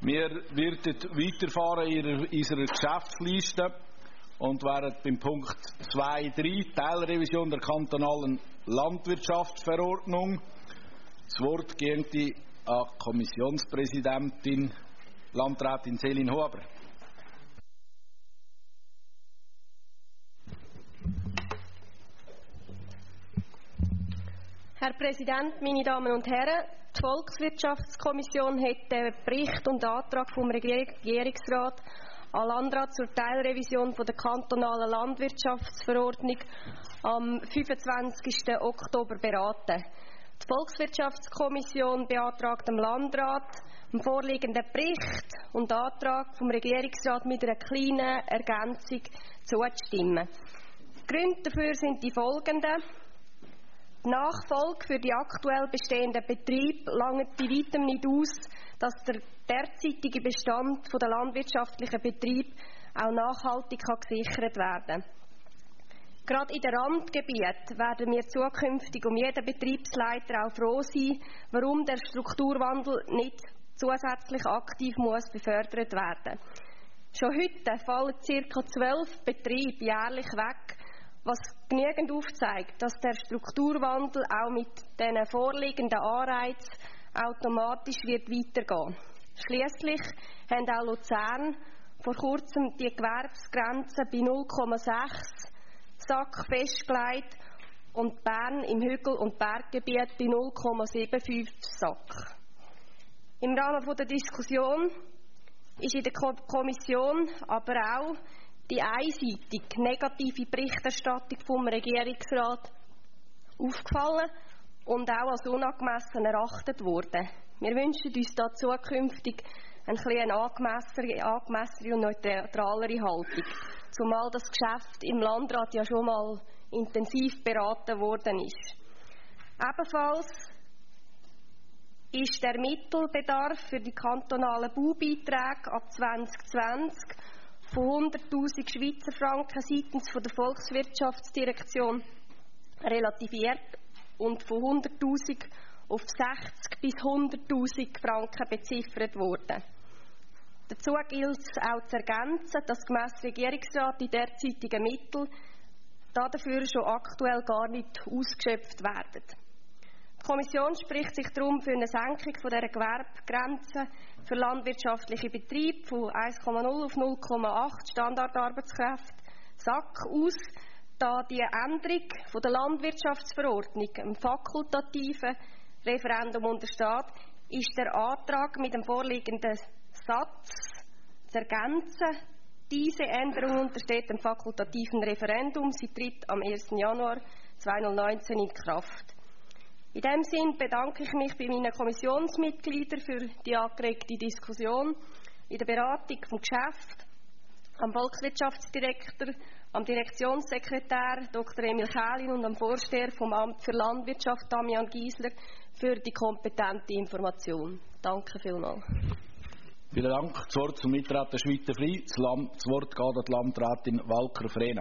Wir werden weiterfahren in unserer Geschäftsliste und wären beim Punkt 2.3 Teilrevision der kantonalen Landwirtschaftsverordnung. Das Wort geht an Kommissionspräsidentin Landrätin Céline Huber. Herr Präsident, meine Damen und Herren! Die Volkswirtschaftskommission hat den Bericht und Antrag vom Regierungsrat an Landrat zur Teilrevision der kantonalen Landwirtschaftsverordnung am 25. Oktober beraten. Die Volkswirtschaftskommission beantragt dem Landrat, dem vorliegenden Bericht und Antrag vom Regierungsrat mit einer kleinen Ergänzung zuzustimmen. Die Gründe dafür sind die folgenden. Die Nachfolge für die aktuell bestehenden Betriebe langt bei weitem nicht aus, dass der derzeitige Bestand der landwirtschaftlichen Betriebe auch nachhaltig gesichert werden kann. Gerade in den Randgebieten werden wir zukünftig um jeden Betriebsleiter auch froh sein, warum der Strukturwandel nicht zusätzlich aktiv befördert werden muss. Schon heute fallen ca. 12 Betriebe jährlich weg, was genügend aufzeigt, dass der Strukturwandel auch mit den vorliegenden Anreizen automatisch weitergehen wird. Schliesslich haben auch Luzern vor kurzem die Gewerbsgrenze bei 0,6 Sack festgelegt und Bern im Hügel- und Berggebiet bei 0,75 Sack. Im Rahmen der Diskussion ist in der Kommission aber auch die einseitig negative Berichterstattung vom Regierungsrat aufgefallen und auch als unangemessen erachtet worden. Wir wünschen uns da zukünftig eine angemessene und neutralere Haltung, zumal das Geschäft im Landrat ja schon mal intensiv beraten worden ist. Ebenfalls ist der Mittelbedarf für die kantonalen Baubeiträge ab 2020 von 100'000 Schweizer Franken seitens der Volkswirtschaftsdirektion relativiert und von 100'000 auf 60 bis 100'000 Franken beziffert worden. Dazu gilt es auch zu ergänzen, dass gemäss Regierungsrat die derzeitigen Mittel dafür schon aktuell gar nicht ausgeschöpft werden. Die Kommission spricht sich darum für eine Senkung dieser Gewerbegrenze für landwirtschaftliche Betriebe von 1,0 auf 0,8 Standartarbeitskräfte SAK aus, da die Änderung der Landwirtschaftsverordnung im fakultativen Referendum untersteht, ist der Antrag mit dem vorliegenden Satz zu ergänzen. Diese Änderung untersteht dem fakultativen Referendum. Sie tritt am 1. Januar 2019 in Kraft. In diesem Sinn bedanke ich mich bei meinen Kommissionsmitgliedern für die angeregte Diskussion in der Beratung des Geschäfts, am Volkswirtschaftsdirektor, am Direktionssekretär Dr. Emil Kählin und am Vorsteher vom Amt für Landwirtschaft Damian Giesler für die kompetente Information. Danke vielmals. Vielen Dank. Das Wort zum Mitreten Schweiter Frei. Das Wort geht an die Landrätin Walker-Frena.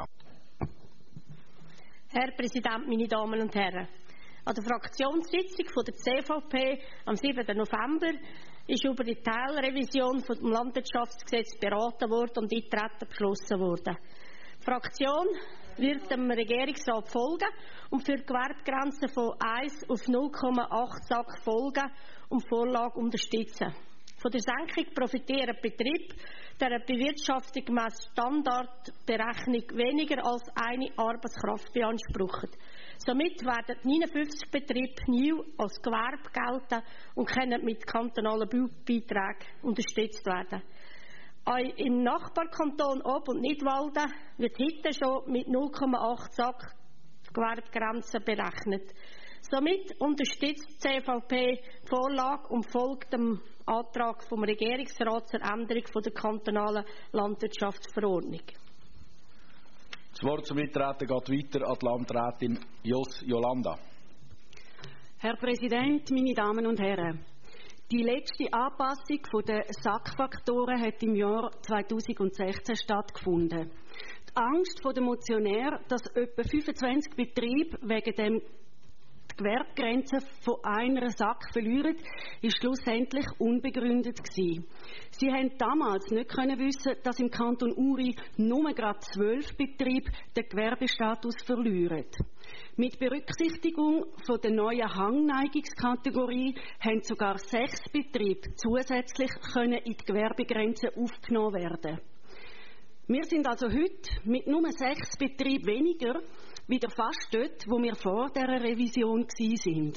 Herr Präsident, meine Damen und Herren! An der Fraktionssitzung der CVP am 7. November ist über die Teilrevision des Landwirtschaftsgesetzes beraten worden und Eintreten beschlossen worden. Die Fraktion wird dem Regierungsrat folgen und für die Gewerbegrenze von 1 auf 0,8 Sack folgen und die Vorlage unterstützen. Von der Senkung profitieren Betriebe, deren Bewirtschaftung gemäss Standardberechnung weniger als eine Arbeitskraft beanspruchen. Somit werden 59 Betriebe neu als Gewerbe gelten und können mit kantonalen Baubeiträgen unterstützt werden. Auch im Nachbarkanton Ob- und Nidwalden wird heute schon mit 0,8 Sack die Gewerbegrenze berechnet. Somit unterstützt die CVP die Vorlage und folgt dem Antrag vom Regierungsrat zur Änderung der kantonalen Landwirtschaftsverordnung. Das Wort zum Eintreten geht weiter an die Landrätin Jolanda. Herr Präsident, meine Damen und Herren! Die letzte Anpassung der SAK-Faktoren hat im Jahr 2016 stattgefunden. Die Angst der Motionäre, dass etwa 25 Betriebe wegen dem die Gewerbegrenze von einer SAK verlieren, ist schlussendlich unbegründet gewesen. Sie haben damals nicht wissen, dass im Kanton Uri nur gerade 12 Betriebe den Gewerbestatus verlieren. Mit Berücksichtigung von der neuen Hangneigungskategorie haben sogar 6 Betriebe zusätzlich in die Gewerbegrenze aufgenommen werden. Wir sind also heute mit nur 6 Betrieben weniger wieder fast dort, wo wir vor dieser Revision waren.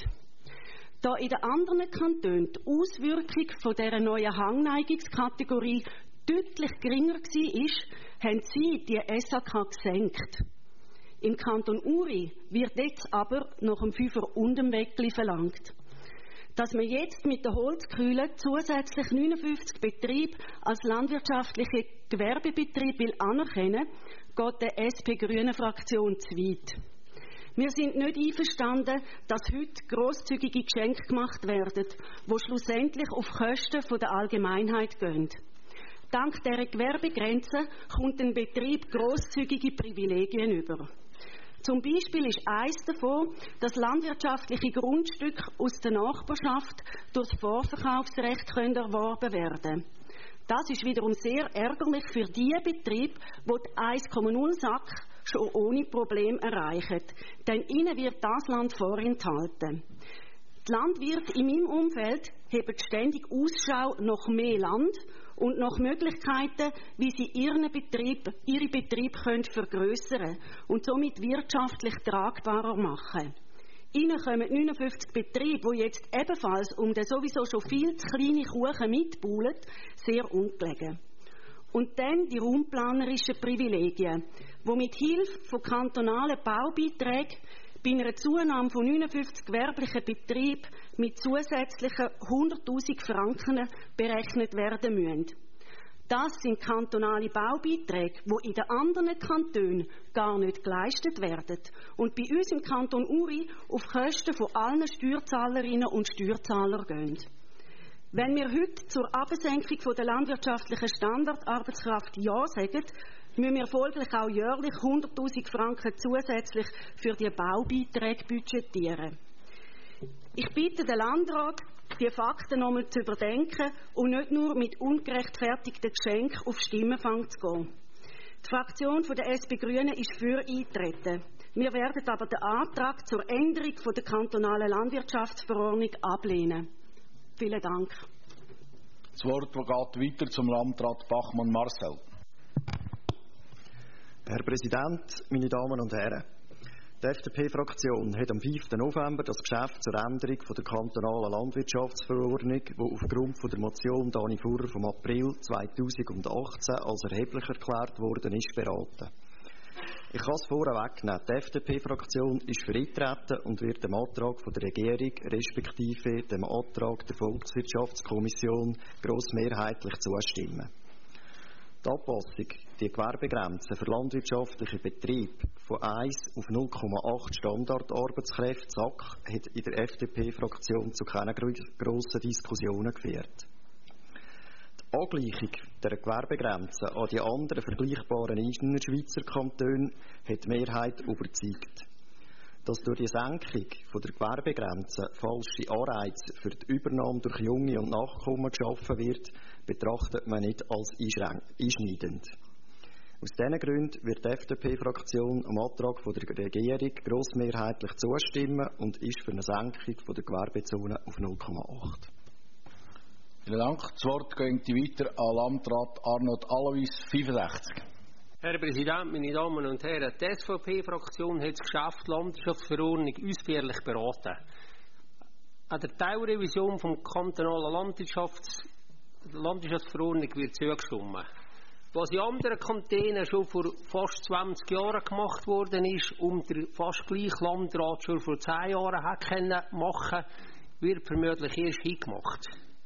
Da in den anderen Kantonen die Auswirkung von dieser neuen Hangneigungskategorie deutlich geringer war, haben sie die SAK gesenkt. Im Kanton Uri wird jetzt aber nach dem 5er und dem Weckli verlangt. Dass man jetzt mit der Holzkühle zusätzlich 59 Betriebe als landwirtschaftliche Gewerbebetriebe anerkennen will, geht der SP-Grünen-Fraktion zu weit. Wir sind nicht einverstanden, dass heute grosszügige Geschenke gemacht werden, die schlussendlich auf Kosten der Allgemeinheit gehen. Dank dieser Gewerbegrenze kommt ein Betrieb grosszügige Privilegien über. Zum Beispiel ist eines davon, dass landwirtschaftliche Grundstücke aus der Nachbarschaft durch das Vorverkaufsrecht erworben werden können. Das ist wiederum sehr ärgerlich für die Betriebe, die die 1,0 SAK schon ohne Problem erreichen, denn ihnen wird das Land vorenthalten. Die Landwirte in meinem Umfeld haben ständig Ausschau nach mehr Land und nach Möglichkeiten, wie sie ihre Betriebe vergrössern können und somit wirtschaftlich tragbarer machen. Ihnen kommen 59 Betriebe, die jetzt ebenfalls um den sowieso schon viel zu kleinen Kuchen mitbauen, sehr ungelegen. Und dann die raumplanerischen Privilegien, die mit Hilfe von kantonalen Baubeiträgen bei einer Zunahme von 59 gewerblichen Betrieben mit zusätzlichen 100'000 Franken berechnet werden müssen. Das sind kantonale Baubeiträge, die in den anderen Kantonen gar nicht geleistet werden und bei uns im Kanton Uri auf Kosten von allen Steuerzahlerinnen und Steuerzahlern gehen. Wenn wir heute zur Absenkung der landwirtschaftlichen Standardarbeitskraft Ja sagen, müssen wir folglich auch jährlich 100'000 Franken zusätzlich für die Baubeiträge budgetieren. Ich bitte den Landrat, die Fakten nochmal zu überdenken und nicht nur mit ungerechtfertigten Geschenken auf Stimmenfang zu gehen. Die Fraktion der SP-Grünen ist für Eintreten. Wir werden aber den Antrag zur Änderung der kantonalen Landwirtschaftsverordnung ablehnen. Vielen Dank. Das Wort geht weiter zum Landrat Bachmann Marcel. Herr Präsident, meine Damen und Herren! Die FDP-Fraktion hat am 5. November das Geschäft zur Änderung der kantonalen Landwirtschaftsverordnung, die aufgrund der Motion Dani Furrer vom April 2018 als erheblich erklärt worden ist, beraten. Ich kann es vorwegnehmen. Die FDP-Fraktion ist für Eintreten und wird dem Antrag der Regierung respektive dem Antrag der Volkswirtschaftskommission grossmehrheitlich zustimmen. Die Anpassung, die Gewerbegrenze für landwirtschaftliche Betriebe von 1 auf 0,8 Standardarbeitskräfte SAK hat in der FDP-Fraktion zu keinen grossen Diskussionen geführt. Die Angleichung der Gewerbegrenze an die anderen vergleichbaren Innerschweizer Kantone hat die Mehrheit überzeugt. Dass durch die Senkung der Gewerbegrenze falsche Anreize für die Übernahme durch Junge und Nachkommen geschaffen wird, betrachtet man nicht als einschneidend. Aus diesen Gründen wird die FDP-Fraktion am Antrag der Regierung grossmehrheitlich zustimmen und ist für eine Senkung der Gewerbezone auf 0,8. Vielen Dank. Das Wort geht weiter an Landrat Arnold Alois, 65. Herr Präsident, meine Damen und Herren, die SVP-Fraktion hat das Geschäft Landwirtschaftsverordnung ausführlich beraten. An der Teilrevision der kantonalen Landwirtschaftsverordnung wird zugestimmt. Was in anderen Kantonen schon vor fast 20 Jahren gemacht worden ist und der fast gleiche Landrat schon vor 10 Jahren hätte machen können, wird vermutlich erst heute gemacht.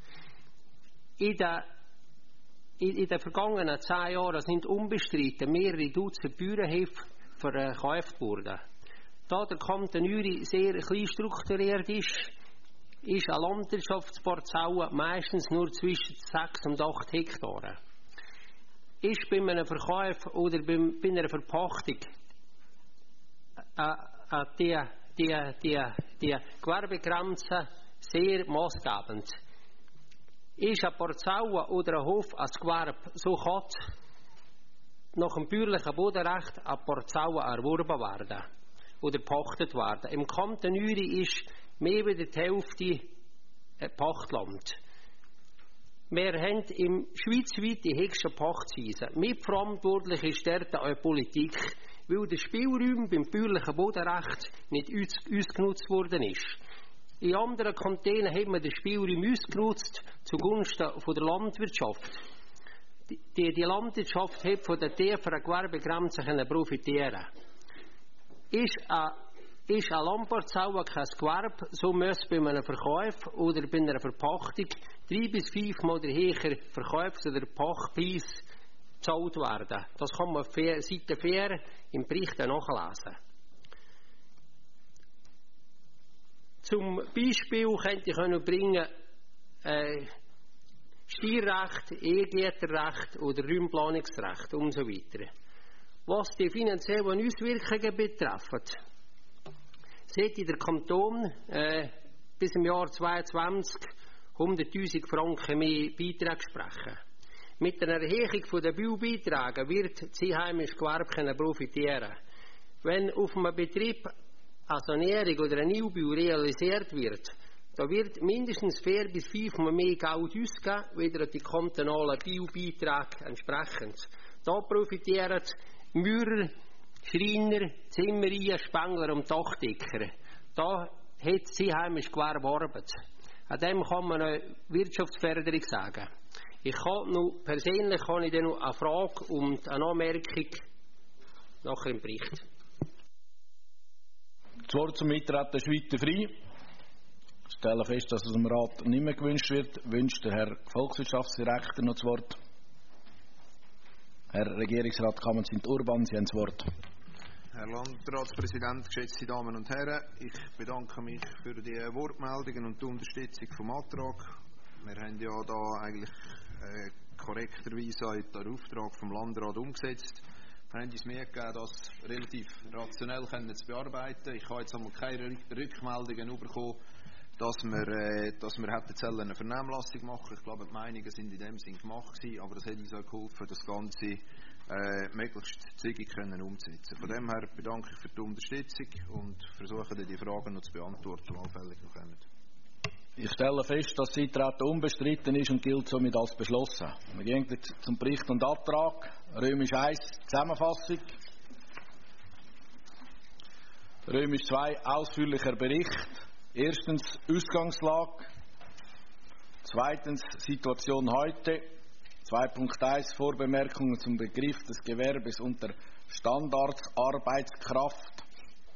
In den vergangenen 10 Jahren sind unbestritten mehrere Dutzend Bauernhöfe verkauft worden. Da der Kanton Uri sehr klein strukturiert ist eine Landwirtschaftsparzelle meistens nur zwischen 6 und 8 Hektaren. Ist bei einem Verkauf oder bei einer Verpachtung die die Gewerbegrenze sehr maßgebend. Ist eine Parzelle oder ein Hof als Gewerbe, so kann nach dem bäuerlichen Bodenrecht eine Parzelle erworben werden oder gepachtet werden. Im Kanton Uri ist mehr als die Hälfte Pachtland. Wir haben im schweizweit die höchsten Pachtweisen. Mitverantwortlich ist dort auch die Politik, weil der Spielraum beim bäuerlichen Bodenrecht nicht ausgenutzt worden ist. In anderen Kantonen hat man den Spielraum ausgenutzt zugunsten von der Landwirtschaft. Die Landwirtschaft hat von der tieferen Gewerbegrenze profitieren. Ist eine Landparzelle kein Gewerbe, so muss bei einem Verkauf oder bei einer Verpachtung 3 bis 5 Mal der höhere Verkaufs- oder Pachtpreis gezahlt werden. Das kann man auf Seite 4 im Bericht nachlesen. Zum Beispiel könnte ich bringen Steuerrecht, Ehegärterrecht oder Räumplanungsrecht und so weiter. Was die finanziellen Auswirkungen betrifft, sollte der Kanton bis im Jahr 2022 100'000 Franken mehr Beiträge sprechen. Mit der Erhöhung der Baubeiträge wird das einheimische Gewerbe profitieren. Wenn auf einem Betrieb eine Sanierung oder ein Neubau realisiert wird, da wird mindestens 4 bis 5 Mal mehr Geld ausgegeben, wieder die kantonalen Baubeiträge entsprechend. Da profitieren Maurer, Schreiner, Zimmereier, Spengler und Dachdecker. Da hat das einheimische Gewerbe Arbeit. An dem kann man eine Wirtschaftsförderung sagen. Persönlich kann ich dann noch eine Frage und eine Anmerkung nachher im Bericht. Das Wort zum Mittreten ist weiter frei. Ich stelle fest, dass es im Rat nicht mehr gewünscht wird. Wünscht der Herr Volkswirtschaftsdirektor noch das Wort? Herr Regierungsrat Kamen-Zint-Urban, Sie haben das Wort. Herr Landratspräsident, geschätzte Damen und Herren, ich bedanke mich für die Wortmeldungen und die Unterstützung vom Antrag. Wir haben ja da eigentlich korrekterweise den Auftrag vom Landrat umgesetzt. Wir haben uns Mühe gegeben, das relativ rationell zu bearbeiten. Ich habe jetzt einmal keine Rückmeldungen bekommen, dass wir hätten eine Vernehmlassung machen sollen. Ich glaube, die Meinungen sind in dem Sinn gemacht gewesen, aber das hat uns auch geholfen, das Ganze möglichst zügig umzusetzen. Von dem her bedanke ich für die Unterstützung und versuche die Fragen noch zu beantworten, die allfällig noch kommen. Ich stelle fest, dass das Eintreten unbestritten ist und gilt somit als beschlossen. Wir gehen jetzt zum Bericht und Antrag. Römisch 1, Zusammenfassung. Römisch 2, ausführlicher Bericht. Erstens, Ausgangslage. Zweitens, Situation heute. 2.1, Vorbemerkungen zum Begriff des Gewerbes unter Standards Arbeitskraft.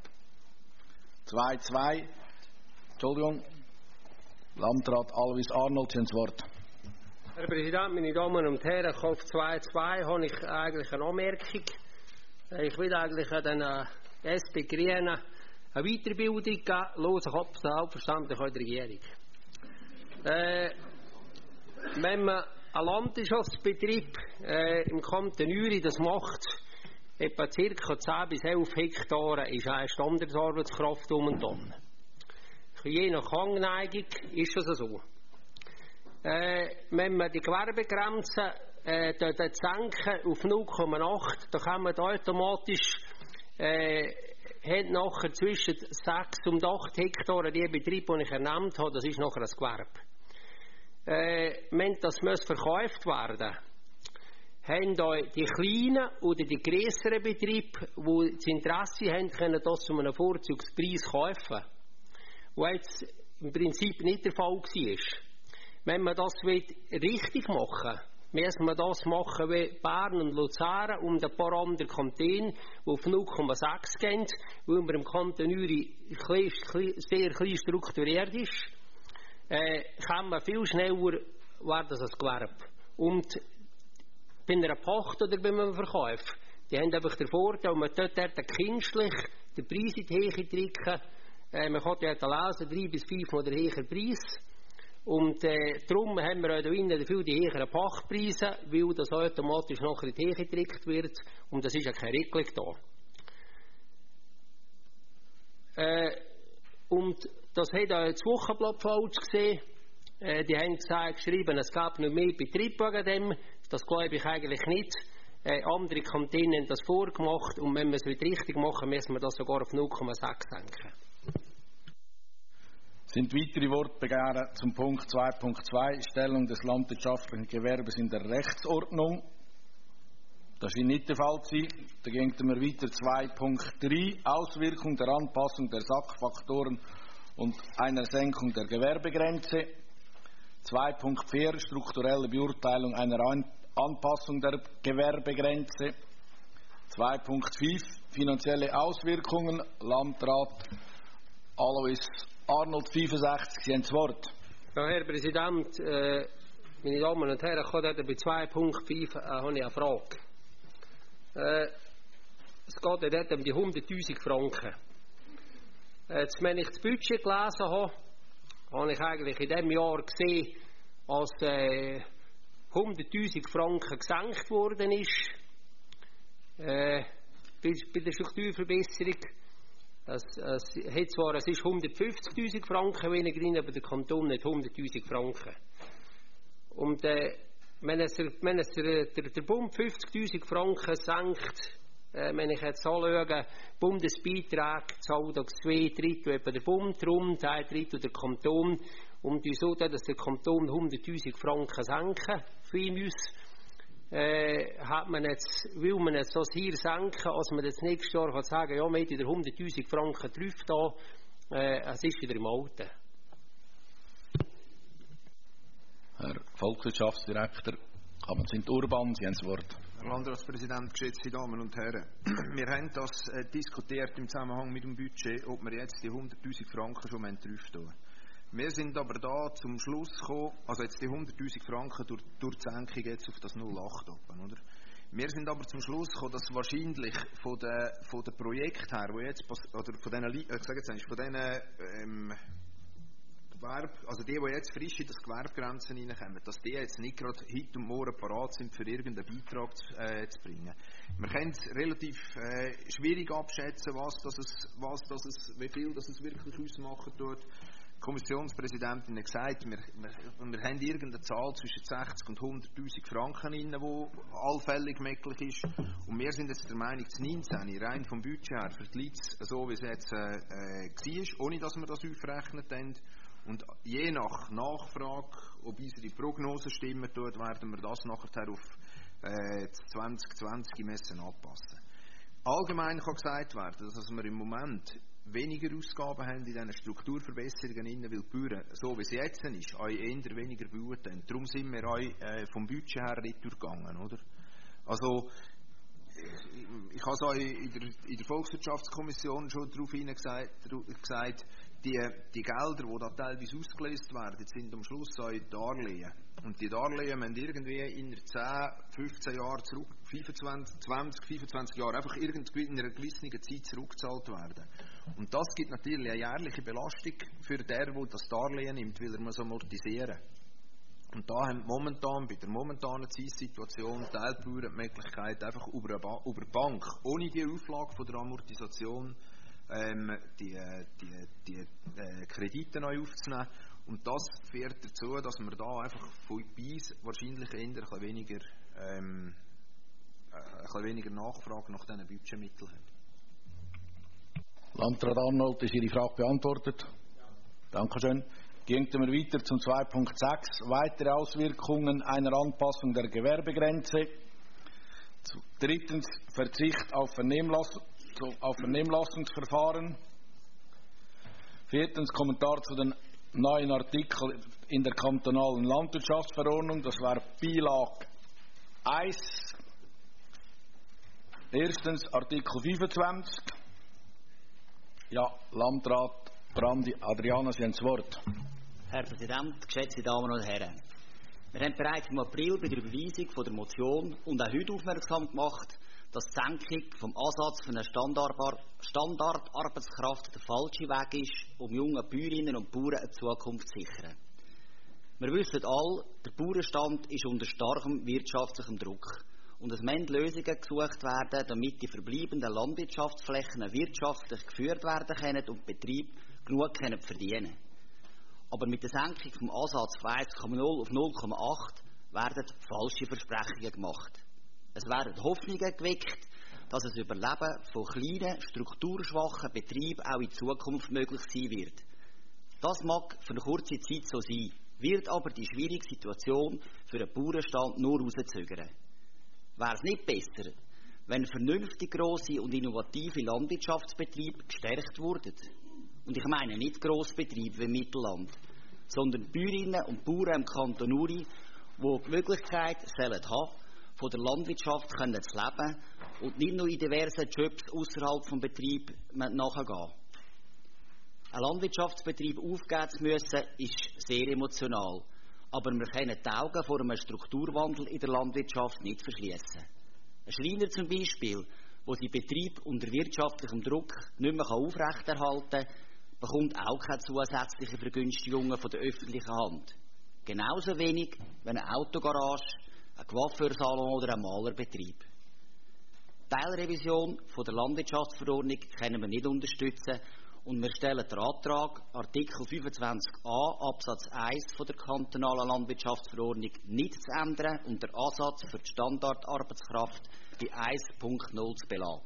2.2, Entschuldigung, Landrat Alvis Arnold, Sie haben das Wort. Herr Präsident, meine Damen und Herren, auf 2.2 habe ich eigentlich eine Anmerkung. Ich will eigentlich an den SP Grünen eine Weiterbildung geben, los ich selbstverständlich auch die Regierung. Wenn man ein Landwirtschaftsbetrieb im Kanton Uri das macht, etwa ca. 10 bis 11 Hektare, ist eine Standardarbeitskraft und Tonne. Je nach Hangneigung ist das so. Wenn man die Gewerbegrenze senken auf 0,8, dann kann man automatisch hat nachher zwischen 6 und 8 Hektaren die Betrieb, den ich ernannt habe, das ist nachher ein Gewerbe. Wenn das muss verkauft werden, haben da die kleinen oder die grösseren Betriebe, die das Interesse haben, können das zu einem Vorzugspreis kaufen. Was jetzt im Prinzip nicht der Fall war. Wenn man das richtig machen will, muss man das machen wie Bern und Luzern und ein paar andere Kantone, die auf 0,6 gehen, weil man im Kanton Uri sehr klein strukturiert ist, kann man viel schneller werden als ein Gewerbe. Und bei einer Pacht oder bei einem Verkauf, die haben einfach den Vorteil, man dort künstlich den Preis in die Höhe drücken. Man kann dort lesen, 3 bis 5 Mal der höhere Preis. Und darum haben wir auch da innen viel die höheren Pachtpreise, weil das automatisch nachher in die Höhe gedrückt wird. Und das ist ja keine Regelung da. Und das hat auch das Wochenblatt falsch gesehen. Die haben geschrieben, es gab nicht mehr Betrieb wegen dem. Das glaube ich eigentlich nicht. Andere Kantine haben das vorgemacht und wenn wir es wieder richtig machen, müssen wir das sogar auf 0,6 senken. Sind weitere Wortbegehren zum Punkt 2.2, Stellung des landwirtschaftlichen Gewerbes in der Rechtsordnung? Das scheint nicht der Fall zu sein. Dann gehen wir weiter. 2.3, Auswirkung der Anpassung der SAK-Faktoren und einer Senkung der Gewerbegrenze. 2.4, strukturelle Beurteilung einer Anpassung der Gewerbegrenze. 2.5, finanzielle Auswirkungen. Landrat Alois Arnold, 65, Sie haben das Wort. Ja, Herr Präsident, meine Damen und Herren, ich habe bei 2.5 eine Frage. Es geht dort um die 100'000 Franken. Jetzt, wenn ich das Budget gelesen habe, habe ich eigentlich in diesem Jahr gesehen, als 100'000 Franken gesenkt worden ist bei der Strukturverbesserung. Es ist 150'000 Franken weniger drin, aber der Kanton nicht 100'000 Franken. Und wenn der Bund 50'000 Franken senkt, wenn ich jetzt anschaue, Bundesbeiträge zahlt 2/3 etwa der Bund, darum 1/3 der Kanton. Und wieso, dass der Kanton 100'000 Franken senken für uns, hat man jetzt, will man jetzt das hier senken, als man jetzt nächstes Jahr kann sagen, ja, wir haben wieder 100'000 Franken drauf da, es ist wieder im Alten. Herr Volkswirtschaftsdirektor, Urban, Sie haben das Wort. Herr Landratspräsident, geschätzte Damen und Herren, wir haben das diskutiert im Zusammenhang mit dem Budget, ob wir jetzt die 100'000 Franken schon drauf tun. Wir sind aber da zum Schluss gekommen, also jetzt die 100'000 Franken durch die Senkung jetzt auf das 0,8 oben, oder? Wir sind aber zum Schluss gekommen, dass wahrscheinlich von den Projekten her, wo jetzt, oder von diesen Gewerbe, also die jetzt frisch in das Gewerbegrenzen hineinkommen, dass die jetzt nicht gerade heute und morgen parat sind, für irgendeinen Beitrag zu bringen. Wir können es relativ schwierig abschätzen, wie viel das es wirklich ausmachen tut. Die Kommissionspräsidentin hat gesagt, wir haben irgendeine Zahl zwischen 60 und 100'000 Franken rein, die allfällig möglich ist. Und wir sind jetzt der Meinung, das 19 rein vom Budget her verliert es so, wie es jetzt war, ohne dass wir das aufgerechnet haben. Und je nach Nachfrage, ob unsere Prognose stimmen tut, werden wir das nachher auf 2020 müssen anpassen. Allgemein kann gesagt werden, dass wir im Moment weniger Ausgaben haben in diesen Strukturverbesserungen, weil die Bauern, so wie es jetzt ist, auch eher weniger bauen. Darum sind wir auch vom Budget her nicht durchgegangen, oder? Also, ich habe es auch in der Volkswirtschaftskommission schon darauf gesagt, die Gelder, die da teilweise ausgelöst werden, sind am Schluss auch Darlehen. Und die Darlehen müssen irgendwie in 10, 15 Jahren zurück, 25 Jahre einfach in einer gewissen Zeit zurückgezahlt werden. Und das gibt natürlich eine jährliche Belastung für den, der das Darlehen nimmt, weil er muss amortisieren. Und da haben momentan, bei der momentanen Zeitsituation, Teilbauern die Möglichkeit, einfach über die Bank, ohne die Auflage von der Amortisation, die Kredite neu aufzunehmen. Und das führt dazu, dass wir da einfach von uns wahrscheinlich eher ein bisschen weniger Nachfrage nach diesen Budgetmitteln haben. Landrat Arnold, ist Ihre Frage beantwortet? Ja. Dankeschön. Gehen wir weiter zum 2.6. Weitere Auswirkungen einer Anpassung der Gewerbegrenze. Drittens, Verzicht auf Vernehmlassungsverfahren. Viertens, Kommentar zu den neuen Artikeln in der kantonalen Landwirtschaftsverordnung. Das war Beilage 1. Erstens, Artikel 25. Ja, Landrat Brandi Adriana, Sie haben das Wort. Herr Präsident, geschätzte Damen und Herren. Wir haben bereits im April bei der Überweisung von der Motion und auch heute aufmerksam gemacht, dass die Senkung vom Ansatz für eine Standardarbeitskraft der falsche Weg ist, um jungen Bäuerinnen und Bauern eine Zukunft zu sichern. Wir wissen alle, der Bauernstand ist unter starkem wirtschaftlichem Druck. und es müssen Lösungen gesucht werden, damit die verbleibenden Landwirtschaftsflächen wirtschaftlich geführt werden können und die Betriebe genug verdienen können. Aber mit der Senkung vom Ansatz von 1,0 auf 0,8 werden falsche Versprechungen gemacht. Es werden Hoffnungen geweckt, dass das Überleben von kleinen, strukturschwachen Betrieben auch in Zukunft möglich sein wird. Das mag für eine kurze Zeit so sein, wird aber die schwierige Situation für den Bauernstand nur herauszögern. Wäre es nicht besser, wenn vernünftig grosse und innovative Landwirtschaftsbetriebe gestärkt wurden? Und ich meine nicht Grossbetriebe wie Mittelland, sondern Bäuerinnen und Bauern im Kanton Uri, die die Möglichkeit haben, von der Landwirtschaft zu leben und nicht nur in diversen Jobs außerhalb des Betriebs nachgehen. Ein Landwirtschaftsbetrieb aufgeben zu müssen, ist sehr emotional. Aber wir können die Augen vor einem Strukturwandel in der Landwirtschaft nicht verschließen. Ein Schreiner zum Beispiel, der seinen Betrieb unter wirtschaftlichem Druck nicht mehr aufrechterhalten kann, bekommt auch keine zusätzliche Vergünstigungen von der öffentlichen Hand. Genauso wenig wie eine Autogarage, ein Coiffeursalon oder ein Malerbetrieb. Die Teilrevision der Landwirtschaftsverordnung können wir nicht unterstützen und wir stellen den Antrag, Artikel 25a Absatz 1 der kantonalen Landwirtschaftsverordnung nicht zu ändern und den Ansatz für die Standardarbeitskraft bei 1.0 zu belassen.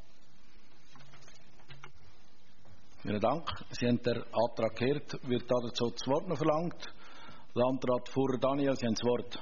Vielen Dank. Sie haben den Antrag gehört. Wird dazu das Wort noch verlangt? Landrat Fuhrer Daniel, Sie haben das Wort.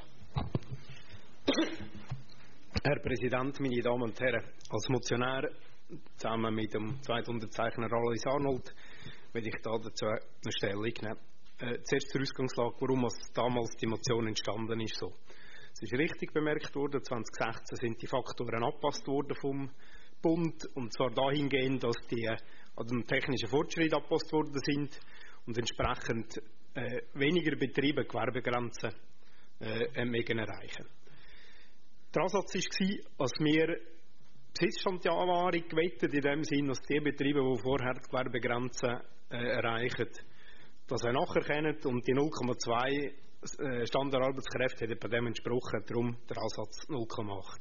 Herr Präsident, meine Damen und Herren, als Motionär zusammen mit dem Zweitunterzeichner Alois Arnold will ich dazu eine Stellung nehmen. Zuerst zur Ausgangslage, warum damals die Motion entstanden ist. So. Es ist richtig bemerkt worden, 2016 sind die Faktoren angepasst worden vom Bund, und zwar dahingehend, dass die an dem technischen Fortschritt angepasst worden sind und entsprechend weniger Betriebe Gewerbegrenzen erreichen. Der Ansatz war, dass wir Besitzstandsanwahrung gewettet, in dem Sinn, dass die Betriebe, die vorher die Gewerbegrenzen erreichen, das auch nachher kennen, und die 0,2 Standardarbeitskräfte hätten bei dem entsprochen, darum der Ansatz 0,8.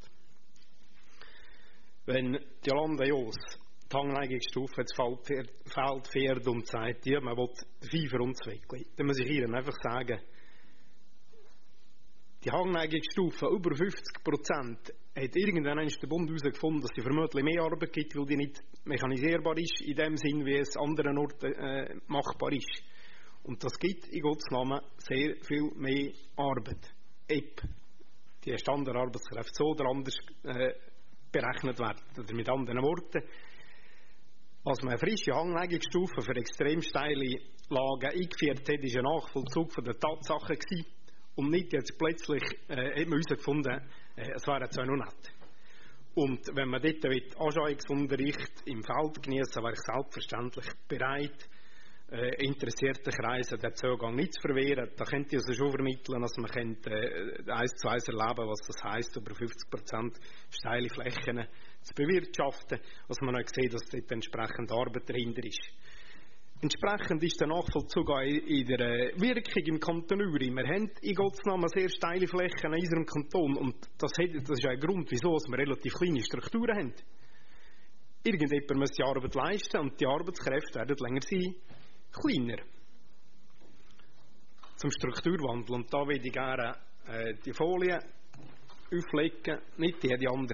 Wenn die Landejos die Hangneigungsstufe jetzt fehlt und sagt, ja, man will den Vieh für uns weggelegen, dann muss ich Ihnen einfach sagen, die Hangneigungsstufe über 50% hat irgendwann der Bund herausgefunden, dass sie vermutlich mehr Arbeit gibt, weil die nicht mechanisierbar ist, in dem Sinn, wie es an anderen Orten machbar ist. Und das gibt in Gottes Namen sehr viel mehr Arbeit. Ob die Standardarbeitskräfte so oder anders berechnet werden. Oder mit anderen Worten, als man eine frische Hangneigungsstufe für extrem steile Lagen eingeführt hat, war ein Nachvollzug von der Tatsache gewesen. Und nicht jetzt plötzlich hat man herausgefunden, es wäre jetzt auch noch nett. Und wenn man dort Anschauungsunterricht im Feld genießen, wäre ich selbstverständlich bereit, interessierte Kreise den Zugang nicht zu verwehren. Da könnt ihr also schon vermitteln, dass man 1 zu 1 erleben, was das heisst, über 50% steile Flächen zu bewirtschaften, dass man auch sieht, dass dort entsprechend Arbeit dahinter ist. Entsprechend ist der Nachvollzug in der Wirkung im Kanton Uri. Wir haben in Gottes Namen sehr steile Flächen in unserem Kanton, und das ist ein Grund, wieso wir relativ kleine Strukturen haben. Irgendjemand muss die Arbeit leisten und die Arbeitskräfte werden länger sein, kleiner. Zum Strukturwandel, und da würde ich gerne die Folie auflegen, nicht die andere.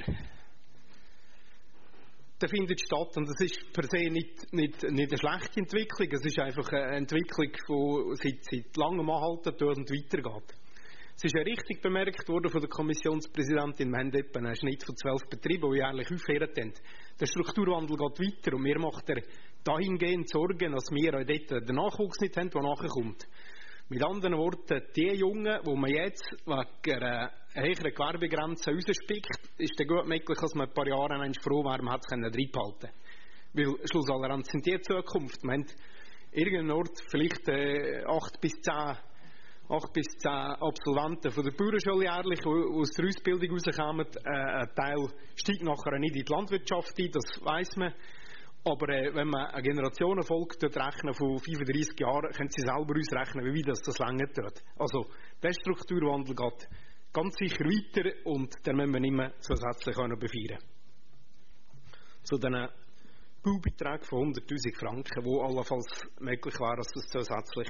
Der findet statt, und es ist per se nicht eine schlechte Entwicklung, es ist einfach eine Entwicklung, die seit langem anhalten tut und weitergeht. Es ist ja richtig bemerkt worden von der Kommissionspräsidentin, wir haben etwa einen Schnitt von 12 Betrieben, die jährlich aufhören. Der Strukturwandel geht weiter, und mir macht er dahingehend Sorgen, dass wir auch dort den Nachwuchs nicht haben, der nachkommt. Mit anderen Worten, die Jungen, die man jetzt wegen einer höheren Gewerbegrenze rauspickt, ist dann gut möglich, dass man ein paar Jahre froh wäre, man hat es reinbehalten. Weil schlussendlich sind die Zukunft. Man hat irgendeinen Ort vielleicht 8 bis 10 Absolventen von der Bauernschule jährlich, die aus der Ausbildung rauskommen. Ein Teil steigt nachher nicht in die Landwirtschaft ein, das weiss man. Aber wenn man eine Generationenfolge rechnen von 35 Jahren, können Sie selber ausrechnen, wie das länger tut. Also der Strukturwandel geht ganz sicher weiter und dann müssen wir nicht mehr zusätzlich auch noch befeiern. Zu diesen Baubeträgen von 100'000 Franken, wo allenfalls möglich wäre, dass das zusätzlich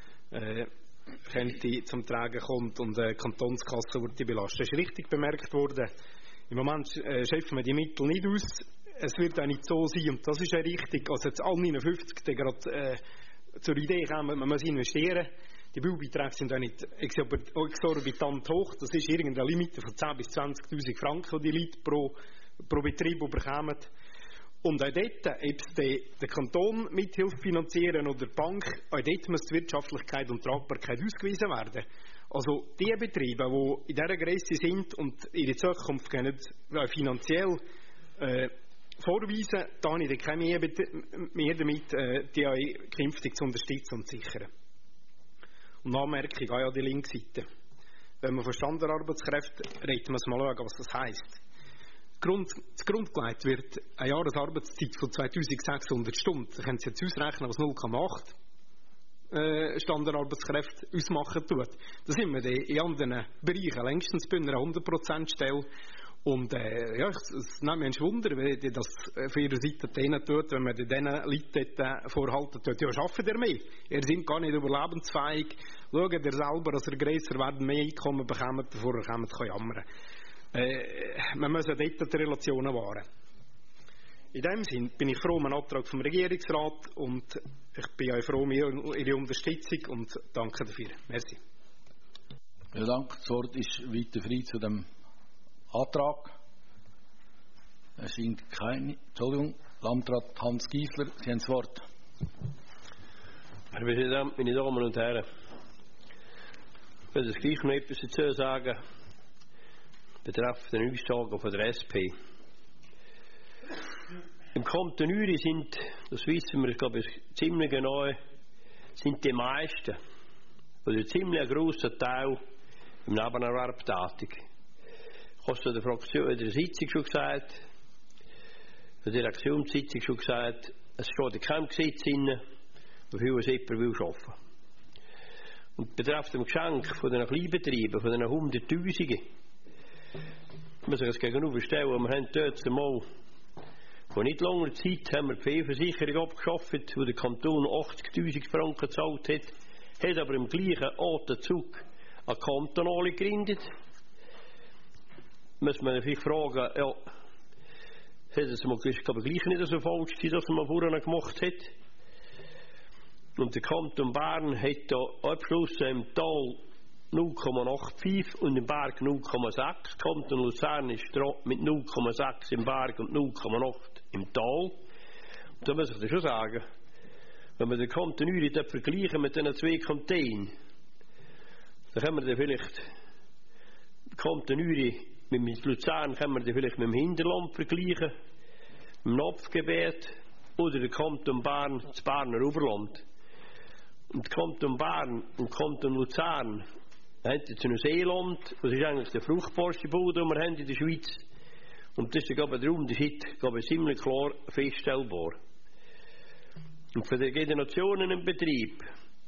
könnte zum Tragen kommt und die Kantonskasse würde belastet. Das ist richtig bemerkt worden. Im Moment schöpfen wir die Mittel nicht aus. Es wird auch nicht so sein, und das ist auch richtig, also jetzt alle 59 gerade zur Idee kommen, man muss investieren. Die Baubeträge sind auch nicht exorbitant hoch. Das ist irgendeine Limite von 10.000 bis 20.000 Franken, die die Leute pro Betrieb bekommen. Und auch dort, ob es der Kanton mithilft finanzieren oder die Bank, auch dort muss die Wirtschaftlichkeit und Tragbarkeit ausgewiesen werden. Also die Betriebe, die in dieser Größe sind und in der Zukunft können finanziell vorweisen, da habe ich keine mehr damit, die auch künftig zu unterstützen und zu sichern. Und Anmerkung auch an die linke Seite. Wenn man von Standardarbeitskräften redet, muss man schauen, was das heisst. Grundgelegt wird eine Jahresarbeitszeit von 2600 Stunden. Da können Sie jetzt ausrechnen, was 0,8 Standardarbeitskräfte ausmachen tut. Da sind wir in anderen Bereichen längstens bei einer 100% Stelle. Und es nimmt mich Wunder, wie die das von ihrer Seite denen tut, wenn man diesen Leuten dort vorhalten tut. Ja, schaffen ihr mehr? Ihr seid gar nicht überlebensfähig. Schaut ihr selber, dass ihr grösser werden, mehr Einkommen bekommt, bevor ihr kommt, kann jammern. Man muss ja dort die Relationen wahren. In dem Sinn bin ich froh um einen Antrag vom Regierungsrat und ich bin auch froh um Ihre Unterstützung und danke dafür. Merci. Ja, danke. Das Wort ist weiter frei zu dem Antrag. Es scheint keine. Entschuldigung, Landrat Hans Giesler, Sie haben das Wort. Herr Präsident, meine Damen und Herren, ich will gleich noch etwas dazu sagen, betreffend den Aussagen von der SP. Im Kanton Uri sind, das wissen wir, glaube ich, ziemlich genau, sind die meisten, oder ein ziemlich grosser Teil, im Nebenerwerb tätig. Ich habe es in der Fraktion, in der Sitzung schon gesagt, in der Direktionssitzung schon gesagt, es steht in keinem Gesetz drin, wofür es jemand will arbeiten. Und betreffend dem Geschenk von den Kleinbetrieben, von den Hunderttausenden, muss ich es gegenüberstellen, wir haben dort einmal vor nicht langer Zeit haben wir die Pflegeversicherung abgeschafft, wo der Kanton 80.000 Franken gezahlt hat aber im gleichen Atemzug eine kantonale gegründet. Muss man sich fragen, ja, hat es mal gleich nicht so falsch gewesen, dass man vorher gemacht hat. Und der Kanton Bern hat da abgeschlossen im Tal 0,85 und im Berg 0,6. Kanton Luzern ist mit 0,6 im Berg und 0,8 im Tal. Und da muss ich dir schon sagen, wenn wir den Kanton Uri vergleichen mit diesen zwei Kantonen, dann können wir den vielleicht, den Kanton Uri mit Luzern können wir den vielleicht mit dem Hinterland vergleichen, mit dem Napfgebiet oder den Kanton Bern, das Berner Oberland. Und Kanton Bern und Kanton Luzern haben jetzt ein Seeland, das ist eigentlich der fruchtbarste Boden, den wir haben in der Schweiz. Und das ist der Unterschied ziemlich klar feststellbar. Und für die Generationen im Betrieb,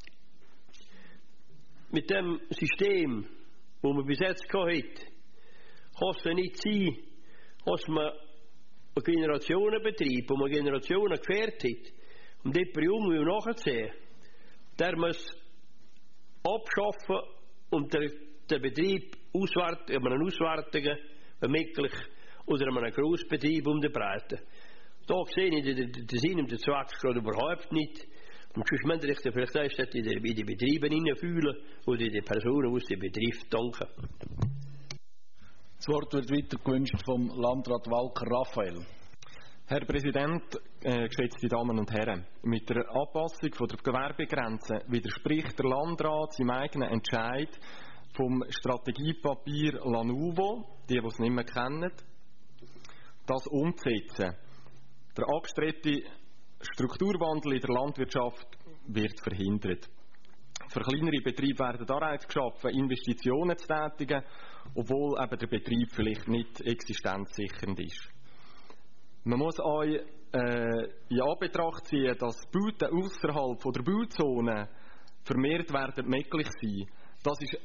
mit dem System, das man bis jetzt hatte, kann es ja nicht sein, dass man einen Generationenbetrieb, wo man Generationen gefährt hat, und jemand jung will nachziehen, der muss abschaffen und der Betrieb auswerten, möglich, oder einem Grossbetrieb unterbreiten. Da sehe ich den Sinn und den Zweck gerade überhaupt nicht. Und sonst müsste ich vielleicht erst in die Betriebe hineinfühlen oder in die Personen, die es betrifft. Danke. Das Wort wird weiter gewünscht vom Landrat Walker Raphael. Herr Präsident, geschätzte Damen und Herren, mit der Anpassung von der Gewerbegrenze widerspricht der Landrat seinem eigenen Entscheid vom Strategiepapier Lanuvo, die es nicht mehr kennen, das umzusetzen. Der angestrebte Strukturwandel in der Landwirtschaft wird verhindert. Für kleinere Betriebe werden Anreize geschaffen, Investitionen zu tätigen, obwohl eben der Betrieb vielleicht nicht existenzsichernd ist. Man muss auch in Anbetracht ziehen, dass Bauten außerhalb der Bauzone vermehrt werden möglich sein. Das ist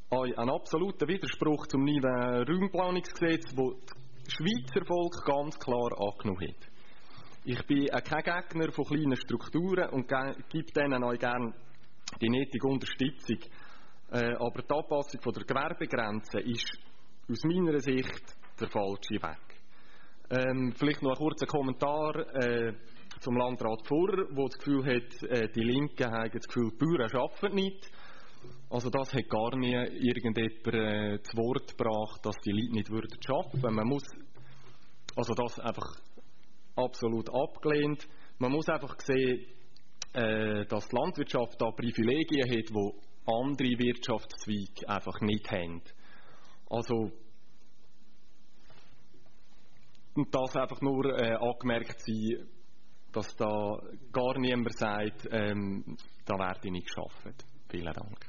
ein absoluter Widerspruch zum neuen Raumplanungsgesetz, wo das Schweizer Volk ganz klar angenommen hat. Ich bin kein Gegner von kleinen Strukturen und gebe denen auch gerne die nötige Unterstützung. Aber die Anpassung von der Gewerbegrenze ist aus meiner Sicht der falsche Weg. Vielleicht noch ein kurzer Kommentar zum Landrat Furrer, der das Gefühl hat, die Linken haben das Gefühl, die Bauern arbeiten nicht. Also das hat gar nie irgendjemand zu Wort gebracht, dass die Leute nicht arbeiten würden. Man muss, also das einfach absolut abgelehnt. Man muss einfach sehen, dass die Landwirtschaft da Privilegien hat, die andere Wirtschaftszweige einfach nicht haben. Also und das einfach nur angemerkt sein, dass da gar niemand sagt, da werde nicht geschafft. Vielen Dank.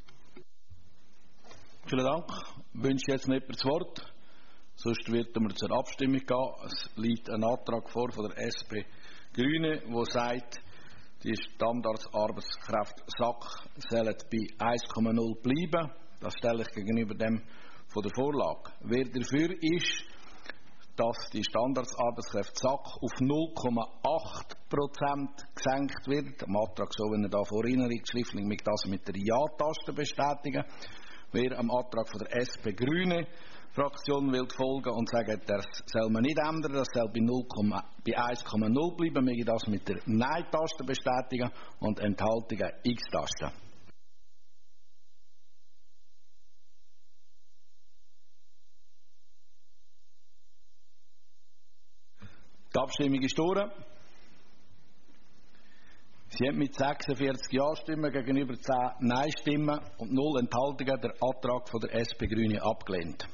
Vielen Dank. Wünscht jetzt noch jemand das Wort? Sonst werden wir zur Abstimmung gehen. Es liegt ein Antrag vor von der SP Grüne, der sagt, die Standardarbeitskräfte SAK sollen bei 1,0 bleiben. Das stelle ich gegenüber dem von der Vorlage. Wer dafür ist, dass die Standardarbeitskräfte SAK auf 0,8% gesenkt wird, am Antrag, so wie er da vorhin schriftlich mit der Ja-Taste bestätigen. Wer am Antrag von der SP Grüne Fraktion will folgen und sagen, das soll man nicht ändern, das soll bei 1,0 bleiben, möge das mit der Nein-Taste bestätigen und Enthaltungen X-Taste. Die Abstimmung ist durch. Sie haben mit 46 Ja-Stimmen gegenüber 10 Nein-Stimmen und 0 Enthaltungen den Antrag von der SP Grüne abgelehnt.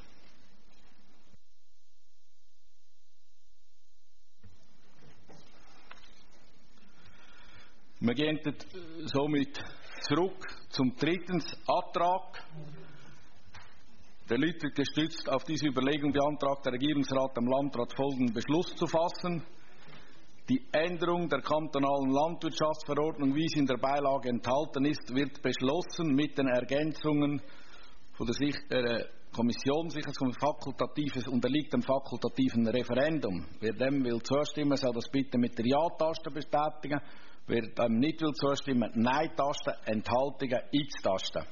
Wir gehen somit zurück zum drittens Antrag. Der Erläutert gestützt auf diese Überlegung beantragt der Regierungsrat dem Landrat folgenden Beschluss zu fassen. Die Änderung der kantonalen Landwirtschaftsverordnung, wie sie in der Beilage enthalten ist, wird beschlossen mit den Ergänzungen von der Kommission, fakultatives unterliegt dem fakultativen Referendum. Wer dem will zustimmen, soll das bitte mit der Ja-Taste bestätigen. Wer dem nicht will zustimmen, Nein-Taste, Enthaltungen, X-Taste.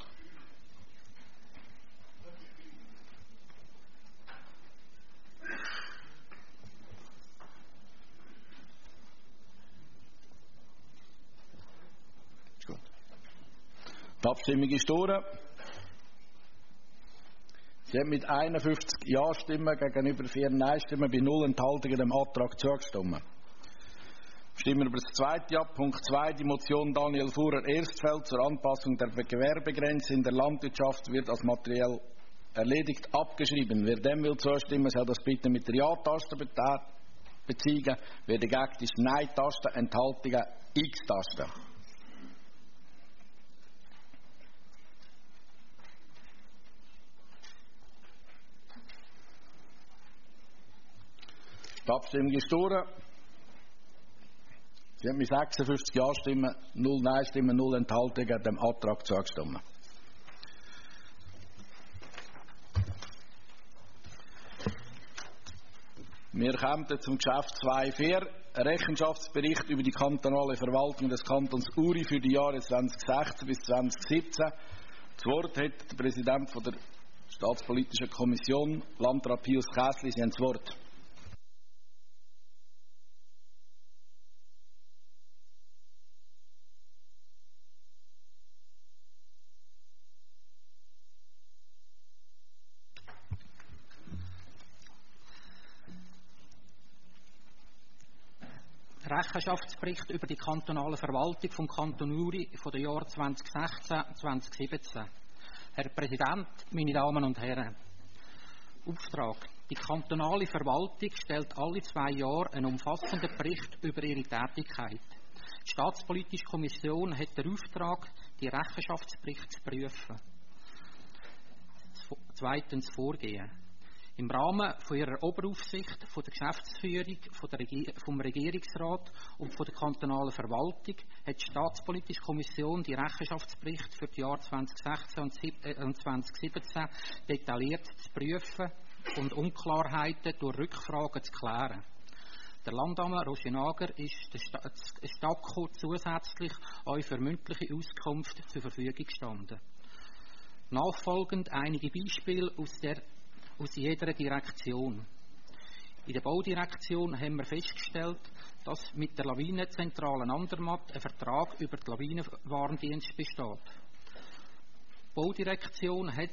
Die Abstimmung ist durch. Sie haben mit 51 Ja-Stimmen gegenüber 4 Nein-Stimmen bei 0 Enthaltungen dem Antrag zugestimmt. Stimmen wir über das zweite ab. Punkt 2. Die Motion Daniel Fuhrer Erstfeld zur Anpassung der Gewerbegrenze in der Landwirtschaft wird als materiell erledigt abgeschrieben. Wer dem will zustimmen, soll das bitte mit der Ja-Taste beziehen. Wer dagegen ist, Nein-Taste, Enthaltungen, X-Taste. Die Abstimmung ist durch. Sie haben mit 56 Ja-Stimmen, 0 Nein-Stimmen, 0 Enthaltungen dem Antrag zugestimmt. Wir kommen zum Geschäft 2.4, Rechenschaftsbericht über die kantonale Verwaltung des Kantons Uri für die Jahre 2016 bis 2017. Das Wort hat der Präsident der Staatspolitischen Kommission, Landrat Pius Käsli. Sie haben das Wort. Rechenschaftsbericht über die kantonale Verwaltung vom Kanton Uri von den Jahren 2016-2017. Herr Präsident, meine Damen und Herren. Auftrag. Die kantonale Verwaltung stellt alle 2 Jahre einen umfassenden Bericht über ihre Tätigkeit. Die Staatspolitische Kommission hat den Auftrag, die Rechenschaftsberichte zu prüfen. Zweitens Vorgehen. Im Rahmen von ihrer Oberaufsicht von der Geschäftsführung vom Regierungsrat und von der kantonalen Verwaltung hat die Staatspolitische Kommission die Rechenschaftsberichte für die Jahre 2016 und 2017 detailliert zu prüfen und Unklarheiten durch Rückfragen zu klären. Der Landamme Roger Nager ist der STAKO zusätzlich auch für mündliche Auskunft zur Verfügung gestanden. Nachfolgend einige Beispiele aus jeder Direktion. In der Baudirektion haben wir festgestellt, dass mit der Lawinenzentrale Andermatt ein Vertrag über den Lawinenwarndienst besteht. Die Baudirektion hat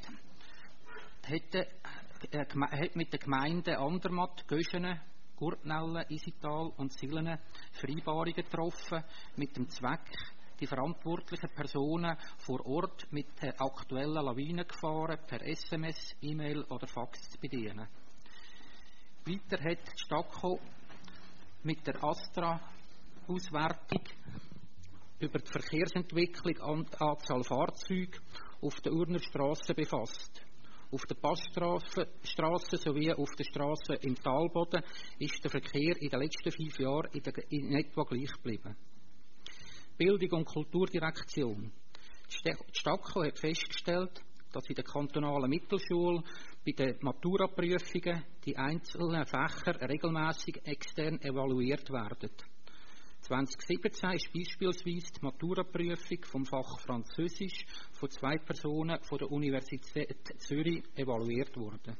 mit den Gemeinden Andermatt, Göschene, Gurtnellen, Isital und Silene Vereinbarungen getroffen, mit dem Zweck, die verantwortlichen Personen vor Ort mit den aktuellen Lawinengefahren per SMS, E-Mail oder Fax zu bedienen. Weiter hat die STAKO mit der Astra-Auswertung über die Verkehrsentwicklung und die Anzahl Fahrzeuge auf der Urner Strasse befasst. Auf der Passstrasse sowie auf der Strasse im Talboden ist der Verkehr in den letzten 5 Jahren in etwa gleich geblieben. Bildung- und Kulturdirektion. Die STAKO hat festgestellt, dass in der kantonalen Mittelschule bei den Maturaprüfungen die einzelnen Fächer regelmäßig extern evaluiert werden. 2017 ist beispielsweise die Maturaprüfung vom Fach Französisch von 2 Personen von der Universität Zürich evaluiert worden.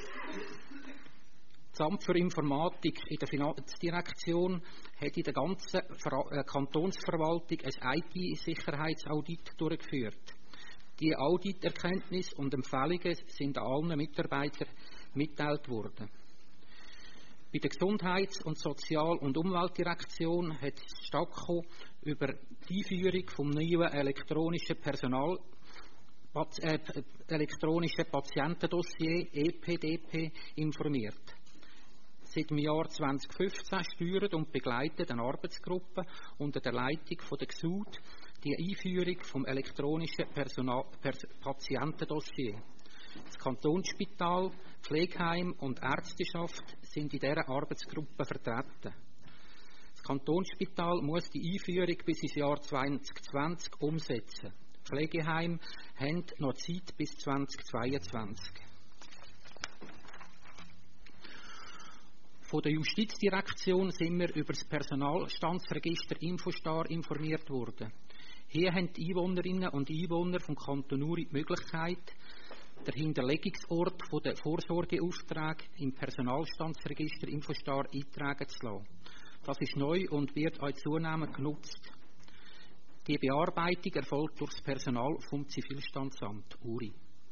Das Amt für Informatik in der Finanzdirektion hat in der ganzen Kantonsverwaltung ein IT-Sicherheitsaudit durchgeführt. Die Auditerkenntnisse und Empfehlungen sind allen Mitarbeitern mitgeteilt worden. Bei der Gesundheits- und Sozial- und Umweltdirektion hat die STAKO über die Einführung vom neuen elektronischen Patientendossier EPDP informiert. Seit dem Jahr 2015 steuert und begleitet eine Arbeitsgruppe unter der Leitung von der GSUD die Einführung vom elektronischen Patientendossier. Das Kantonsspital, Pflegeheim und Ärzteschaft sind in dieser Arbeitsgruppe vertreten. Das Kantonsspital muss die Einführung bis ins Jahr 2020 umsetzen. Pflegeheim haben noch Zeit bis 2022. Von der Justizdirektion sind wir über das Personalstandsregister Infostar informiert worden. Hier haben die Einwohnerinnen und Einwohner vom Kanton Uri die Möglichkeit, den Hinterlegungsort der Vorsorgeaufträge im Personalstandsregister Infostar eintragen zu lassen. Das ist neu und wird auch zunehmend genutzt. Die Bearbeitung erfolgt durch das Personal vom Zivilstandsamt Uri.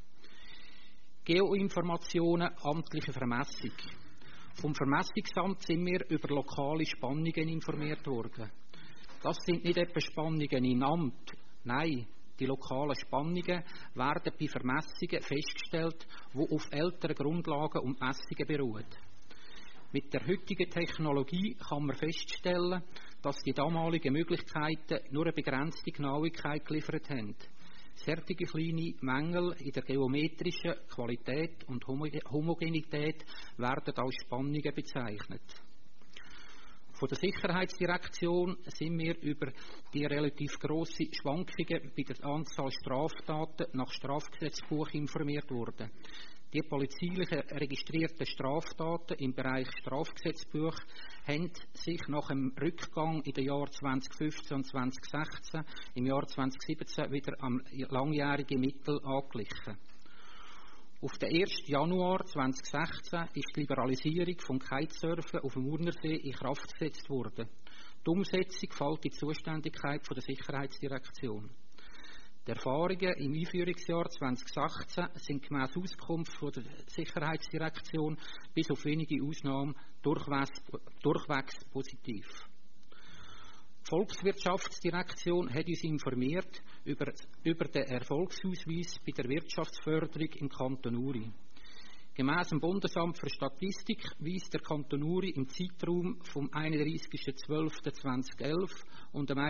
Geoinformationen, amtliche Vermessung. Vom Vermessungsamt sind wir über lokale Spannungen informiert worden. Das sind nicht etwa Spannungen im Amt, nein, die lokalen Spannungen werden bei Vermessungen festgestellt, die auf älteren Grundlagen und Messungen beruhen. Mit der heutigen Technologie kann man feststellen, dass die damaligen Möglichkeiten nur eine begrenzte Genauigkeit geliefert haben. Solche kleine Mängel in der geometrischen Qualität und Homogenität werden als Spannungen bezeichnet. Von der Sicherheitsdirektion sind wir über die relativ grossen Schwankungen bei der Anzahl Straftaten nach Strafgesetzbuch informiert worden. Die polizeilichen registrierten Straftaten im Bereich Strafgesetzbuch haben sich nach dem Rückgang in den Jahren 2015 und 2016 im Jahr 2017 wieder am langjährigen Mittel angeglichen. Auf den 1. Januar 2016 ist die Liberalisierung vom Kitesurfen auf dem Urnersee in Kraft gesetzt worden. Die Umsetzung fällt in die Zuständigkeit der Sicherheitsdirektion. Die Erfahrungen im Einführungsjahr 2018 sind gemäss Auskunft von der Sicherheitsdirektion bis auf wenige Ausnahmen durchwegs positiv. Die Volkswirtschaftsdirektion hat uns informiert über den Erfolgsausweis bei der Wirtschaftsförderung im Kanton Uri. Gemäss dem Bundesamt für Statistik weist der Kanton Uri im Zeitraum vom 31.12.2011 und dem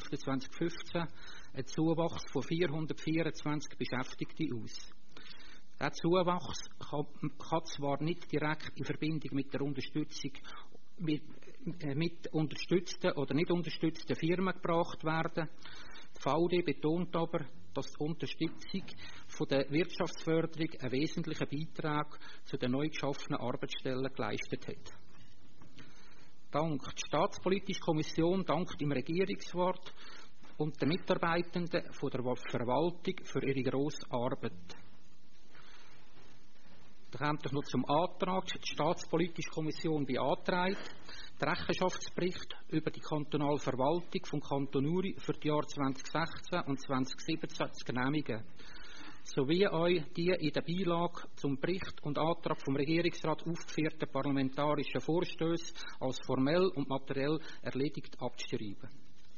31.12.2015 einen Zuwachs von 424 Beschäftigten aus. Der Zuwachs kann zwar nicht direkt in Verbindung mit der Unterstützung mit unterstützten oder nicht unterstützten Firmen gebracht werden. Die VD betont aber, dass die Unterstützung von der Wirtschaftsförderung einen wesentlichen Beitrag zu den neu geschaffenen Arbeitsstellen geleistet hat. Die Staatspolitische Kommission dankt dem Regierungsrat und den Mitarbeitenden von der Verwaltung für ihre grosse Arbeit. Da kommt es noch zum Antrag. Die Staatspolitische Kommission beantragt, den Rechenschaftsbericht über die kantonale Verwaltung vom Kanton Uri für die Jahre 2016 und 2017 zu genehmigen, sowie auch die in der Beilage zum Bericht und Antrag vom Regierungsrat aufgeführten parlamentarischen Vorstöße als formell und materiell erledigt abzuschreiben.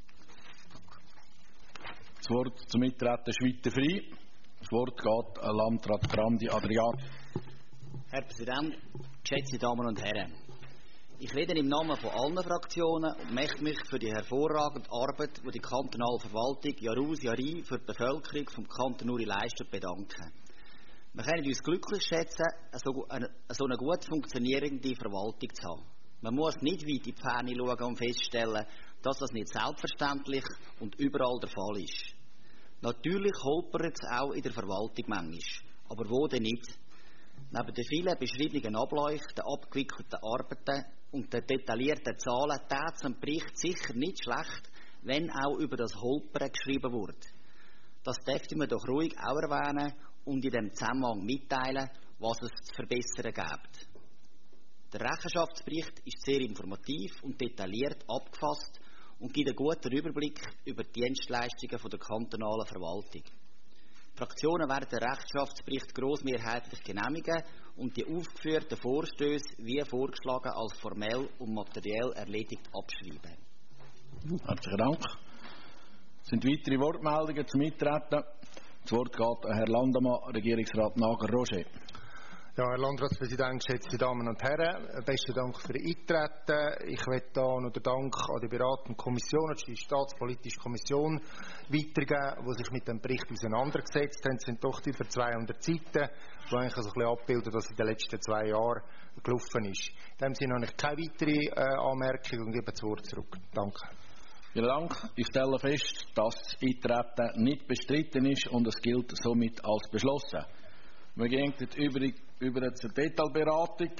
Das Wort zum Eintreten ist weiter frei. Das Wort geht an Landrat Grandi Adrian. Herr Präsident, geschätzte Damen und Herren. Ich rede im Namen von allen Fraktionen und möchte mich für die hervorragende Arbeit, die die kantonale Verwaltung Jahr aus Jahr ein für die Bevölkerung vom Kanton Uri leistet, bedanken. Wir können uns glücklich schätzen, so eine gut funktionierende Verwaltung zu haben. Man muss nicht weit in die Ferne schauen und feststellen, dass das nicht selbstverständlich und überall der Fall ist. Natürlich holpert es auch in der Verwaltung manchmal, aber wo denn nicht? Neben den vielen beschriebenen Abläufen, den abgewickelten Arbeiten und den detaillierten Zahlen täte es ein Bericht sicher nicht schlecht, wenn auch über das Holpern geschrieben wurde. Das dürfte man doch ruhig auch erwähnen und in dem Zusammenhang mitteilen, was es zu verbessern gibt. Der Rechenschaftsbericht ist sehr informativ und detailliert abgefasst und gibt einen guten Überblick über die Dienstleistungen der kantonalen Verwaltung. Die Fraktionen werden den Rechenschaftsbericht grossmehrheitlich genehmigen und die aufgeführten Vorstöße wie vorgeschlagen als formell und materiell erledigt abschreiben. Herzlichen Dank. Sind weitere Wortmeldungen zum Eintreten? Das Wort geht an Herrn Landemann, Regierungsrat Nager-Roger. Ja, Herr Landratspräsident, geschätzte Damen und Herren, besten Dank für Ihr Eintreten. Ich möchte hier noch den Dank an die beratende Kommission, die Staatspolitische Kommission, weitergeben, die sich mit dem Bericht auseinandergesetzt haben. Es sind doch über 200 Seiten, die eigentlich also ein bisschen abbilden, was in den letzten 2 Jahren gelaufen ist. In dem Sinne habe ich keine weitere Anmerkung und gebe das Wort zurück. Danke. Vielen Dank. Ich stelle fest, dass das Eintreten nicht bestritten ist und es gilt somit als beschlossen. Wir gehen über zur Detailberatung.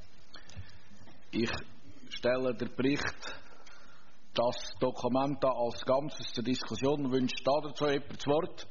Ich stelle den Bericht, das Dokument als Ganzes zur Diskussion. Wünscht dazu jemand das Wort?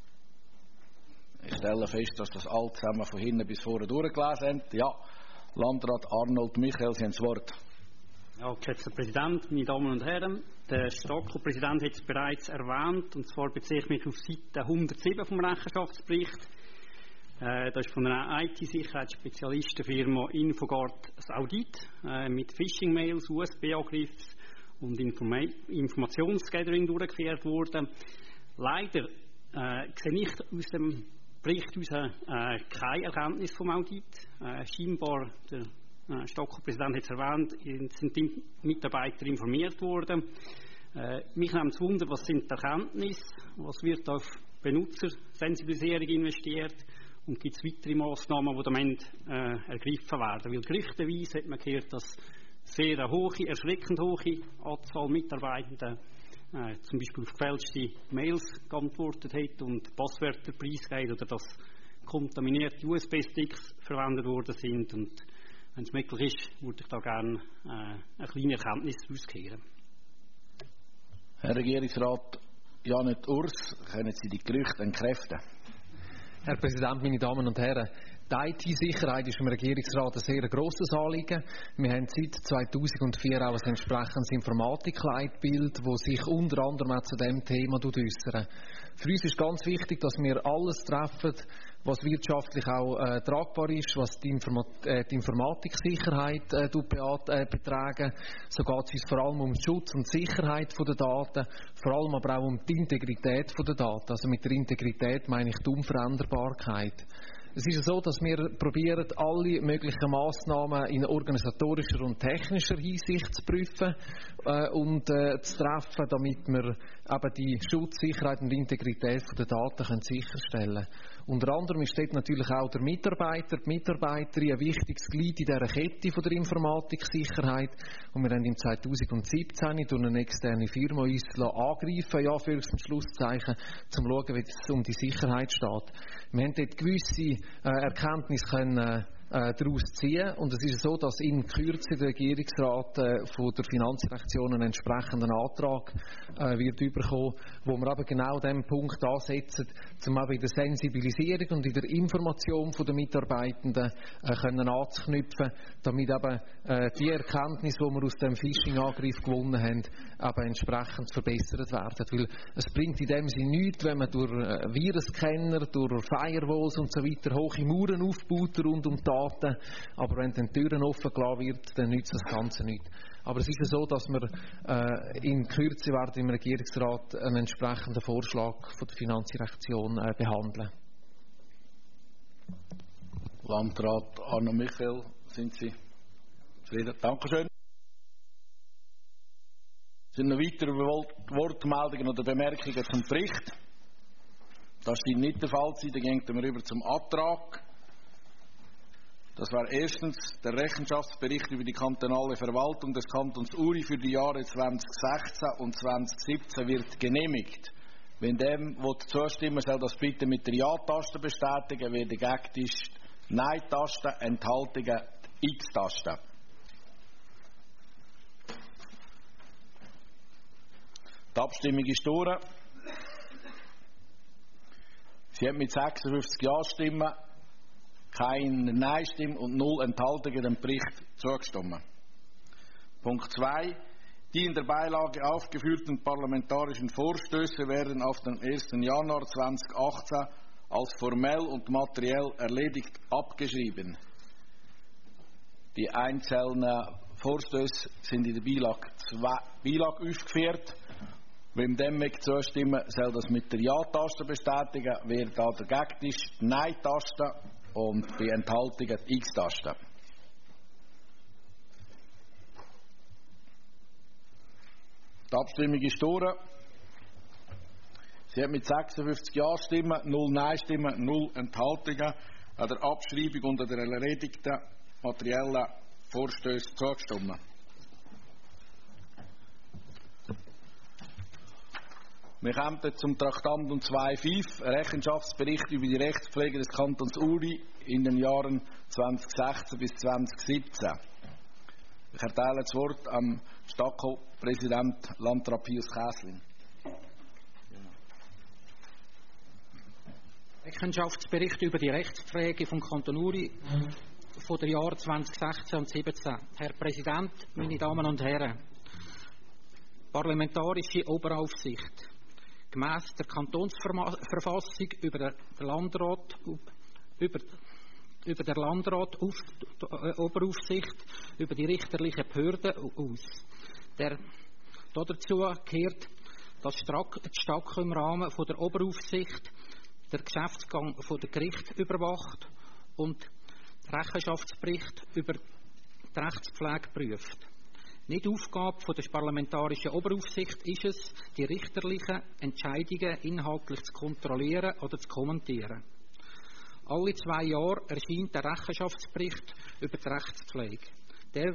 Ich stelle fest, dass das alle zusammen von hinten bis vorne durchgelesen haben. Ja, Landrat Arnold Michael, Sie haben das Wort. Ja, geschätzter Präsident, meine Damen und Herren, der STAKO-Präsident hat es bereits erwähnt, und zwar beziehe ich mich auf Seite 107 vom Rechenschaftsbericht. Das ist von einer IT-Sicherheitsspezialistenfirma Infogard das Audit mit Phishing-Mails, USB-Angriffen und Informationsgathering durchgeführt worden. Leider sehe ich aus dem Bericht keine Erkenntnis vom Audit. Scheinbar, der STAKO-Präsident hat es erwähnt, sind die Mitarbeiter informiert worden. Mich nimmt es Wunder, was sind die Erkenntnisse, was wird auf Benutzersensibilisierung investiert und gibt es weitere Massnahmen, die am Ende ergriffen werden. Weil gerüchteweise hat man gehört, dass sehr eine hohe, erschreckend hohe Anzahl Mitarbeitenden zum Beispiel auf gefälschte Mails geantwortet hat und Passwörter preisgegeben oder dass kontaminierte USB-Sticks verwendet worden sind. Und wenn es möglich ist, würde ich da gerne eine kleine Erkenntnis auskehren. Herr Regierungsrat Janet Urs, können Sie die Gerüchte entkräften? Herr Präsident, meine Damen und Herren, die IT-Sicherheit ist im Regierungsrat ein sehr grosses Anliegen. Wir haben seit 2004 auch ein entsprechendes Informatikleitbild, das sich unter anderem auch zu diesem Thema äußert. Für uns ist ganz wichtig, dass wir alles treffen, was wirtschaftlich auch tragbar ist, was die Informatiksicherheit beträgt. So geht es uns vor allem um den Schutz und die Sicherheit der Daten, vor allem aber auch um die Integrität der Daten. Also mit der Integrität meine ich die Unveränderbarkeit. Es ist so, dass wir probieren, alle möglichen Massnahmen in organisatorischer und technischer Hinsicht zu prüfen und zu treffen, damit wir eben die Schutz, Sicherheit und Integrität der Daten sicherstellen können. Unter anderem ist dort natürlich auch der Mitarbeiter, die Mitarbeiterin ein wichtiges Glied in dieser Kette von der Informatiksicherheit. Und wir haben im 2017 durch eine externe Firma uns angreifen, ja, für das Schlusszeichen, um zu schauen, wie es um die Sicherheit steht. Wir haben dort gewisse Erkenntnisse können daraus ziehen. Und es ist so, dass in Kürze der Regierungsrat von der Finanzdirektion einen entsprechenden Antrag wird überkommen, wo wir aber genau diesen Punkt ansetzen, um auch in der Sensibilisierung und in der Information der Mitarbeitenden können anzuknüpfen, damit eben die Erkenntnisse, die wir aus dem Phishing-Angriff gewonnen haben, eben entsprechend verbessert werden. Weil es bringt in dem Sinne nichts, wenn man durch Virenscanner, durch Firewalls und so weiter hohe Mauern aufbaut rund um Daten, aber wenn dann die Türen offen gelassen wird, dann nützt das Ganze nicht. Aber es ist ja so, dass wir in Kürze werden im Regierungsrat einen entsprechenden Vorschlag von der Finanzdirektion behandeln. Landrat Arno Michel, sind Sie zufrieden? Dankeschön. Sind noch weitere Wortmeldungen oder Bemerkungen zum Bericht? Das scheint nicht der Fall zu sein. Dann gehen wir über zum Antrag. Das war erstens der Rechenschaftsbericht über die kantonale Verwaltung des Kantons Uri für die Jahre 2016 und 2017 wird genehmigt. Wenn dem zustimmen soll das bitte mit der Ja-Taste bestätigen. Wer dagegen ist, Nein-Taste, Enthaltungen, X-Taste. Die Abstimmung ist durch. Sie hat mit 56 Ja-Stimmen, keine Nein-Stimmen und 0 Enthaltungen dem Bericht zugestimmt. Punkt 2. Die in der Beilage aufgeführten parlamentarischen Vorstöße werden auf den 1. Januar 2018 als formell und materiell erledigt abgeschrieben. Die einzelnen Vorstöße sind in der Beilage aufgeführt. Wem dem zustimmen, soll das mit der Ja-Taste bestätigen. Wer da dagegen ist, Nein-Taste und bei Enthaltungen die X-Taste. Die Abstimmung ist durch. Sie hat mit 56 Ja-Stimmen, 0 Nein-Stimmen, 0 Enthaltungen an der Abschreibung unter der erledigten materiellen Vorstöße zugestimmt. Wir kommen zum Traktandum 2.5, Rechenschaftsbericht über die Rechtspflege des Kantons Uri in den Jahren 2016 bis 2017. Ich erteile das Wort am STAKO-Präsident Landrat Pius Käslin. Rechenschaftsbericht über die Rechtspflege vom Kanton Uri von den Jahren 2016 und 2017. Herr Präsident, meine Damen und Herren, parlamentarische Oberaufsicht. Gemäss der Kantonsverfassung über der Landrat Oberaufsicht über die richterlichen Behörden aus. Dazu gehört, dass die STAKO im Rahmen von der Oberaufsicht der Geschäftsgang von der Gerichte überwacht und Rechenschaftsbericht über die Rechtspflege prüft. Nicht Aufgabe von der parlamentarischen Oberaufsicht ist es, die richterlichen Entscheidungen inhaltlich zu kontrollieren oder zu kommentieren. Alle 2 Jahre erscheint der Rechenschaftsbericht über die Rechtspflege. Der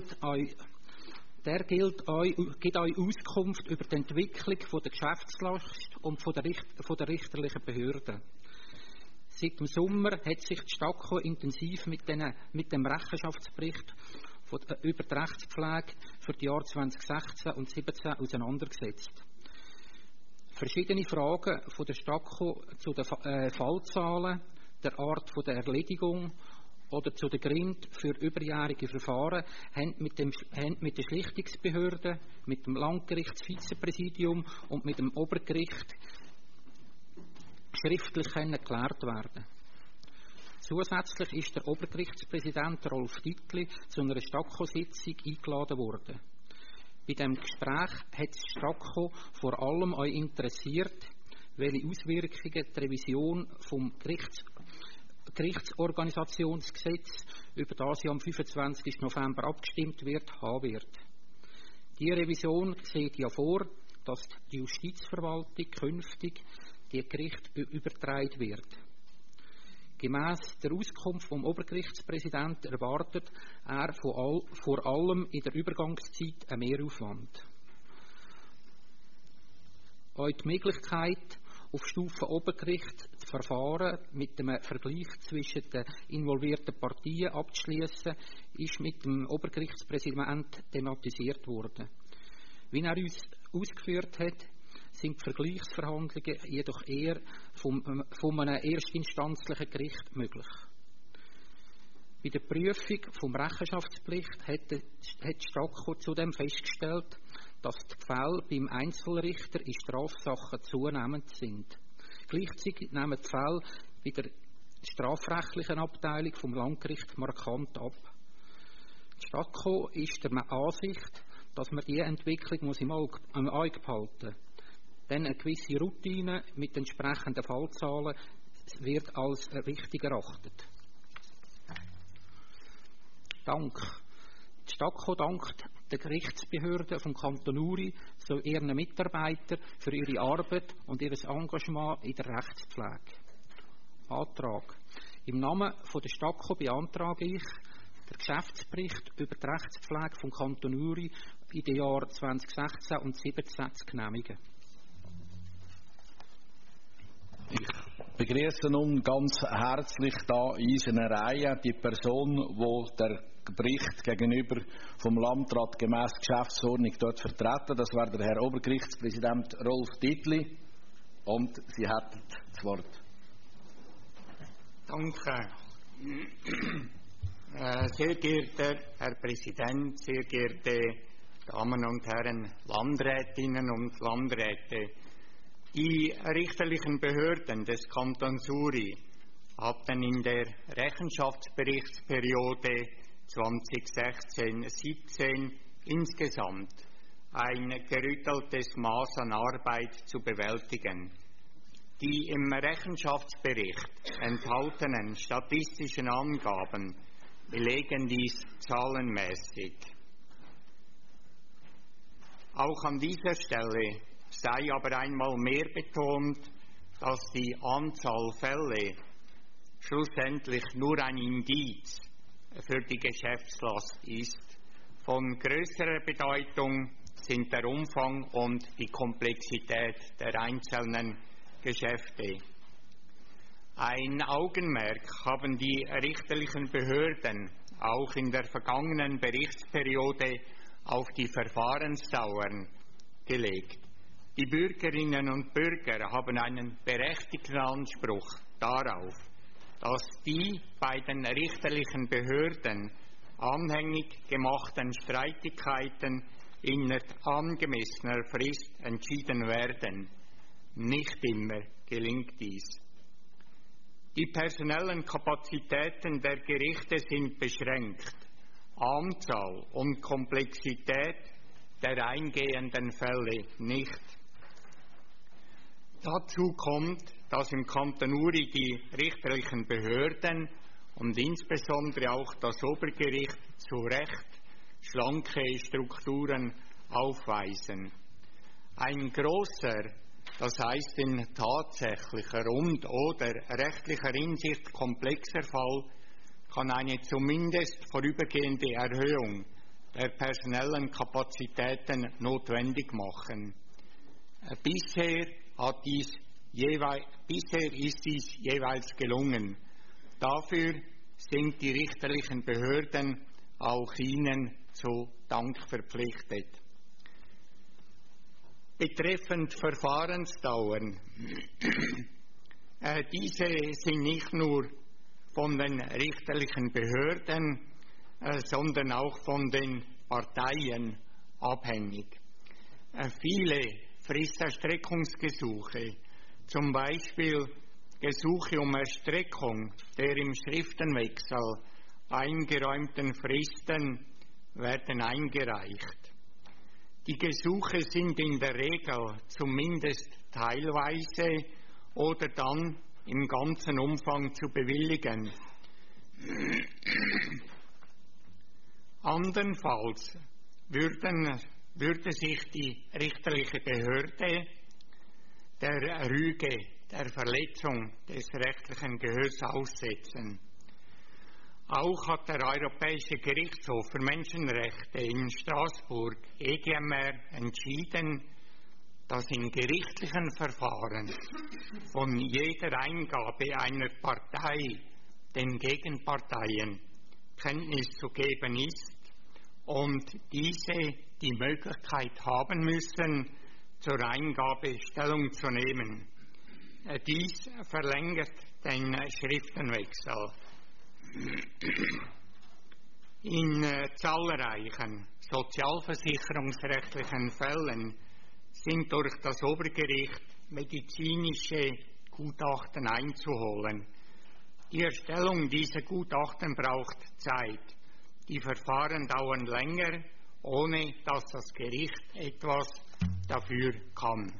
gibt euch Auskunft über die Entwicklung von der Geschäftslast und von der richterlichen Behörden. Seit dem Sommer hat sich die STAKO intensiv mit dem Rechenschaftsbericht über die Rechtspflege für die Jahre 2016 und 2017 auseinandergesetzt. Verschiedene Fragen von der STAKO zu den Fallzahlen, der Art der Erledigung oder zu den Gründen für überjährige Verfahren haben mit den Schlichtungsbehörden, mit dem Landgerichtsvizepräsidium und mit dem Obergericht schriftlich geklärt werden. Zusätzlich ist der Obergerichtspräsident Rolf Dittli zu einer STAKO-Sitzung eingeladen worden. Bei diesem Gespräch hat die STAKO vor allem interessiert, welche Auswirkungen die Revision vom Gerichtsorganisationsgesetz, über das ja am 25. November abgestimmt wird, haben wird. Die Revision sieht ja vor, dass die Justizverwaltung künftig die Gerichte übertragen wird. Gemäss der Auskunft vom Obergerichtspräsidenten erwartet er vor allem in der Übergangszeit einen Mehraufwand. Auch die Möglichkeit, auf Stufe Obergericht das Verfahren mit einem Vergleich zwischen den involvierten Partien abzuschließen, ist mit dem Obergerichtspräsidenten thematisiert worden. Wie er uns ausgeführt hat, sind die Vergleichsverhandlungen jedoch eher von einem erstinstanzlichen Gericht möglich. Bei der Prüfung vom Rechenschaftspflicht hat die STAKO zudem festgestellt, dass die Fälle beim Einzelrichter in Strafsachen zunehmend sind. Gleichzeitig nehmen die Fälle bei der strafrechtlichen Abteilung vom Landgericht markant ab. Die STAKO ist der Ansicht, dass man diese Entwicklung im Auge behalten muss. Denn eine gewisse Routine mit entsprechenden Fallzahlen wird als wichtig erachtet. Die STAKO dankt den Gerichtsbehörden vom Kanton Uri sowie ihren Mitarbeitern für ihre Arbeit und ihr Engagement in der Rechtspflege. Antrag. Im Namen der STAKO beantrage ich, den Geschäftsbericht über die Rechtspflege vom Kanton Uri in den Jahren 2016 und 2017 zu genehmigen. Ich begrüße nun ganz herzlich da in unserer Reihe die Person, die der Bericht gegenüber vom Landrat gemäß Geschäftsordnung dort vertreten. Das war der Herr Obergerichtspräsident Rolf Dietli. Und Sie hätten das Wort. Danke. Sehr geehrter Herr Präsident, sehr geehrte Damen und Herren Landrätinnen und Landräte, die richterlichen Behörden des Kantons Uri hatten in der Rechenschaftsberichtsperiode 2016-17 insgesamt ein gerütteltes Maß an Arbeit zu bewältigen. Die im Rechenschaftsbericht enthaltenen statistischen Angaben belegen dies zahlenmäßig. Auch an dieser Stelle sei aber einmal mehr betont, dass die Anzahl Fälle schlussendlich nur ein Indiz für die Geschäftslast ist. Von größerer Bedeutung sind der Umfang und die Komplexität der einzelnen Geschäfte. Ein Augenmerk haben die richterlichen Behörden auch in der vergangenen Berichtsperiode auf die Verfahrensdauern gelegt. Die Bürgerinnen und Bürger haben einen berechtigten Anspruch darauf, dass die bei den richterlichen Behörden anhängig gemachten Streitigkeiten innerhalb angemessener Frist entschieden werden. Nicht immer gelingt dies. Die personellen Kapazitäten der Gerichte sind beschränkt. Anzahl und Komplexität der eingehenden Fälle nicht. Dazu kommt, dass im Kanton Uri die richterlichen Behörden und insbesondere auch das Obergericht zu Recht schlanke Strukturen aufweisen. Ein großer, das heißt in tatsächlicher und/oder rechtlicher Hinsicht komplexer Fall kann eine zumindest vorübergehende Erhöhung der personellen Kapazitäten notwendig machen. Bisher ist dies jeweils gelungen. Dafür sind die richterlichen Behörden auch Ihnen zu Dank verpflichtet. Betreffend Verfahrensdauern. Diese sind nicht nur von den richterlichen Behörden, sondern auch von den Parteien abhängig. Viele Fristerstreckungsgesuche, zum Beispiel Gesuche um Erstreckung der im Schriftenwechsel eingeräumten Fristen, werden eingereicht. Die Gesuche sind in der Regel zumindest teilweise oder dann im ganzen Umfang zu bewilligen. Andernfalls würde sich die richterliche Behörde der Rüge, der Verletzung des rechtlichen Gehörs aussetzen. Auch hat der Europäische Gerichtshof für Menschenrechte in Straßburg, EGMR, entschieden, dass in gerichtlichen Verfahren von jeder Eingabe einer Partei den Gegenparteien Kenntnis zu geben ist und diese die Möglichkeit haben müssen, zur Eingabe Stellung zu nehmen. Dies verlängert den Schriftenwechsel. In zahlreichen sozialversicherungsrechtlichen Fällen sind durch das Obergericht medizinische Gutachten einzuholen. Die Erstellung dieser Gutachten braucht Zeit. Die Verfahren dauern länger, ohne dass das Gericht etwas dafür kann.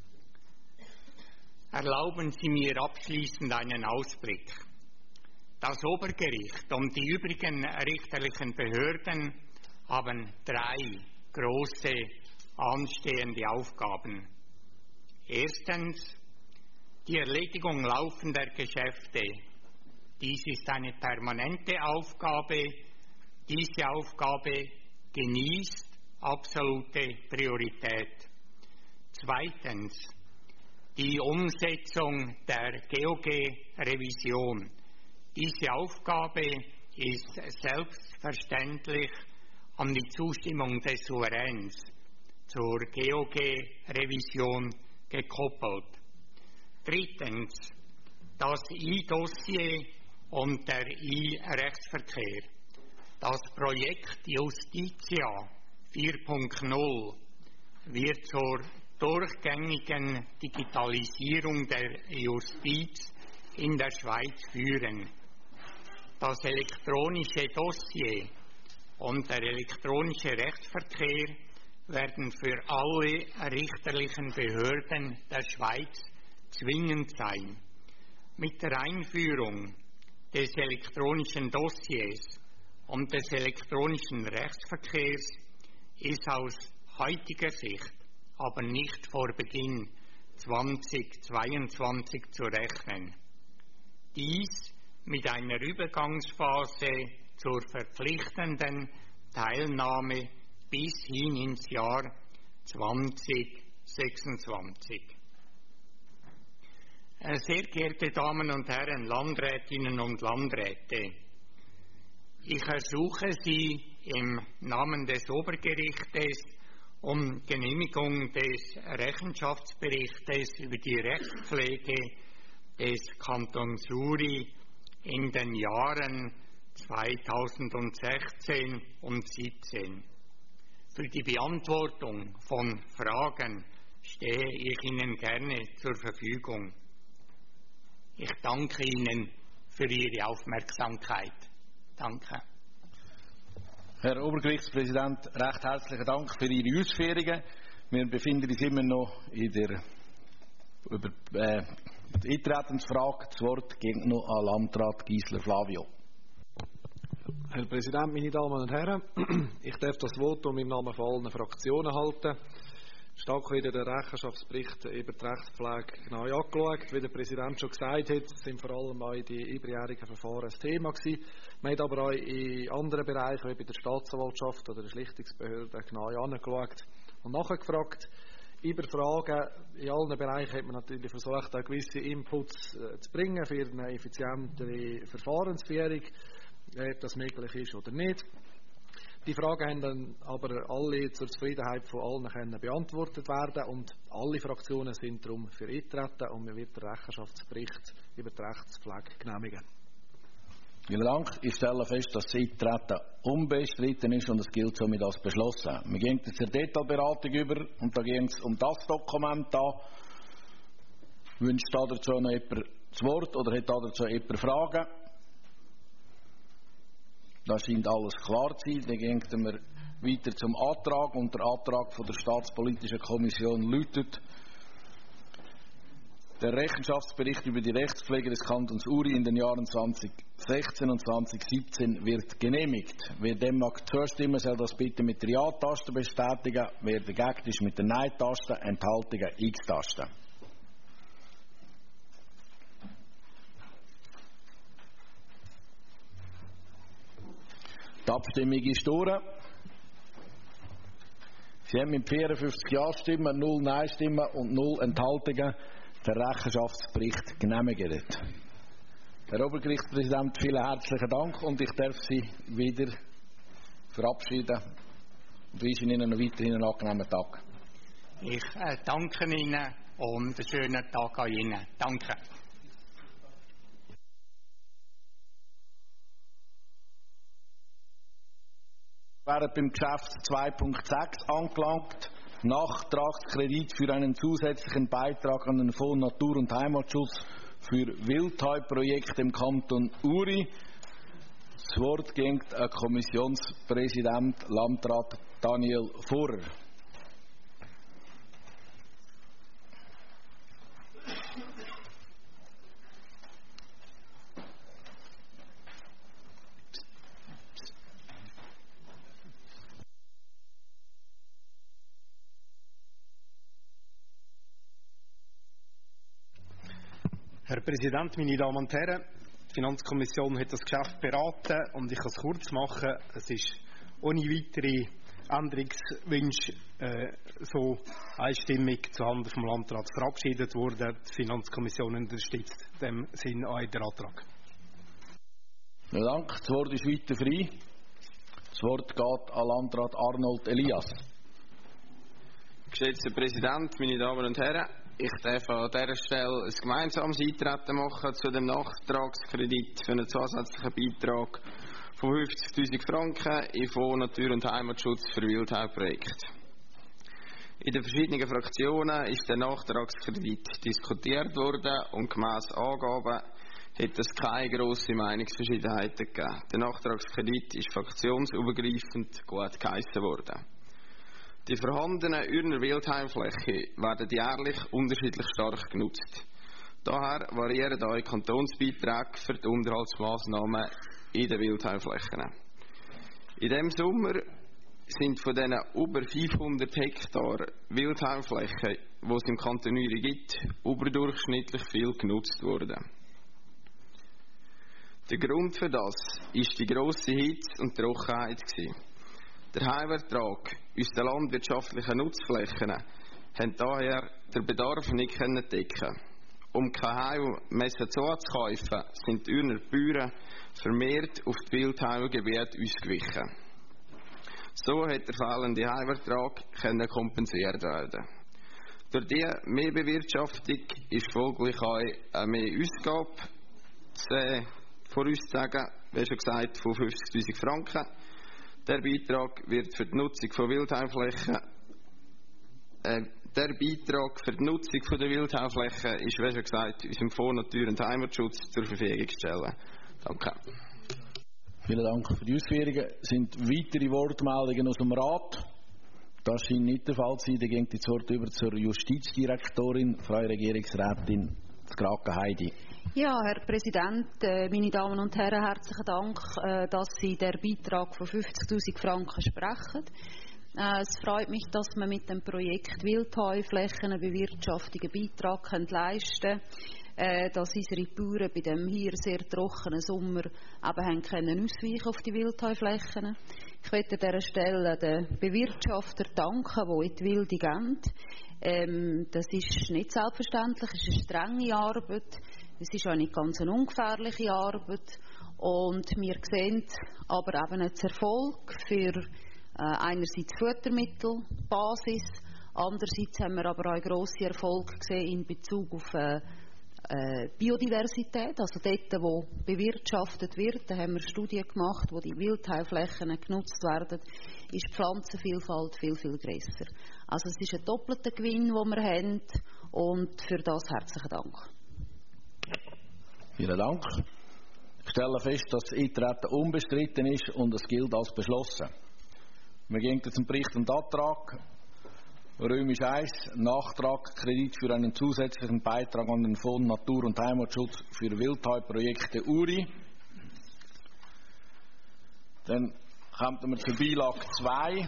Erlauben Sie mir abschließend einen Ausblick. Das Obergericht und die übrigen richterlichen Behörden haben 3 große anstehende Aufgaben. Erstens, die Erledigung laufender Geschäfte. Dies ist eine permanente Aufgabe. Diese Aufgabe genießt absolute Priorität. Zweitens, die Umsetzung der GOG-Revision. Diese Aufgabe ist selbstverständlich an die Zustimmung des Souveräns zur GOG-Revision gekoppelt. Drittens, das I-Dossier und der I-Rechtsverkehr. Das Projekt Justitia 4.0 wird zur durchgängigen Digitalisierung der Justiz in der Schweiz führen. Das elektronische Dossier und der elektronische Rechtsverkehr werden für alle richterlichen Behörden der Schweiz zwingend sein. Mit der Einführung des elektronischen Dossiers und des elektronischen Rechtsverkehrs ist aus heutiger Sicht aber nicht vor Beginn 2022 zu rechnen. Dies mit einer Übergangsphase zur verpflichtenden Teilnahme bis hin ins Jahr 2026. Sehr geehrte Damen und Herren, Landrätinnen und Landräte, ich ersuche Sie im Namen des Obergerichtes um Genehmigung des Rechenschaftsberichtes über die Rechtspflege des Kantons Uri in den Jahren 2016 und 2017. Für die Beantwortung von Fragen stehe ich Ihnen gerne zur Verfügung. Ich danke Ihnen für Ihre Aufmerksamkeit. Danke. Herr Obergerichtspräsident, recht herzlichen Dank für Ihre Ausführungen. Wir befinden uns immer noch in der Eintretensfrage. Das Wort geht noch an Landrat Gisler Flavio. Herr Präsident, meine Damen und Herren, ich darf das Votum im Namen von allen Fraktionen halten. Stark wieder der Rechenschaftsbericht über die Rechtspflege genau angeschaut. Wie der Präsident schon gesagt hat, sind vor allem auch die überjährigen Verfahren ein Thema gewesen. Man hat aber auch in anderen Bereichen, wie bei der Staatsanwaltschaft oder der Schlichtungsbehörde, genau angeschaut und nachgefragt. Über Fragen in allen Bereichen hat man natürlich versucht, auch gewisse Inputs zu bringen für eine effizientere Verfahrensführung, ob das möglich ist oder nicht. Die Fragen haben dann aber alle zur Zufriedenheit von allen können beantwortet werden und alle Fraktionen sind darum für Eintreten und man wird den Rechenschaftsbericht über die Rechtspflege genehmigen. Vielen Dank. Ich stelle fest, dass das Eintreten unbestritten ist und es gilt somit als beschlossen. Wir gehen jetzt zur Detailberatung über und da geht es um das Dokument da. Wünscht dazu noch jemand das Wort oder hat dazu jemand Fragen? Da scheint alles klar zu sein. Dann gehen wir weiter zum Antrag. Und der Antrag von der Staatspolitischen Kommission lautet: Der Rechenschaftsbericht über die Rechtspflege des Kantons Uri in den Jahren 2016 und 2017 wird genehmigt. Wer dem mag zustimmen, soll das bitte mit der Ja-Taste bestätigen. Wer dagegen ist, mit der Nein-Taste. Enthaltungen X-Taste. Die Abstimmung ist durch. Sie haben mit 54 Ja-Stimmen, 0 Nein-Stimmen und 0 Enthaltungen den Rechenschaftsbericht genehmigt. Herr Obergerichtspräsident, vielen herzlichen Dank und ich darf Sie wieder verabschieden und wünsche Ihnen noch weiterhin einen angenehmen Tag. Ich danke Ihnen und einen schönen Tag an Ihnen. Danke. Wir wären beim Geschäft 2.6 angelangt. Nachtragskredit für einen zusätzlichen Beitrag an den Fonds Natur- und Heimatschutz für Wildheuprojekte im Kanton Uri. Das Wort geht an Kommissionspräsident Landrat Daniel Furrer. Herr Präsident, meine Damen und Herren, die Finanzkommission hat das Geschäft beraten und ich kann es kurz machen. Es ist ohne weitere Änderungswünsche so einstimmig zuhanden vom Landrat verabschiedet worden. Die Finanzkommission unterstützt in dem Sinn auch den Antrag. Vielen Dank. Das Wort ist weiter frei. Das Wort geht an Landrat Arnold Elias. Geschätzter Präsident, meine Damen und Herren, ich darf an dieser Stelle ein gemeinsames Eintreten machen zu dem Nachtragskredit für einen zusätzlichen Beitrag von 50'000 Franken im Fonds Natur- und Heimatschutz für Wildheuprojekte. In den verschiedenen Fraktionen ist der Nachtragskredit diskutiert worden und gemäss Angaben hat es keine grossen Meinungsverschiedenheiten gegeben. Der Nachtragskredit ist fraktionsübergreifend gut geheissen worden. Die vorhandenen Urner Wildheimflächen werden jährlich unterschiedlich stark genutzt. Daher variieren auch die Kantonsbeiträge für die Unterhaltsmaßnahmen in den Wildheimflächen. In diesem Sommer sind von diesen über 500 Hektar Wildheimflächen, die es im Kanton Uri gibt, überdurchschnittlich viel genutzt worden. Der Grund für das ist die grosse Hitze und Trockenheit gewesen. Der Heimertrag aus den landwirtschaftlichen Nutzflächen haben daher den Bedarf nicht decken. Um keine Heilmesser zuzukaufen, sind die Urner Bauern vermehrt auf die Wildheimgebiete ausgewichen. So hat der fehlende Heimertrag kompensiert werden. Durch diese Mehrbewirtschaftung ist folglich auch eine Mehrausgabe vorauszusagen, wie schon gesagt, von 50'000 Franken. Der Beitrag wird für die Nutzung von Wildheimflächen der Beitrag für die Nutzung der Wildheimflächen ist, wie schon gesagt, unserem Fonds Natur- und Heimatschutz zur Verfügung zu stellen. Danke. Vielen Dank für die Ausführungen. Sind weitere Wortmeldungen aus dem Rat? Das scheint nicht der Fall zu sein. Dann geht das Wort über zur Justizdirektorin, Frau Regierungsrätin Skrake Heidi. Ja, Herr Präsident, meine Damen und Herren, herzlichen Dank, dass Sie den Beitrag von 50'000 Franken sprechen. Es freut mich, dass wir mit dem Projekt Wildheuflächenbewirtschaftung einen Beitrag leisten können, dass unsere Bauern bei dem hier sehr trockenen Sommer eben können ausweichen auf die Wildheuflächen. Ich möchte an dieser Stelle den Bewirtschaftern danken, die in die Wilde gehen. Das ist nicht selbstverständlich, es ist eine strenge Arbeit. Es ist auch nicht ganz eine ungefährliche Arbeit und wir sehen aber eben einen Erfolg für einerseits Futtermittelbasis, andererseits haben wir aber auch grosse Erfolge gesehen in Bezug auf Biodiversität, also dort, wo bewirtschaftet wird, da haben wir Studien gemacht, wo die Wildheimflächen genutzt werden, ist die Pflanzenvielfalt viel, viel grösser. Also es ist ein doppelter Gewinn, den wir haben und für das herzlichen Dank. Vielen Dank. Ich stelle fest, dass das Eintreten unbestritten ist und es gilt als beschlossen. Wir gehen zum Bericht und Antrag. Römisch 1, Nachtrag, Kredit für einen zusätzlichen Beitrag an den Fonds Natur- und Heimatschutz für Wildheuprojekte URI. Dann kommen wir zur Beilage 2.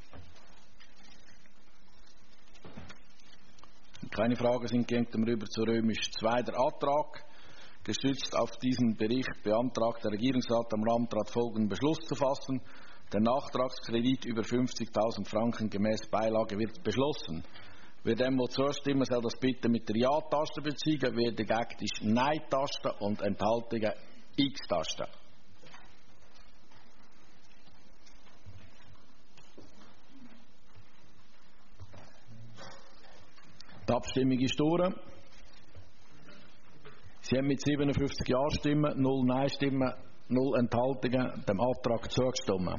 Keine Fragen sind, gehen wir rüber zu Römisch 2. Der Antrag. Gestützt auf diesen Bericht beantragt der Regierungsrat am Landrat folgenden Beschluss zu fassen. Der Nachtragskredit über 50.000 Franken gemäß Beilage wird beschlossen. Wer dem zustimmen, soll das bitte mit der Ja-Taste beziehen. Wer dagegen ist, Nein-Taste und Enthaltungen X-Taste. Die Abstimmung ist durch. Sie haben mit 57 Ja-Stimmen, 0 Nein-Stimmen, 0 Enthaltungen dem Antrag zugestimmt.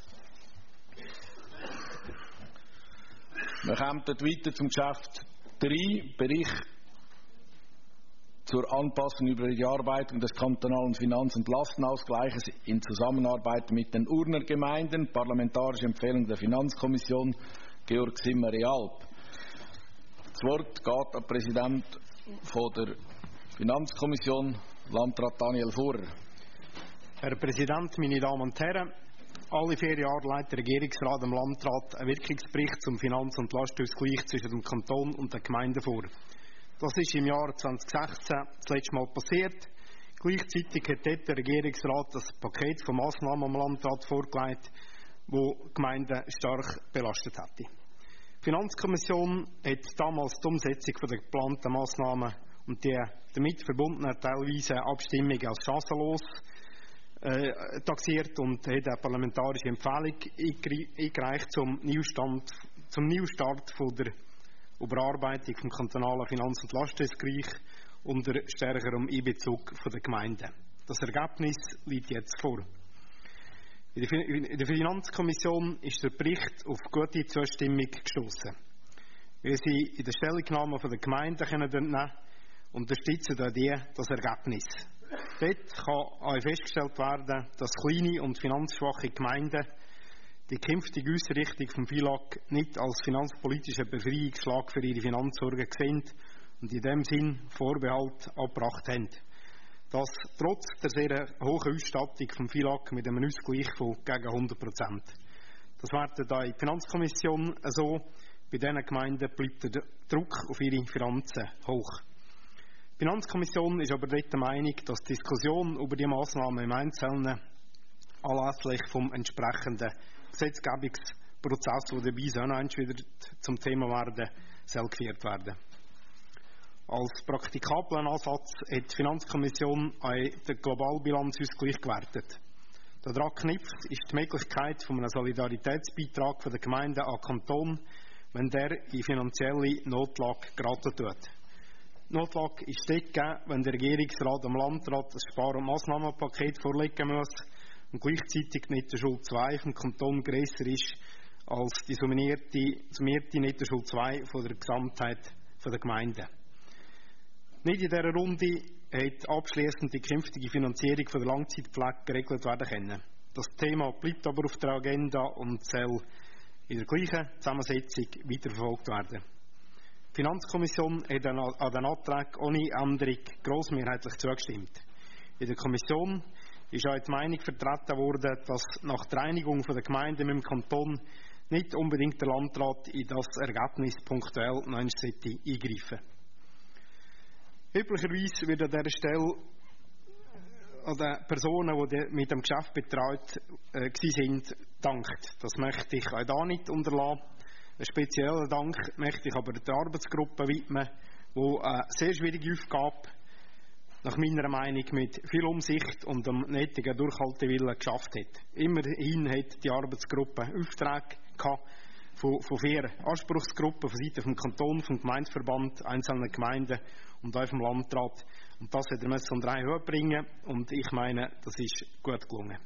Wir kommen weiter zum Geschäft 3, Bericht zur Anpassung über die Erarbeitung des kantonalen Finanz- und Lastenausgleiches in Zusammenarbeit mit den Urner Gemeinden, parlamentarische Empfehlung der Finanzkommission, Georg Simmer-Realp. Das Wort geht an den Präsidenten der Finanzkommission, Landrat Daniel Furrer. Herr Präsident, meine Damen und Herren, alle 4 Jahre leitet der Regierungsrat dem Landrat einen Wirkungsbericht zum Finanz- und Lastenausgleich zwischen dem Kanton und den Gemeinden vor. Das ist im Jahr 2016 das letzte Mal passiert. Gleichzeitig hat dort der Regierungsrat das Paket von Massnahmen am Landrat vorgelegt, das Gemeinden stark belastet hätte. Die Finanzkommission hat damals die Umsetzung der geplanten Massnahmen und die damit verbundenen teilweise Abstimmungen als chancenlos taxiert und hat eine parlamentarische Empfehlung eingereicht zum Neustart von der Überarbeitung des kantonalen Finanz- und Lastenausgleich unter stärkerem Einbezug der Gemeinden. Das Ergebnis liegt jetzt vor. In der Finanzkommission ist der Bericht auf gute Zustimmung gestoßen. Wir sie in der Stellungnahme der Gemeinden entnehmen, unterstützen die das Ergebnis. Dort kann auch festgestellt werden, dass kleine und finanzschwache Gemeinden die künftige Ausrichtung vom FILAG nicht als finanzpolitischen Befreiungsschlag für ihre Finanzsorgen sehen und in dem Sinn Vorbehalt abgebracht haben. Das trotz der sehr hohen Ausstattung vom FILAG mit einem Ausgleich von gegen 100%. Das wird da in der Finanzkommission so. Bei diesen Gemeinden bleibt der Druck auf ihre Finanzen hoch. Die Finanzkommission ist aber dort der Meinung, dass die Diskussion über die Massnahmen im Einzelnen anlässlich vom entsprechenden Gesetzgebungsprozess, der dabei so noch wieder zum Thema werden, soll geführt werden. Als praktikablen Ansatz hat die Finanzkommission den Globalbilanzausgleich gewertet. Daran geknüpft ist die Möglichkeit von einem Solidaritätsbeitrag der Gemeinden an den Kanton, wenn der in finanzielle Notlage geraten tut. Die Notlage ist dort gegeben, wenn der Regierungsrat dem Landrat ein Spar- und Massnahmenpaket vorlegen muss und gleichzeitig die Nettoschuld 2 vom Kanton grösser ist als die summierte Nettoschuld 2 von der Gesamtheit der Gemeinden. Nicht in dieser Runde hat abschliessend die künftige Finanzierung der Langzeitpflege geregelt werden können. Das Thema bleibt aber auf der Agenda und soll in der gleichen Zusammensetzung weiterverfolgt werden. Die Finanzkommission hat an den Antrag ohne Änderung grossmehrheitlich zugestimmt. In der Kommission ist auch die Meinung vertreten worden, dass nach der Einigung der Gemeinden mit dem Kanton nicht unbedingt der Landrat in das Ergebnis punktuell noch eingreifen. Üblicherweise wird an dieser Stelle an den Personen, die mit dem Geschäft betreut waren, dankt. Das möchte ich auch da nicht unterlassen. Einen speziellen Dank möchte ich aber der Arbeitsgruppe widmen, die eine sehr schwierige Aufgabe nach meiner Meinung mit viel Umsicht und dem nötigen Durchhaltewillen geschafft hat. Immerhin hat die Arbeitsgruppe Aufträge gehabt von 4 Anspruchsgruppen von Seiten vom Kanton, vom Gemeindeverband, einzelnen Gemeinden und auch vom Landrat. Und das hat er unter einen Hut bringen und ich meine, das ist gut gelungen.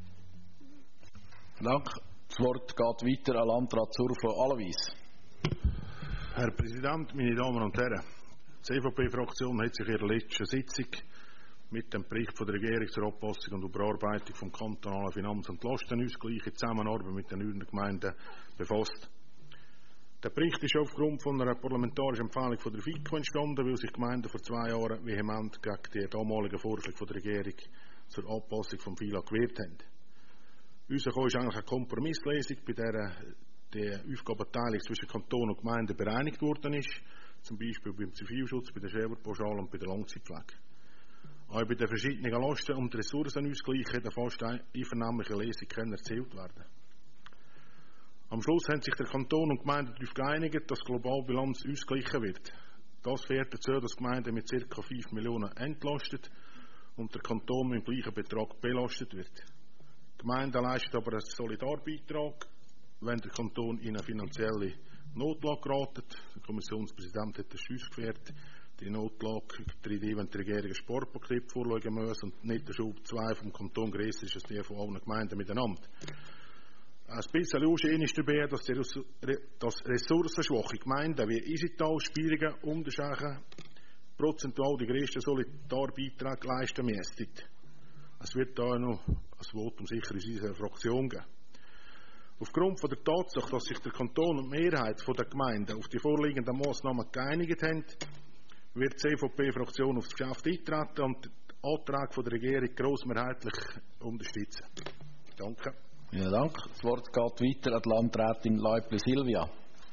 Danke. Das Wort geht weiter an Landrat Zurflo Allewis. Herr Präsident, meine Damen und Herren, die CVP-Fraktion hat sich in der letzten Sitzung mit dem Bericht von der Regierungsanpassung und Überarbeitung vom kantonalen Finanz- und Lastenausgleich in Zusammenarbeit mit den Urner Gemeinden befasst. Der Bericht ist aufgrund von einer parlamentarischen Empfehlung von der FiKo entstanden, weil sich Gemeinden vor 2 Jahren vehement gegen die damalige Vorschläge von der Regierung zur Anpassung vom FILAG gewehrt haben. Rausgekommen ist eigentlich eine Kompromisslesung, bei der die Aufgabenteilung zwischen Kanton und Gemeinden bereinigt worden ist, zum Beispiel beim Zivilschutz, bei der Schwerpauschale und bei der Langzeitpflege. Auch bei den verschiedenen Lasten und Ressourcenausgleich hätte fast eine einvernehmliche Lesung erzielt werden. Am Schluss haben sich der Kanton und Gemeinden darauf geeinigt, dass die Globalbilanz ausgeglichen wird. Das führt dazu, dass die Gemeinde mit ca. 5 Millionen entlastet und der Kanton mit dem gleichen Betrag belastet wird. Die Gemeinde leistet aber einen Solidarbeitrag, wenn der Kanton in eine finanzielle Notlage geratet. Der Kommissionspräsident hat das ausgeführt. Die Notlage tritt ein, wenn die Regierung ein Sportpaket vorlegen muss und nicht der Schub 2 vom Kanton grösser ist als der von allen Gemeinden miteinander. Ein bisschen unschön ist dabei, dass ressourcenschwache Gemeinden wie Isital, Spierigen, Unterschächen prozentual die grössten Solidarbeiträge leisten müssten. Es wird da noch ein Votum sicher in unserer Fraktion geben. Aufgrund von der Tatsache, dass sich der Kanton und die Mehrheit der Gemeinden auf die vorliegenden Massnahmen geeinigt haben, wird die CVP-Fraktion auf das Geschäft eintreten und den Antrag der Regierung grossmehrheitlich unterstützen. Danke. Ja, danke. Das Wort geht weiter an die Landrätin Leupli Silvia.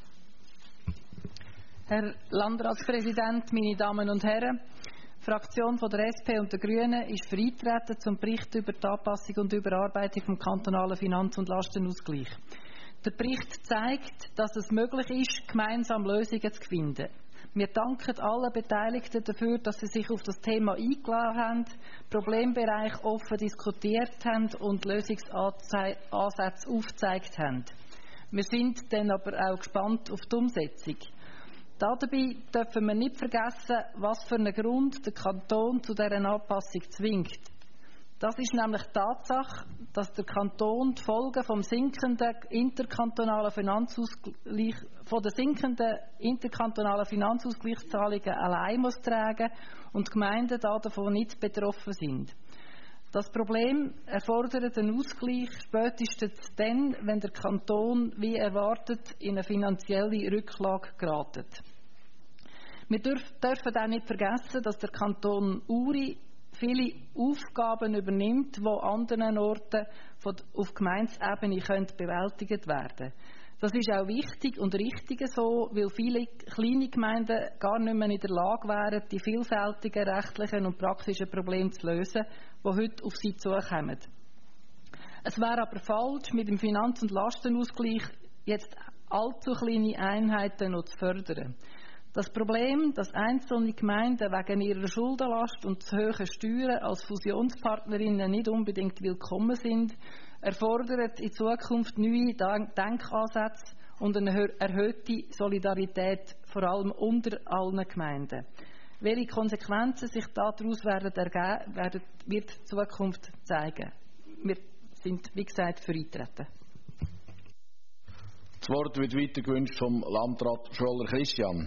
Herr Landratspräsident, meine Damen und Herren, die Fraktion von der SP und der Grünen ist für Eintreten zum Bericht über die Anpassung und Überarbeitung vom kantonalen Finanz- und Lastenausgleich. Der Bericht zeigt, dass es möglich ist, gemeinsam Lösungen zu finden. Wir danken allen Beteiligten dafür, dass sie sich auf das Thema eingeladen haben, Problembereich offen diskutiert haben und Lösungsansätze aufgezeigt haben. Wir sind dann aber auch gespannt auf die Umsetzung. Dabei dürfen wir nicht vergessen, was für einen Grund der Kanton zu dieser Anpassung zwingt. Das ist nämlich die Tatsache, dass der Kanton die Folgen vom sinkenden interkantonalen Finanzausgleichszahlungen allein muss tragen und die Gemeinden davon nicht betroffen sind. Das Problem erfordert einen Ausgleich spätestens dann, wenn der Kanton wie erwartet in eine finanzielle Rücklage gerät. Wir dürfen auch nicht vergessen, dass der Kanton Uri viele Aufgaben übernimmt, die an anderen Orten auf Gemeindeebene bewältigt werden können. Das ist auch wichtig und richtig so, weil viele kleine Gemeinden gar nicht mehr in der Lage wären, die vielfältigen rechtlichen und praktischen Probleme zu lösen, die heute auf sie zukommen. Es wäre aber falsch, mit dem Finanz- und Lastenausgleich jetzt allzu kleine Einheiten noch zu fördern. Das Problem, dass einzelne Gemeinden wegen ihrer Schuldenlast und zu hohen Steuern als Fusionspartnerinnen nicht unbedingt willkommen sind, erfordert in Zukunft neue Denkansätze und eine erhöhte Solidarität, vor allem unter allen Gemeinden. Welche Konsequenzen sich daraus werden ergeben, wird die Zukunft zeigen. Wir sind, wie gesagt, für Eintreten. Das Wort wird weiter gewünscht vom Landrat Scholler Christian.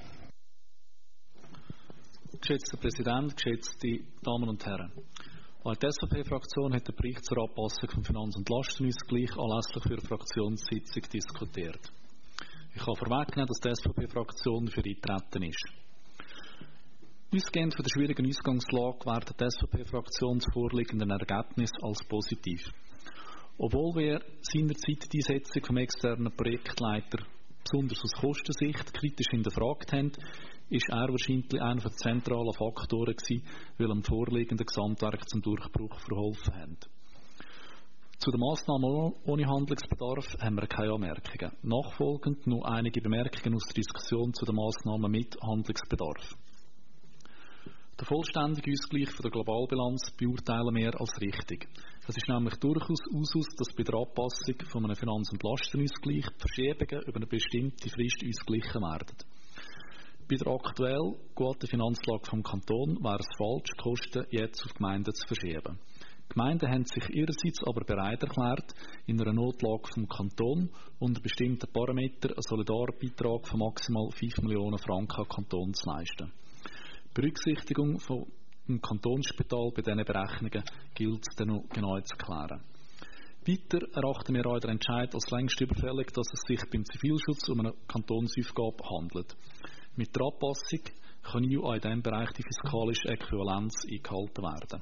Geschätzter Präsident, geschätzte Damen und Herren. Auch die SVP-Fraktion hat den Bericht zur Anpassung vom Finanz- und Lastenausgleich anlässlich für eine Fraktionssitzung diskutiert. Ich kann vorwegnehmen, dass die SVP-Fraktion für Eintreten ist. Ausgehend von der schwierigen Ausgangslage wertet die SVP-Fraktion das vorliegende Ergebnis als positiv. Obwohl wir seinerzeit die Einsetzung vom externen Projektleiter besonders aus Kostensicht kritisch hinterfragt haben, ist er wahrscheinlich einer der zentralen Faktoren gewesen, weil am vorliegenden Gesamtwerk zum Durchbruch verholfen haben. Zu den Massnahmen ohne Handlungsbedarf haben wir keine Anmerkungen. Nachfolgend noch einige Bemerkungen aus der Diskussion zu den Massnahmen mit Handlungsbedarf. Der vollständige Ausgleich von der Globalbilanz beurteilen wir als richtig. Es ist nämlich durchaus Usus, dass bei der Anpassung von einem Finanz- und Lastenausgleich die Verschiebungen über eine bestimmte Frist ausgeglichen werden. Bei der aktuell guten Finanzlage vom Kanton wäre es falsch, die Kosten jetzt auf Gemeinden zu verschieben. Die Gemeinden haben sich ihrerseits aber bereit erklärt, in einer Notlage vom Kanton unter bestimmten Parametern einen Solidarbeitrag von maximal 5 Millionen Franken an den Kanton zu leisten. Die Berücksichtigung vom Kantonsspital bei diesen Berechnungen gilt es dann noch genau zu klären. Weiter erachten wir auch den Entscheid als längst überfällig, dass es sich beim Zivilschutz um eine Kantonsaufgabe handelt. Mit der Anpassung kann auch in diesem Bereich die fiskalische Äquivalenz eingehalten werden.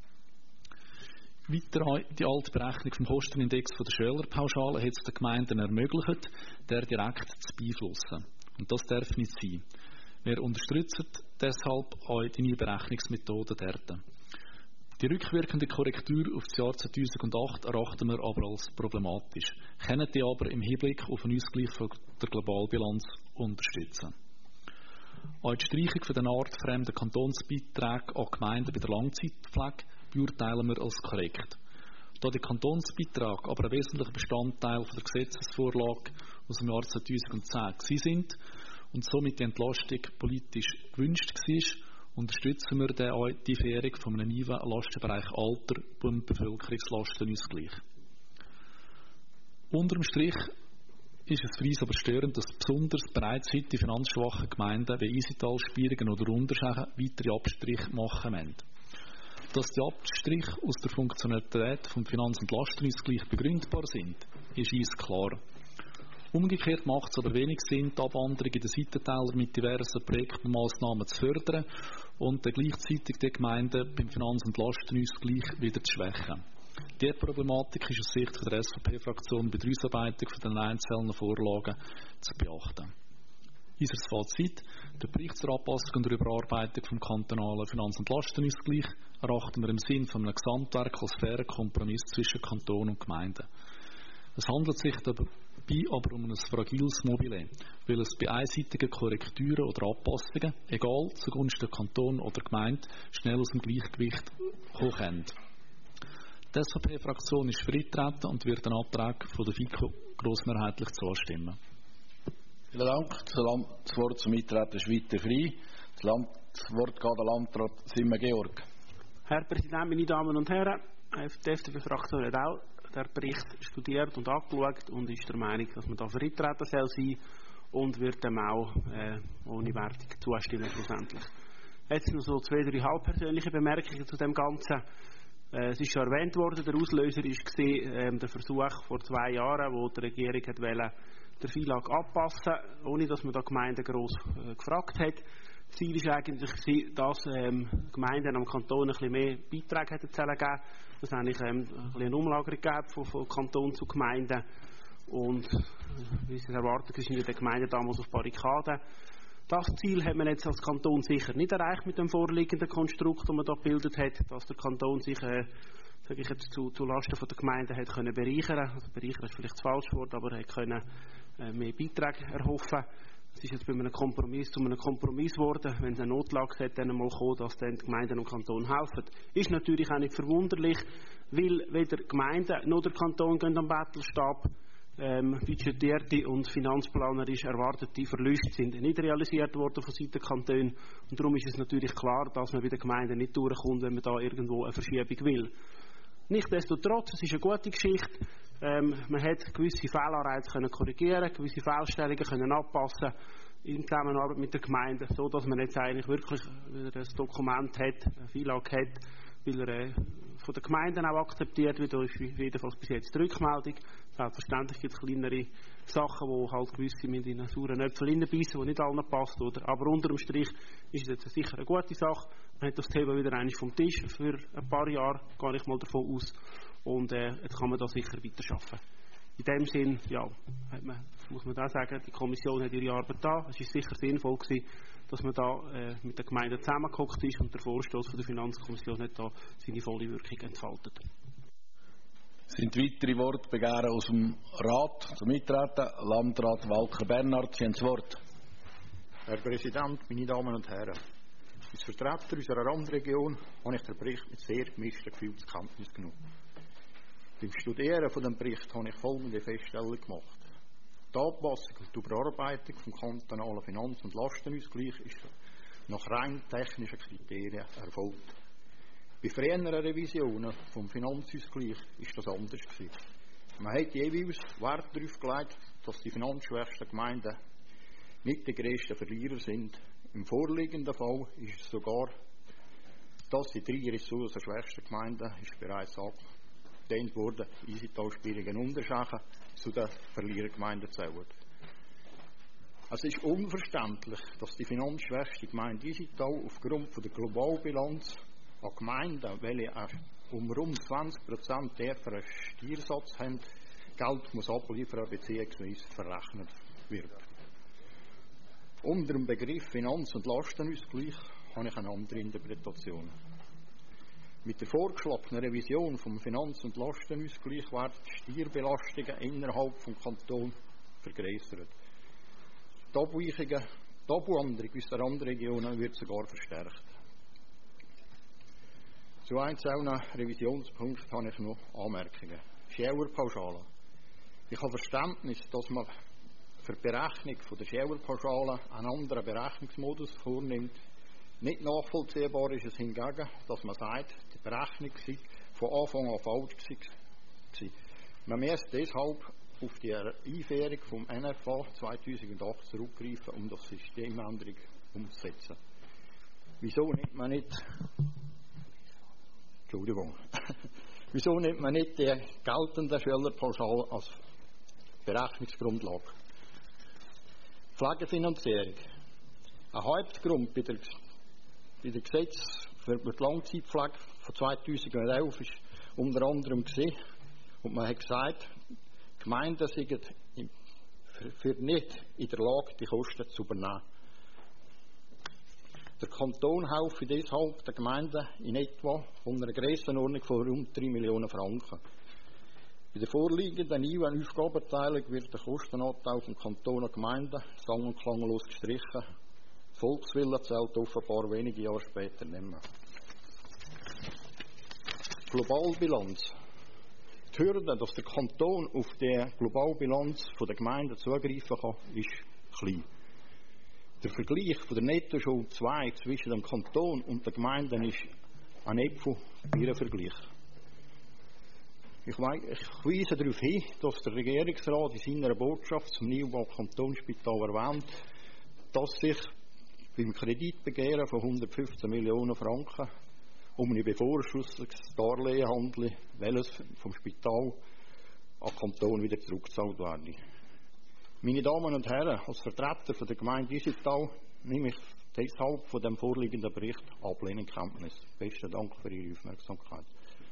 Weiter die alte Berechnung vom Kostenindex der Schülerpauschale hat es den Gemeinden ermöglicht, der direkt zu beeinflussen. Und das darf nicht sein. Wir unterstützen deshalb auch die neue Berechnungsmethode dort. Die rückwirkende Korrektur auf das Jahr 2008 erachten wir aber als problematisch, können die aber im Hinblick auf einen Ausgleich von der Globalbilanz unterstützen. Auch die Streichung von den artfremden Kantonsbeiträgen an Gemeinden bei der Langzeitpflege beurteilen wir als korrekt. Da die Kantonsbeiträge aber ein wesentlicher Bestandteil der Gesetzesvorlage aus dem Jahr 2010 sind und somit die Entlastung politisch gewünscht war, unterstützen wir die Einführung von einem neuen Lastenbereich Alter beim Bevölkerungslastenausgleich. Unter dem Strich ist es für uns aber störend, dass besonders bereits heute finanzschwache Gemeinden wie Isital, Spierigen oder Unterschächen weitere Abstriche machen müssen. Dass die Abstriche aus der Funktionalität des Finanz- und Lastenausgleichs begründbar sind, ist uns klar. Umgekehrt macht es aber wenig Sinn, die Abwanderung in den Seitentälern mit diversen Projekten und Massnahmen zu fördern und dann gleichzeitig die Gemeinden beim Finanz- und Lastenausgleich wieder zu schwächen. Diese Problematik ist aus Sicht der SVP-Fraktion bei der Ausarbeitung von den einzelnen Vorlagen zu beachten. Unser Fazit: Der Bericht zur Anpassung und der Überarbeitung des kantonalen Finanz- und Lastenausgleich erachten wir im Sinn von einem Gesamtwerk als fairen Kompromiss zwischen Kanton und Gemeinden. Es handelt sich dabei aber um ein fragiles Mobile, weil es bei einseitigen Korrekturen oder Anpassungen, egal zugunsten Kanton oder Gemeinde, schnell aus dem Gleichgewicht kommen kann. Die SVP-Fraktion ist vertreten und wird den Antrag von der FiKo grossmehrheitlich zustimmen. Vielen Dank. Das Wort zum Eintreten ist weiter frei. Das Wort geht an Landrat Simon Georg. Herr Präsident, meine Damen und Herren, die FDP-Fraktion hat auch den Bericht studiert und angeschaut und ist der Meinung, dass man da vertreten soll sein und wird dem auch ohne Wertung zustimmen schlussendlich. Jetzt noch so 2-3 halbpersönliche Bemerkungen zu dem Ganzen. Es ist schon erwähnt worden, der Auslöser war der Versuch vor 2 Jahren, wo die Regierung wollte, den FILAG anpassen, ohne dass man da Gemeinden gross gefragt hat. Das Ziel war eigentlich, dass Gemeinden am Kanton ein bisschen mehr Beiträge hätten geben. Das hat eigentlich eine Umlagerung gegeben von Kanton zu Gemeinden. Und wie es erwartet ist, sind die Gemeinden damals auf Barrikaden. Das Ziel hat man jetzt als Kanton sicher nicht erreicht mit dem vorliegenden Konstrukt, das man da gebildet hat, dass der Kanton sich sage ich jetzt, zu Lasten der Gemeinden hat können bereichern. Also bereichern ist vielleicht das falsche Wort, aber er hat können mehr Beiträge erhoffen. Es ist jetzt bei einem Kompromiss zu einem Kompromiss geworden. Wenn es eine Notlage hat, dann mal kommen, dass dann die Gemeinden und Kanton helfen. Ist natürlich auch nicht verwunderlich, weil weder die Gemeinden noch der Kanton gehen am Bettelstab. Budgetierte und finanzplanerisch erwartete Verluste sind nicht realisiert worden von Seiten der Kantone. Und darum ist es natürlich klar, dass man bei den Gemeinden nicht durchkommt, wenn man da irgendwo eine Verschiebung will. Nichtsdestotrotz, es ist eine gute Geschichte. Man hat gewisse Fehlanreize können korrigieren, gewisse Fehlstellungen können anpassen in Zusammenarbeit mit der Gemeinde, so dass man jetzt eigentlich wirklich wieder ein Dokument hat, ein FILAG hat, weil er von den Gemeinden auch akzeptiert wird, ist jedenfalls bis jetzt die Rückmeldung. Selbstverständlich gibt es kleinere Sachen, wo halt gewisse mit in einen sauren Äpfel reinbeissen, die nicht allen passt, oder? Aber unter dem Strich ist es jetzt sicher eine gute Sache. Man hat das Thema wieder einmal vom Tisch für ein paar Jahre, gehe ich mal davon aus. Und jetzt kann man da sicher weiterarbeiten. In dem Sinn, ja, muss man da sagen, die Kommission hat ihre Arbeit da. Es ist sicher sinnvoll gewesen, dass man da mit der Gemeinde zusammengehockt ist und der Vorstoß von der Finanzkommission hat da seine volle Wirkung entfaltet. Sind weitere Wortbegehren aus dem Rat zum Eintreten? Landrat Walker Bernhard, Sie haben das Wort. Herr Präsident, meine Damen und Herren, als Vertreter unserer Randregion habe ich den Bericht mit sehr gemischten Gefühlen zur Kenntnis genommen. Beim Studieren von dem Bericht habe ich folgende Feststellung gemacht. Die Anpassung und die Überarbeitung des kantonalen Finanz- und Lastenausgleich ist nach rein technischen Kriterien erfolgt. Bei früheren Revisionen vom Finanzausgleich ist das anders gewesen. Man hat jeweils Wert darauf gelegt, dass die finanzschwächsten Gemeinden nicht die grössten Verlierer sind. Im vorliegenden Fall ist es sogar, dass die 3 ressourcenschwächsten Gemeinden ist bereits gedehnt wurde, Isital, Spierigen, Unterschachen zu den Verlierergemeinden zählen. Es ist unverständlich, dass die finanzschwächste Gemeinde Isital aufgrund der Globalbilanz an Gemeinden, welche um rund 20% tieferen Steuersatz haben, Geld muss abliefern bzw. verrechnet wird. Unter dem Begriff Finanz- und Lastenausgleich habe ich eine andere Interpretation. Mit der vorgeschlagenen Revision vom Finanz- und Lastenausgleich werden die Steuerbelastungen innerhalb des Kantons vergrößert. Die Abwanderung aus den Randregionen wird sogar verstärkt. Zu einzelnen Revisionspunkten habe ich noch Anmerkungen. Schauerpauschale. Ich habe Verständnis, dass man für die Berechnung der Schauerpauschale einen anderen Berechnungsmodus vornimmt. Nicht nachvollziehbar ist es hingegen, dass man sagt, die Berechnung sei von Anfang an falsch war. Man müsste deshalb auf die Einführung vom NFA 2008 zurückgreifen, um das Systemänderung umzusetzen. Wieso nimmt man nicht die geltende Schülerpauschale als Berechnungsgrundlage? Pflegefinanzierung. Ein Hauptgrund bei der Gesetz für die Langzeitpflege von 2011 ist unter anderem gesehen, und man hat gesagt, Gemeinden seien für nicht in der Lage, die Kosten zu übernehmen. Der Kanton helfe deshalb den Gemeinden in etwa von einer Grössenordnung von rund 3 Millionen Franken. Bei der vorliegenden neuen Aufgabenteilung wird der Kostenanteil vom Kanton an Gemeinden sang- und klanglos gestrichen. Der Volkswille zählt offenbar wenige Jahre später nicht mehr. Globalbilanz. Die Hürde, dass der Kanton auf die Globalbilanz der Gemeinden zugreifen kann, ist klein. Der Vergleich von der Nettoschuld 2 zwischen dem Kanton und den Gemeinden ist ein Äpfel-Birnen-Vergleich. Ich weise darauf hin, dass der Regierungsrat in seiner Botschaft zum Neubau Kantonsspital erwähnt, dass sich beim Kreditbegehren von 115 Millionen Franken um ein Bevorschussungsdarlehen handelt, welches vom Spital an den Kanton wieder zurückgezahlt werde. Meine Damen und Herren, als Vertreter der Gemeinde Isital nehme ich deshalb von dem vorliegenden Bericht ablehnend Kenntnis. Besten Dank für Ihre Aufmerksamkeit.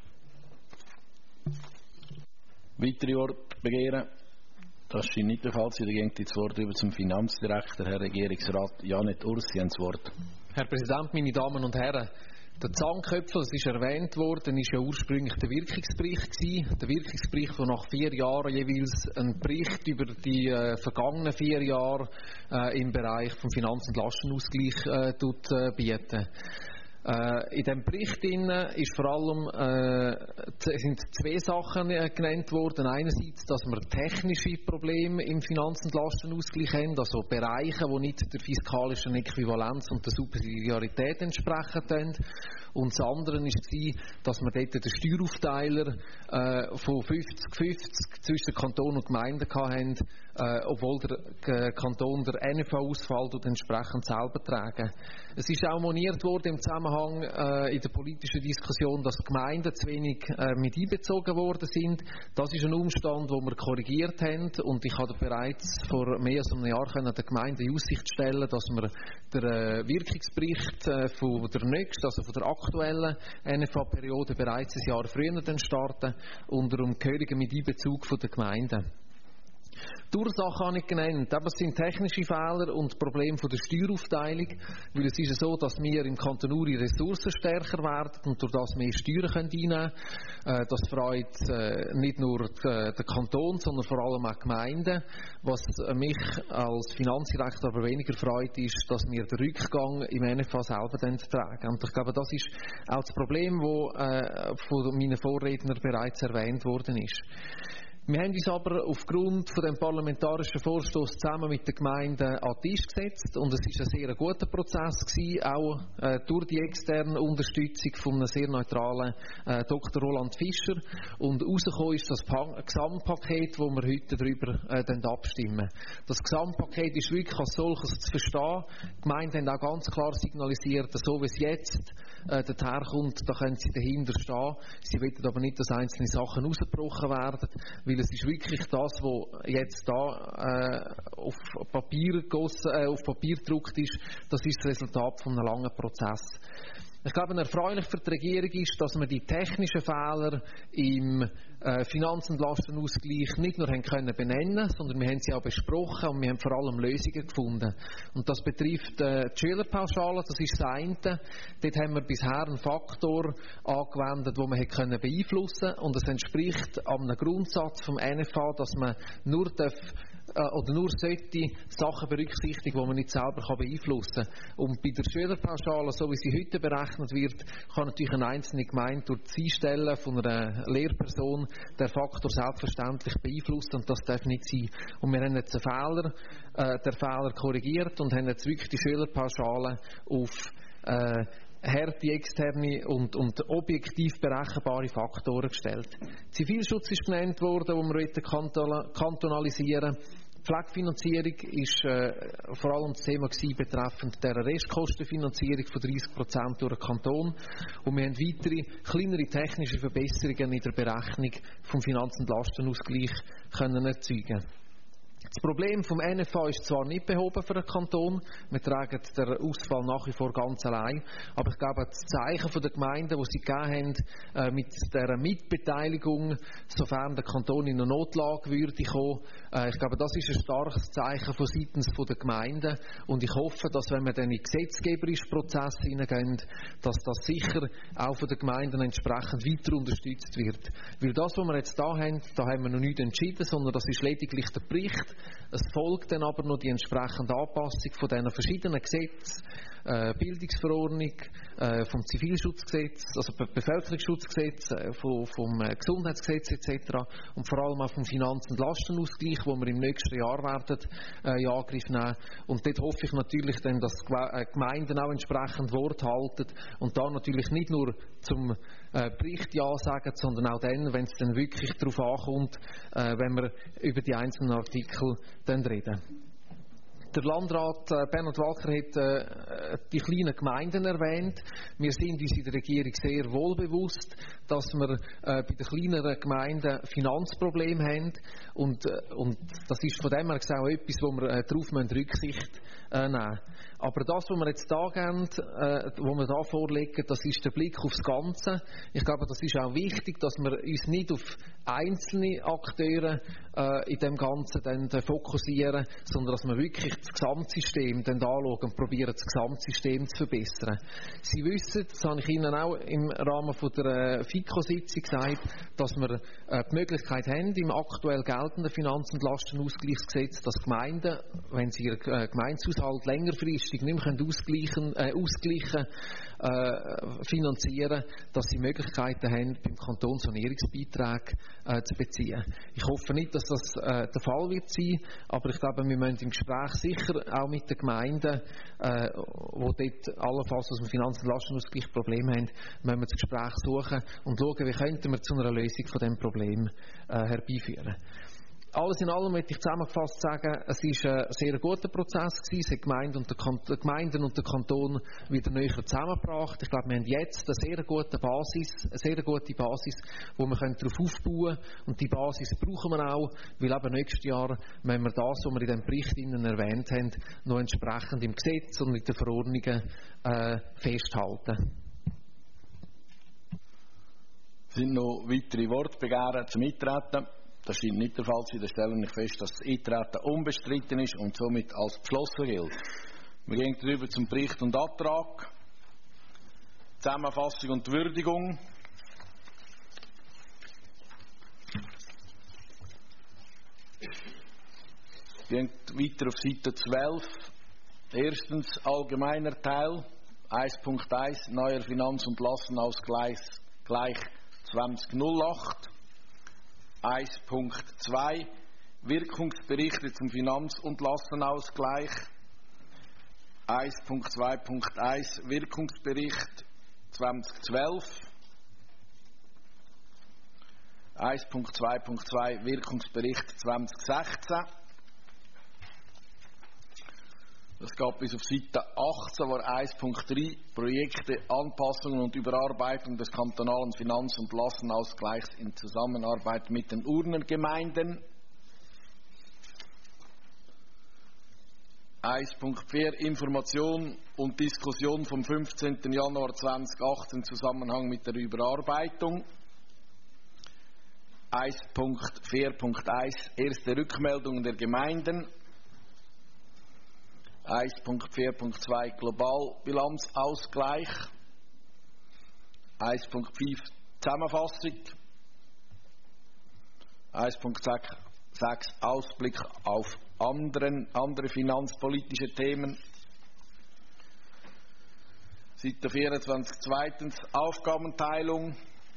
Weitere Wortbegehren? Das scheint nicht der Fall zu sein. Da geht das Wort über zum Finanzdirektor, Herr Regierungsrat Janet Urs. Sie haben das Wort. Herr Präsident, meine Damen und Herren, der Zahnköpfel, das ist erwähnt worden, ist ja ursprünglich der Wirkungsbericht gewesen. Der Wirkungsbericht, der nach 4 Jahren jeweils einen Bericht über die vergangenen 4 Jahre im Bereich vom Finanz- und Lastenausgleich bietet. In diesem Bericht ist vor allem sind 2 Sachen genannt worden. Einerseits, dass wir technische Probleme im Finanz- und Lastenausgleich haben, also Bereiche, die nicht der fiskalischen Äquivalenz und der Subsidiarität entsprechen. Und das andere war, dass wir dort den Steueraufteilern von 50-50 zwischen Kanton und Gemeinden hatten, obwohl der Kanton der NFA-Ausfall entsprechend selber tragen. Es ist auch moniert worden im Zusammenhang in der politischen Diskussion, dass die Gemeinden zu wenig mit einbezogen worden sind. Das ist ein Umstand, den wir korrigiert haben, und ich habe bereits vor mehr als einem Jahr der Gemeinde in Aussicht stellen, dass wir den Wirkungsbericht von der nächsten, also von der aktuellen NFA-Periode bereits ein Jahr früher starten, unter dem gehörigen Miteinbezug der Gemeinden. Die Ursache habe ich genannt. Es sind technische Fehler und Probleme von der Steueraufteilung, weil es ist so, dass wir im Kanton Uri ressourcenstärker werden und durch das mehr Steuern einnehmen können. Das freut nicht nur den Kanton, sondern vor allem auch die Gemeinden. Was mich als Finanzdirektor aber weniger freut, ist, dass wir den Rückgang im NFA selber tragen. Und ich glaube, das ist auch das Problem, das von meinen Vorrednern bereits erwähnt worden ist. Wir haben uns aber aufgrund von dem parlamentarischen Vorstoß zusammen mit den Gemeinden an den Tisch gesetzt und es war ein sehr guter Prozess gewesen, auch durch die externe Unterstützung von einem sehr neutralen Dr. Roland Fischer, und rausgekommen ist das Gesamtpaket, wo wir heute darüber abstimmen. Das Gesamtpaket ist wirklich als solches zu verstehen. Die Gemeinden haben auch ganz klar signalisiert, so wie es jetzt dorthin kommt, da können sie dahinter stehen. Sie wollen aber nicht, dass einzelne Sachen rausgebrochen werden, weil es ist wirklich das, was jetzt da auf Papier gedruckt ist, das ist das Resultat von einem langen Prozess. Ich glaube, erfreulich für die Regierung ist, dass wir die technischen Fehler im Finanz- und Lastenausgleich nicht nur können benennen, sondern wir haben sie auch besprochen und wir haben vor allem Lösungen gefunden. Und das betrifft die Schülerpauschale, das ist das eine. Dort haben wir bisher einen Faktor angewendet, den wir können beeinflussen, und es entspricht einem Grundsatz vom NFA, dass man nur solche Sachen berücksichtigen, die man nicht selber beeinflussen kann. Und bei der Schülerpauschale, so wie sie heute berechnet wird, kann natürlich eine einzelne Gemeinde durch das Einstellen von einer Lehrperson den Faktor selbstverständlich beeinflussen, und das darf nicht sein. Und wir haben jetzt den Fehler korrigiert und haben jetzt wirklich die Schülerpauschale auf harte, externe und objektiv berechenbare Faktoren gestellt. Zivilschutz ist genannt worden, wo wir kantonalisieren wollen. Pflegefinanzierung war vor allem das Thema betreffend der Restkostenfinanzierung von 30% durch den Kanton. Und wir haben weitere, kleinere technische Verbesserungen in der Berechnung vom Finanz- und Lastenausgleich können erzeugen. Das Problem vom NFA ist zwar nicht behoben für den Kanton, wir tragen den Ausfall nach wie vor ganz allein, aber ich glaube, das Zeichen der Gemeinden, das sie gegeben haben, mit der Mitbeteiligung, sofern der Kanton in eine Notlage würde kommen, ich glaube, das ist ein starkes Zeichen von seitens der Gemeinden, und ich hoffe, dass, wenn wir dann in den gesetzgeberischen Prozess hineingehen, dass das sicher auch von den Gemeinden entsprechend weiter unterstützt wird. Weil das, was wir jetzt da haben wir noch nicht entschieden, sondern das ist lediglich der Bericht. Es folgt dann aber noch die entsprechende Anpassung von diesen verschiedenen Gesetzen, Bildungsverordnung, vom Zivilschutzgesetz, also Bevölkerungsschutzgesetz, vom Gesundheitsgesetz etc. und vor allem auch vom Finanz- und Lastenausgleich, wo wir im nächsten Jahr werden in Angriff nehmen. Und dort hoffe ich natürlich dann, dass die Gemeinden auch entsprechend Wort halten und da natürlich nicht nur zum Bericht Ja sagen, sondern auch dann, wenn es dann wirklich darauf ankommt, wenn wir über die einzelnen Artikel dann reden. Der Landrat Bernhard Walker hat die kleinen Gemeinden erwähnt. Wir sind uns in der Regierung sehr wohl bewusst, dass wir bei den kleineren Gemeinden Finanzprobleme haben. Und das ist von dem her auch etwas, wo wir darauf Rücksicht nehmen müssen. Aber das, was wir jetzt da geben, was wir da vorlegen, das ist der Blick aufs Ganze. Ich glaube, das ist auch wichtig, dass wir uns nicht auf einzelne Akteure in dem Ganzen dann fokussieren, sondern dass wir wirklich das Gesamtsystem dann anschauen und probieren, das Gesamtsystem zu verbessern. Sie wissen, das habe ich Ihnen auch im Rahmen von der FiKo-Sitzung gesagt, dass wir die Möglichkeit haben, im aktuell geltenden Finanz- und Lastenausgleichsgesetz, dass Gemeinden, wenn sie ihren Gemeindehaushalt längerfristig nicht mehr ausgleichen finanzieren, dass sie Möglichkeiten haben, beim Kanton Sanierungsbeiträge zu beziehen. Ich hoffe nicht, dass das der Fall wird sein, aber ich glaube, wir müssen im Gespräch sicher auch mit den Gemeinden, die dort allenfalls aus dem Finanz- und Lastenausgleich Probleme haben, müssen wir das Gespräch suchen und schauen, wie könnten wir zu einer Lösung von diesem Problem herbeiführen. Alles in allem möchte ich zusammengefasst sagen, es war ein sehr guter Prozess gewesen. Es hat die Gemeinden und der Kanton wieder näher zusammengebracht. Ich glaube, wir haben jetzt eine sehr gute Basis, wo wir darauf aufbauen können. Und die Basis brauchen wir auch, weil eben nächstes Jahr müssen wir das, was wir in diesem Bericht erwähnt haben, noch entsprechend im Gesetz und in den Verordnungen festhalten. Sind noch weitere Wortbegehren zum Eintreten? Das scheint nicht der Fall zu sein. Dann stellen wir fest, dass das Eintreten unbestritten ist und somit als beschlossen gilt. Wir gehen darüber zum Bericht und Antrag. Zusammenfassung und Würdigung. Wir gehen weiter auf Seite 12. Erstens allgemeiner Teil 1.1 neuer Finanz- und Lastenausgleich 2008. 1.2 Wirkungsberichte zum Finanz- und Lastenausgleich. 1.2.1 Wirkungsbericht 2012. 1.2.2 Wirkungsbericht 2016. Das geht bis auf Seite 18, wo 1.3 Projekte, Anpassungen und Überarbeitung des kantonalen Finanz- und Lastenausgleichs in Zusammenarbeit mit den Urnengemeinden. 1.4 Information und Diskussion vom 15. Januar 2018 im Zusammenhang mit der Überarbeitung. 1.4.1 Erste Rückmeldungen der Gemeinden. 1.4.2 Globalbilanzausgleich. 1.5 Zusammenfassung. 1.6 Ausblick auf andere finanzpolitische Themen. Seite 24 zweitens Aufgabenteilung.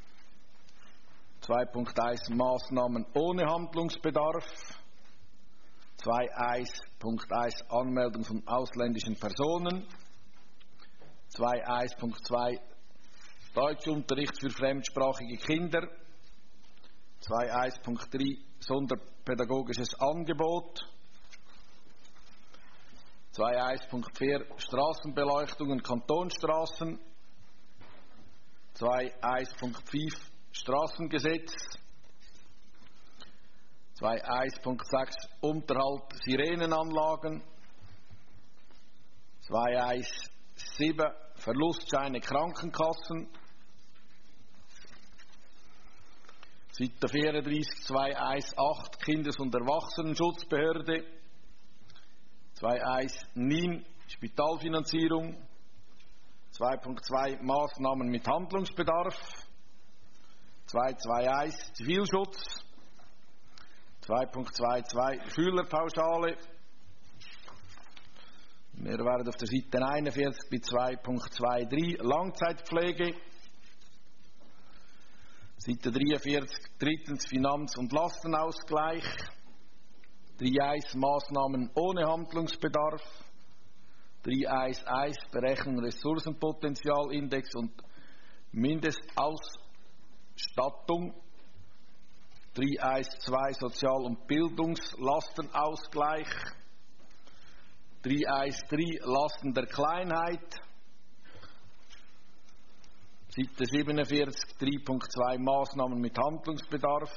2.1 Maßnahmen ohne Handlungsbedarf. 2.1.1 Anmeldung von ausländischen Personen. 2.1.2 Deutschunterricht für fremdsprachige Kinder. 2.1.3 Sonderpädagogisches Angebot. 2.1.4 Straßenbeleuchtungen Kantonsstraßen. 2.1.5 Straßengesetz. 2.1.6 Unterhalt Sirenenanlagen. 2.1.7 Verlustscheine Krankenkassen. Seite 34 2.1.8 Kindes- und Erwachsenenschutzbehörde. 2.1.9 Spitalfinanzierung. 2.2 Maßnahmen mit Handlungsbedarf. 2.2.1 Zivilschutz. 2.2.2 Schülerpauschale. Wir werden auf der Seite 41 bei 2.2.3 Langzeitpflege. Seite 43 drittens Finanz- und Lastenausgleich. 3.1 Maßnahmen ohne Handlungsbedarf. 3.1.1 Berechnung Ressourcenpotenzialindex und Mindestausstattung. 3.1.2 Sozial- und Bildungslastenausgleich. 3.1.3 Lasten der Kleinheit. Seite 47 3.2 Maßnahmen mit Handlungsbedarf.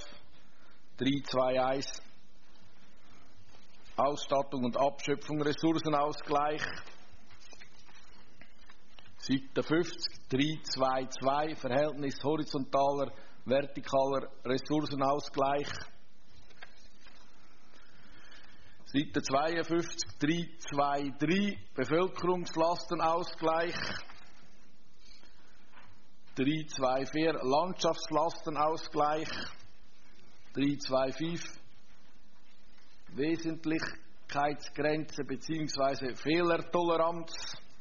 3.2.1 Ausstattung und Abschöpfung Ressourcenausgleich. Seite 50 3.2.2 Verhältnis horizontaler vertikaler Ressourcenausgleich. Seite 52 3.2.3 Bevölkerungslastenausgleich. 3.2.4 Landschaftslastenausgleich. 3.2.5 Wesentlichkeitsgrenze bzw. Fehlertoleranz.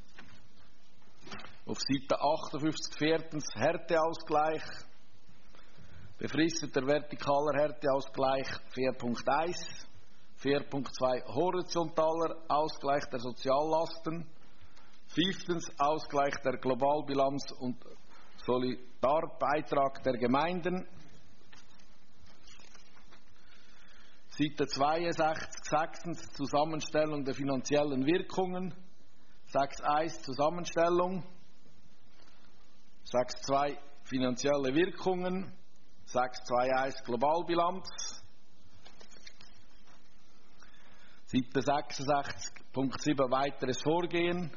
Auf Seite 58 viertens Härteausgleich. Befristeter vertikaler Härteausgleich 4.1. 4.2 horizontaler Ausgleich der Soziallasten. 5. Ausgleich der Globalbilanz und Solidarbeitrag der Gemeinden. Seite 62 6. Zusammenstellung der finanziellen Wirkungen. 6.1 Zusammenstellung. 6.2 finanzielle Wirkungen. 6.2.1 Globalbilanz. Seite 66.7 Weiteres Vorgehen.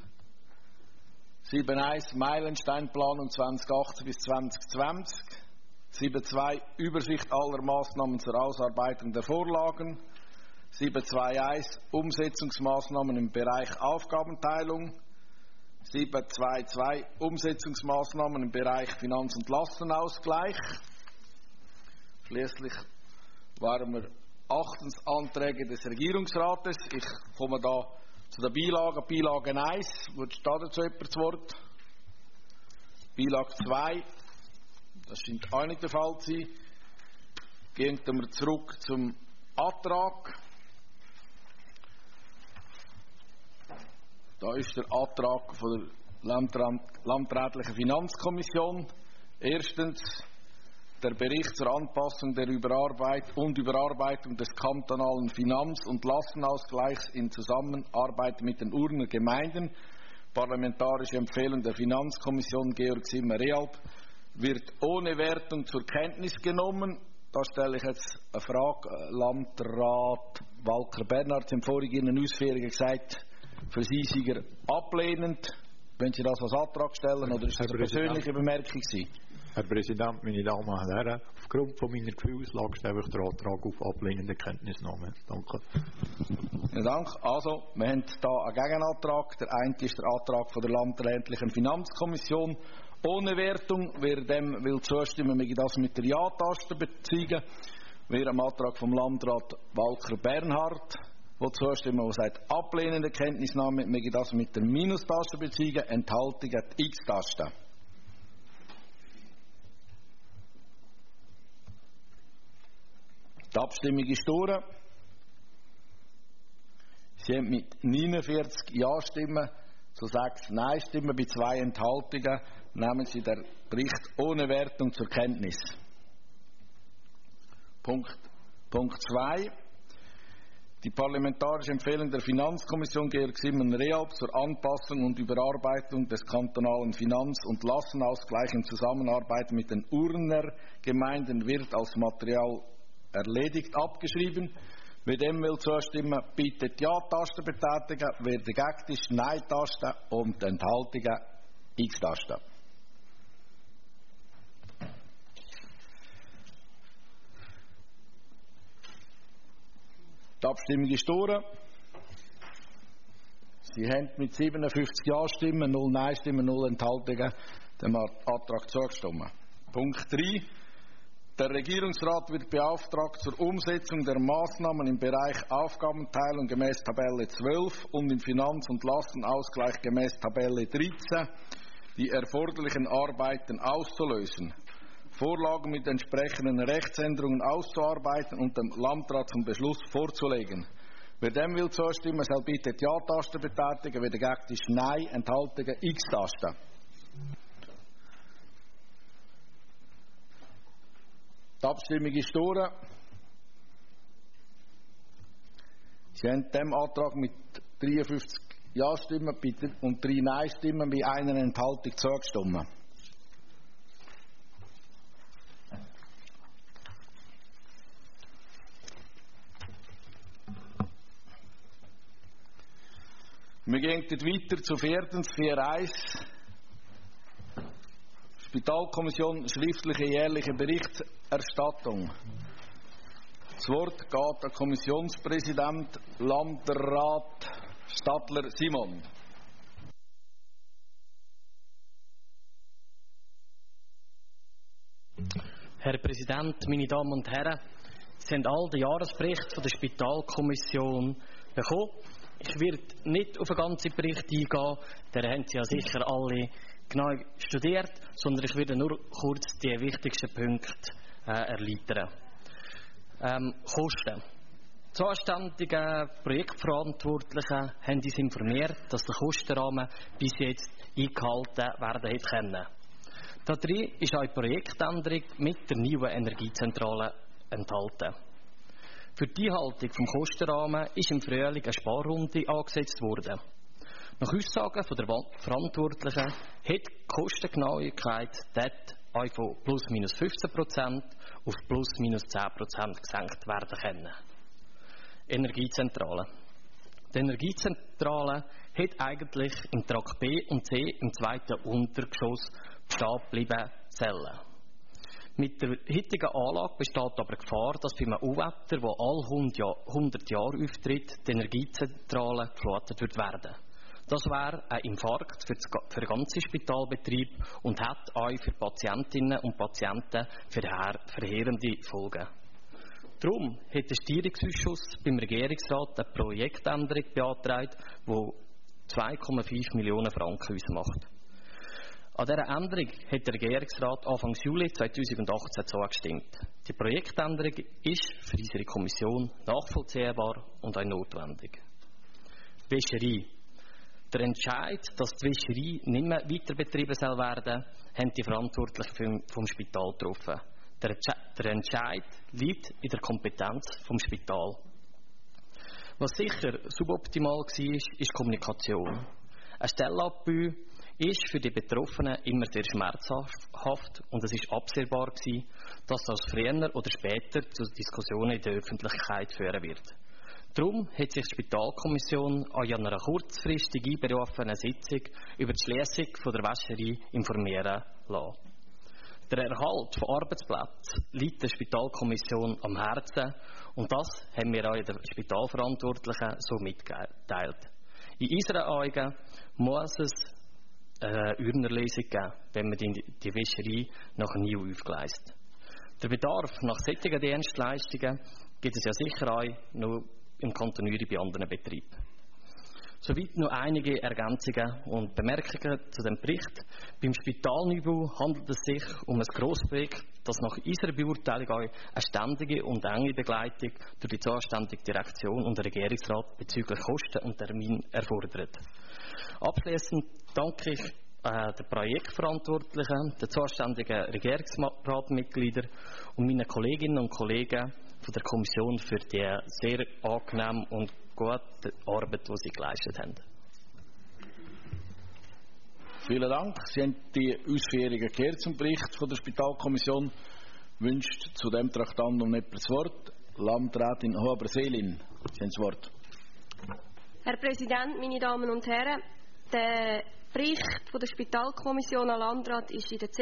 7.1 Meilensteinplanung 2018 bis 2020. 7.2 Übersicht aller Maßnahmen zur Ausarbeitung der Vorlagen. 7.2.1 Umsetzungsmaßnahmen im Bereich Aufgabenteilung. 7.2.2 Umsetzungsmaßnahmen im Bereich Finanz- und Lastenausgleich. Schließlich waren wir 8. Anträge des Regierungsrates. Ich komme da zu der Beilage. Beilage 1, steht dazu jemand das Wort? Beilage 2, das scheint auch nicht der Fall zu sein. gehen wir zurück zum Antrag. Da ist der Antrag von der Landrätlichen Finanzkommission. Erstens der Bericht zur Anpassung der Überarbeitung des kantonalen Finanz- und Lastenausgleichs in Zusammenarbeit mit den Urner Gemeinden. Parlamentarische Empfehlung der Finanzkommission Georg Zimmer-Realp wird ohne Wertung zur Kenntnis genommen. Da stelle ich jetzt eine Frage. Landrat Walker Bernhard im vorigen Ausführungen gesagt, für Sie sei er ablehnend. Wenn Sie das als Antrag stellen, oder ist das eine persönliche Bemerkung gewesen? Herr Präsident, meine Damen und Herren, aufgrund von meiner Gefühlslage stelle ich den Antrag auf ablehnende Kenntnisnahme. Danke. Ja, danke. Also, wir haben hier einen Gegenantrag. Der eine ist der Antrag von der Landrätlichen Finanzkommission. Ohne Wertung. Wer dem will zustimmen, möge das mit der Ja-Taste bezeugen. Wer am Antrag vom Landrat Walker Bernhard will zustimmen, der sagt ablehnende Kenntnisnahme, möge das mit der Minustaste bezeugen. Enthaltung hat die X-Taste. Die Abstimmung ist durch. Sie haben mit 49 Ja-Stimmen zu 6 Nein-Stimmen bei 2 Enthaltungen nehmen Sie den Bericht ohne Wertung zur Kenntnis. Punkt 2. Die parlamentarische Empfehlung der Finanzkommission Georg Zimmer-Realp zur Anpassung und Überarbeitung des kantonalen Finanz- und Lastenausgleichs in Zusammenarbeit mit den Urner Gemeinden wird als Material erledigt abgeschrieben. Wer dem will zustimmen, bitte die Ja-Taste betätigen. Wer dagegen ist, Nein-Taste und Enthaltungen X-Taste. Die Abstimmung ist durch. Sie haben mit 57 Ja-Stimmen, 0 Nein-Stimmen, 0 Enthaltungen dem Antrag zugestimmt. Punkt 3. Der Regierungsrat wird beauftragt, zur Umsetzung der Maßnahmen im Bereich Aufgabenteilung gemäß Tabelle 12 und im Finanz- und Lastenausgleich gemäß Tabelle 13 die erforderlichen Arbeiten auszulösen, Vorlagen mit entsprechenden Rechtsänderungen auszuarbeiten und dem Landrat zum Beschluss vorzulegen. Wer dem will zustimmen, soll bitte die Ja-Taste betätigen. Wer dagegen ist, Nein, Enthaltungen X-Taste. Die Abstimmung ist durch. Sie haben dem Antrag mit 53 Ja-Stimmen und 3 Nein-Stimmen bei einer Enthaltung zugestimmt. Wir gehen weiter zu 4.1. Spitalkommission schriftliche jährliche Berichterstattung. Das Wort geht an Kommissionspräsident Landrat Stadler Simon. Herr Präsident, meine Damen und Herren, Sie haben all den Jahresbericht von der Spitalkommission bekommen. Ich werde nicht auf den ganzen Bericht eingehen, den haben Sie ja sicher alle genau studiert, sondern ich werde nur kurz die wichtigsten Punkte erläutern. Kosten. Die zuständigen Projektverantwortlichen haben uns informiert, dass der Kostenrahmen bis jetzt eingehalten werden können. Darin ist auch eine Projektänderung mit der neuen Energiezentrale enthalten. Für die Einhaltung des Kostenrahmens ist im Frühling eine Sparrunde angesetzt worden. Nach Aussagen der Verantwortlichen hat die Kostengenauigkeit dort auch von plus minus 15% auf plus minus 10% gesenkt werden können. Energiezentrale. Die Energiezentrale hat eigentlich im Trakt B und C im zweiten Untergeschoss bestehen bleiben sollen. Mit der heutigen Anlage besteht aber die Gefahr, dass bei einem Unwetter, das alle 100 Jahre auftritt, die Energiezentrale geflutet wird werden. Das wäre ein Infarkt für den ganzen Spitalbetrieb und hat auch für Patientinnen und Patienten verheerende Folgen. Darum hat der Steuerungsausschuss beim Regierungsrat eine Projektänderung beantragt, die 2,5 Millionen Franken ausmacht. An dieser Änderung hat der Regierungsrat Anfang Juli 2018 zugestimmt. Die Projektänderung ist für unsere Kommission nachvollziehbar und auch notwendig. Wäscherei. Der Entscheid, dass die Wäscherei nicht mehr weiter betrieben soll werden, haben die Verantwortlichen vom Spital getroffen. Der Entscheid liegt in der Kompetenz vom Spital. Was sicher suboptimal war, ist die Kommunikation. Ein Stellenabbau ist für die Betroffenen immer sehr schmerzhaft und es ist absehbar gewesen, dass das früher oder später zu Diskussionen in der Öffentlichkeit führen wird. Darum hat sich die Spitalkommission an einer kurzfristig einberufenen Sitzung über die Schliessung der Wäscherei informieren lassen. Der Erhalt von Arbeitsplätzen liegt der Spitalkommission am Herzen und das haben wir auch den Spitalverantwortlichen so mitgeteilt. In unseren Augen muss es eine Ürnerlösung geben, wenn man die Wäscherei nach Neu aufgleist. Der Bedarf nach solchen Dienstleistungen gibt es ja sicher auch noch im Kanton Uri bei anderen Betrieben. Soweit noch einige Ergänzungen und Bemerkungen zu dem Bericht. Beim Spitalneubau handelt es sich um ein Grossprojekt, das nach unserer Beurteilung auch eine ständige und enge Begleitung durch die zuständige Direktion und den Regierungsrat bezüglich Kosten und Termin erfordert. Abschließend danke ich den Projektverantwortlichen, den zuständigen Regierungsratmitgliedern und meinen Kolleginnen und Kollegen von der Kommission für die sehr angenehme und gute Arbeit, die sie geleistet haben. Vielen Dank. Sie haben die Ausführungen gehört zum Bericht von der Spitalkommission. Wünscht zu dem Traktandum jemand das Wort? Landrätin Huber-Seelin, Sie haben das Wort. Herr Präsident, meine Damen und Herren, der Bericht von der Spitalkommission an Landrat ist in der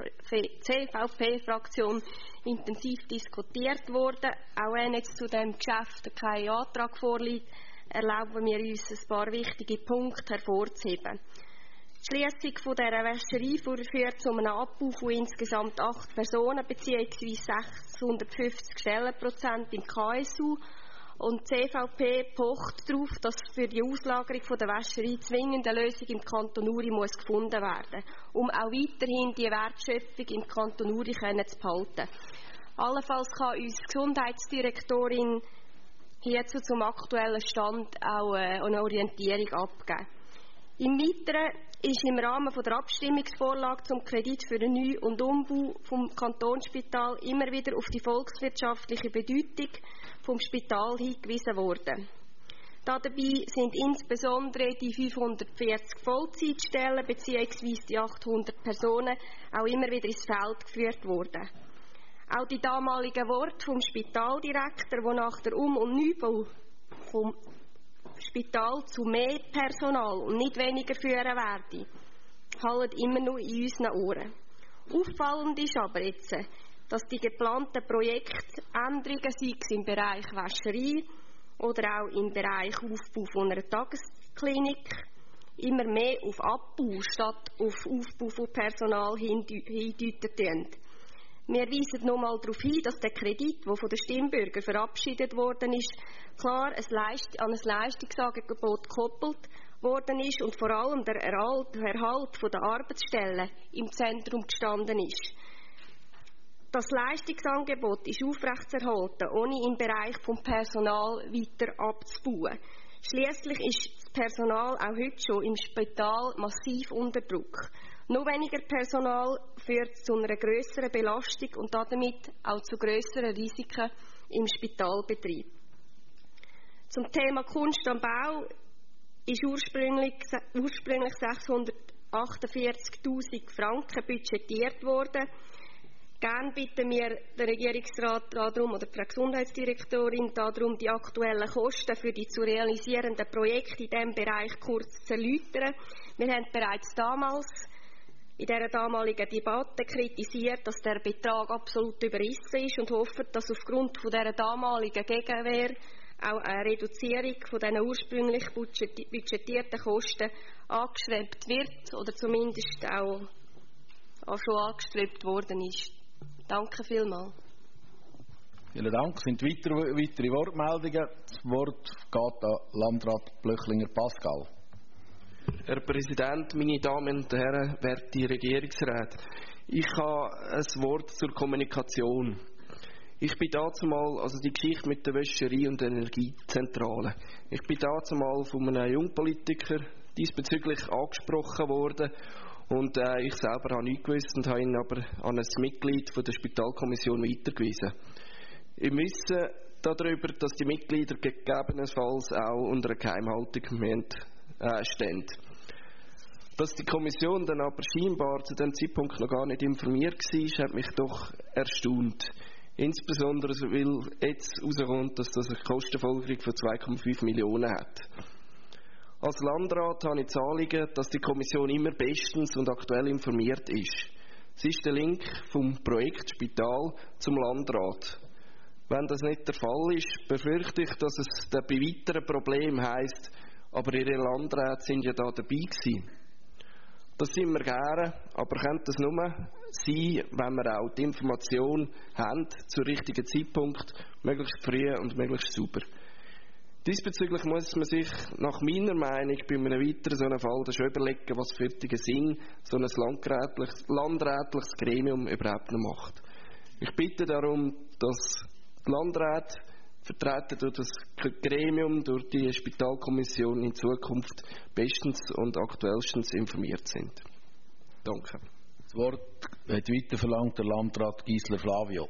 CVP-Fraktion intensiv diskutiert worden. Auch wenn jetzt zu diesem Geschäft kein Antrag vorliegt, erlauben wir uns ein paar wichtige Punkte hervorzuheben. Die Schliessung von dieser Wäscherei führt zu einem Abbau von insgesamt 8 Personen bzw. 650 Stellenprozent im KSU. Und die CVP pocht darauf, dass für die Auslagerung der Wäscherei zwingend eine Lösung im Kanton Uri muss gefunden werden, um auch weiterhin die Wertschöpfung im Kanton Uri zu behalten. Allenfalls kann uns die Gesundheitsdirektorin hierzu zum aktuellen Stand auch eine Orientierung abgeben. Im Weiteren ist im Rahmen der Abstimmungsvorlage zum Kredit für den Neu- und Umbau vom Kantonsspital immer wieder auf die volkswirtschaftliche Bedeutung vom Spital hingewiesen worden. Dabei sind insbesondere die 540 Vollzeitstellen bzw. die 800 Personen auch immer wieder ins Feld geführt worden. Auch die damaligen Worte vom Spitaldirektor, die nach der Um- und Neubau vom Spital zu mehr Personal und nicht weniger führen werde, hallen immer noch in unseren Ohren. Auffallend ist aber jetzt, dass die geplanten Projektänderungen, sei es im Bereich Wäscherei oder auch im Bereich Aufbau von einer Tagesklinik, immer mehr auf Abbau statt auf Aufbau von Personal hindeuten. Wir weisen nochmal darauf hin, dass der Kredit, der von den Stimmbürgern verabschiedet worden ist, klar an ein Leistungsangebot gekoppelt worden ist und vor allem der Erhalt der Arbeitsstellen im Zentrum gestanden ist. Das Leistungsangebot ist aufrechtzuerhalten, ohne im Bereich des Personal weiter abzubauen. Schliesslich ist das Personal auch heute schon im Spital massiv unter Druck. Noch weniger Personal führt zu einer grösseren Belastung und damit auch zu grösseren Risiken im Spitalbetrieb. Zum Thema Kunst am Bau ist ursprünglich 648'000 Franken budgetiert worden. Gerne bitten wir den Regierungsrat darum, oder die Gesundheitsdirektorin darum, die aktuellen Kosten für die zu realisierenden Projekte in diesem Bereich kurz zu erläutern. Wir haben bereits damals in dieser damaligen Debatte kritisiert, dass der Betrag absolut überrissen ist und hoffen, dass aufgrund von dieser damaligen Gegenwehr auch eine Reduzierung von diesen ursprünglich budgetierten Kosten angestrebt wird oder zumindest auch schon angestrebt worden ist. Danke vielmals. Vielen Dank. Sind weitere Wortmeldungen? Das Wort geht an Landrat Blöchlinger Pascal. Herr Präsident, meine Damen und Herren, werte Regierungsräte. Ich habe ein Wort zur Kommunikation. Ich bin dazumal, also die Geschichte mit der Wäscherei und der Energiezentrale. Ich bin dazumal von einem Jungpolitiker diesbezüglich angesprochen worden und ich selber habe nichts gewusst und habe ihn aber an ein Mitglied von der Spitalkommission weitergewiesen. Im Wissen darüber, dass die Mitglieder gegebenenfalls auch unter einer Geheimhaltung stehen. Dass die Kommission dann aber scheinbar zu dem Zeitpunkt noch gar nicht informiert war, hat mich doch erstaunt. Insbesondere, weil jetzt herauskommt, dass das eine Kostenfolgerung von 2,5 Millionen hat. Als Landrat habe ich das Anliegen, dass die Kommission immer bestens und aktuell informiert ist. Sie ist der Link vom Projekt Spital zum Landrat. Wenn das nicht der Fall ist, befürchte ich, dass es dann bei weiteren Problemen heisst, aber Ihre Landräte sind ja da dabei gewesen. Das sind wir gerne, aber könnte das nur sein, wenn wir auch die Information haben, zum richtigen Zeitpunkt, möglichst früh und möglichst sauber. Diesbezüglich muss man sich nach meiner Meinung bei einem weiteren so einem Fall schon überlegen, was für den Sinn so ein landrätliches Gremium überhaupt noch macht. Ich bitte darum, dass die Landräte, vertreten durch das Gremium, durch die Spitalkommission in Zukunft bestens und aktuellstens informiert sind. Danke. Das Wort wird weiter verlangt der Landrat Gisler Flavio.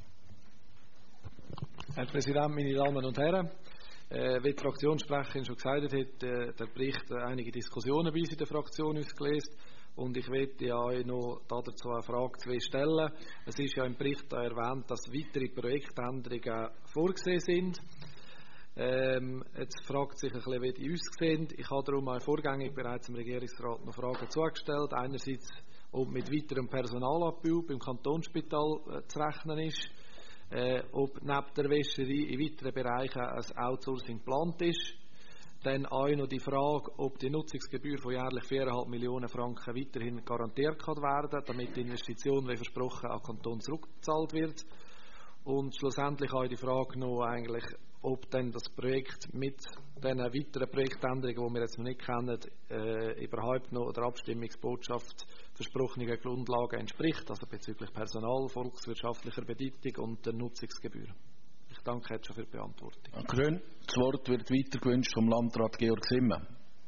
Herr Präsident, meine Damen und Herren, wie die Fraktionssprecherin schon gesagt hat, der Bericht einige Diskussionen bei uns in der Fraktion ausgelöst. Und ich möchte ja noch dazu eine Frage stellen. Es ist ja im Bericht erwähnt, dass weitere Projektänderungen vorgesehen sind. Jetzt fragt sich ein bisschen, wie die aussehen. Ich habe darum vorgängig bereits dem Regierungsrat noch Fragen zugestellt. Einerseits, ob mit weiterem Personalabbau beim Kantonsspital zu rechnen ist, ob neben der Wäscherei in weiteren Bereichen ein Outsourcing geplant ist. Dann auch noch die Frage, ob die Nutzungsgebühr von jährlich 4,5 Millionen Franken weiterhin garantiert werden kann, damit die Investition, wie versprochen, an Kanton zurückgezahlt wird. Und schlussendlich auch die Frage noch eigentlich, ob denn das Projekt mit den weiteren Projektänderungen, die wir jetzt noch nicht kennen, überhaupt noch der Abstimmungsbotschaft versprochenen Grundlagen entspricht, also bezüglich Personal, volkswirtschaftlicher Bedeutung und der Nutzungsgebühr. Ich danke jetzt schon für die Beantwortung. Danke. Das Wort wird weiter gewünscht vom Landrat Georg Simmen.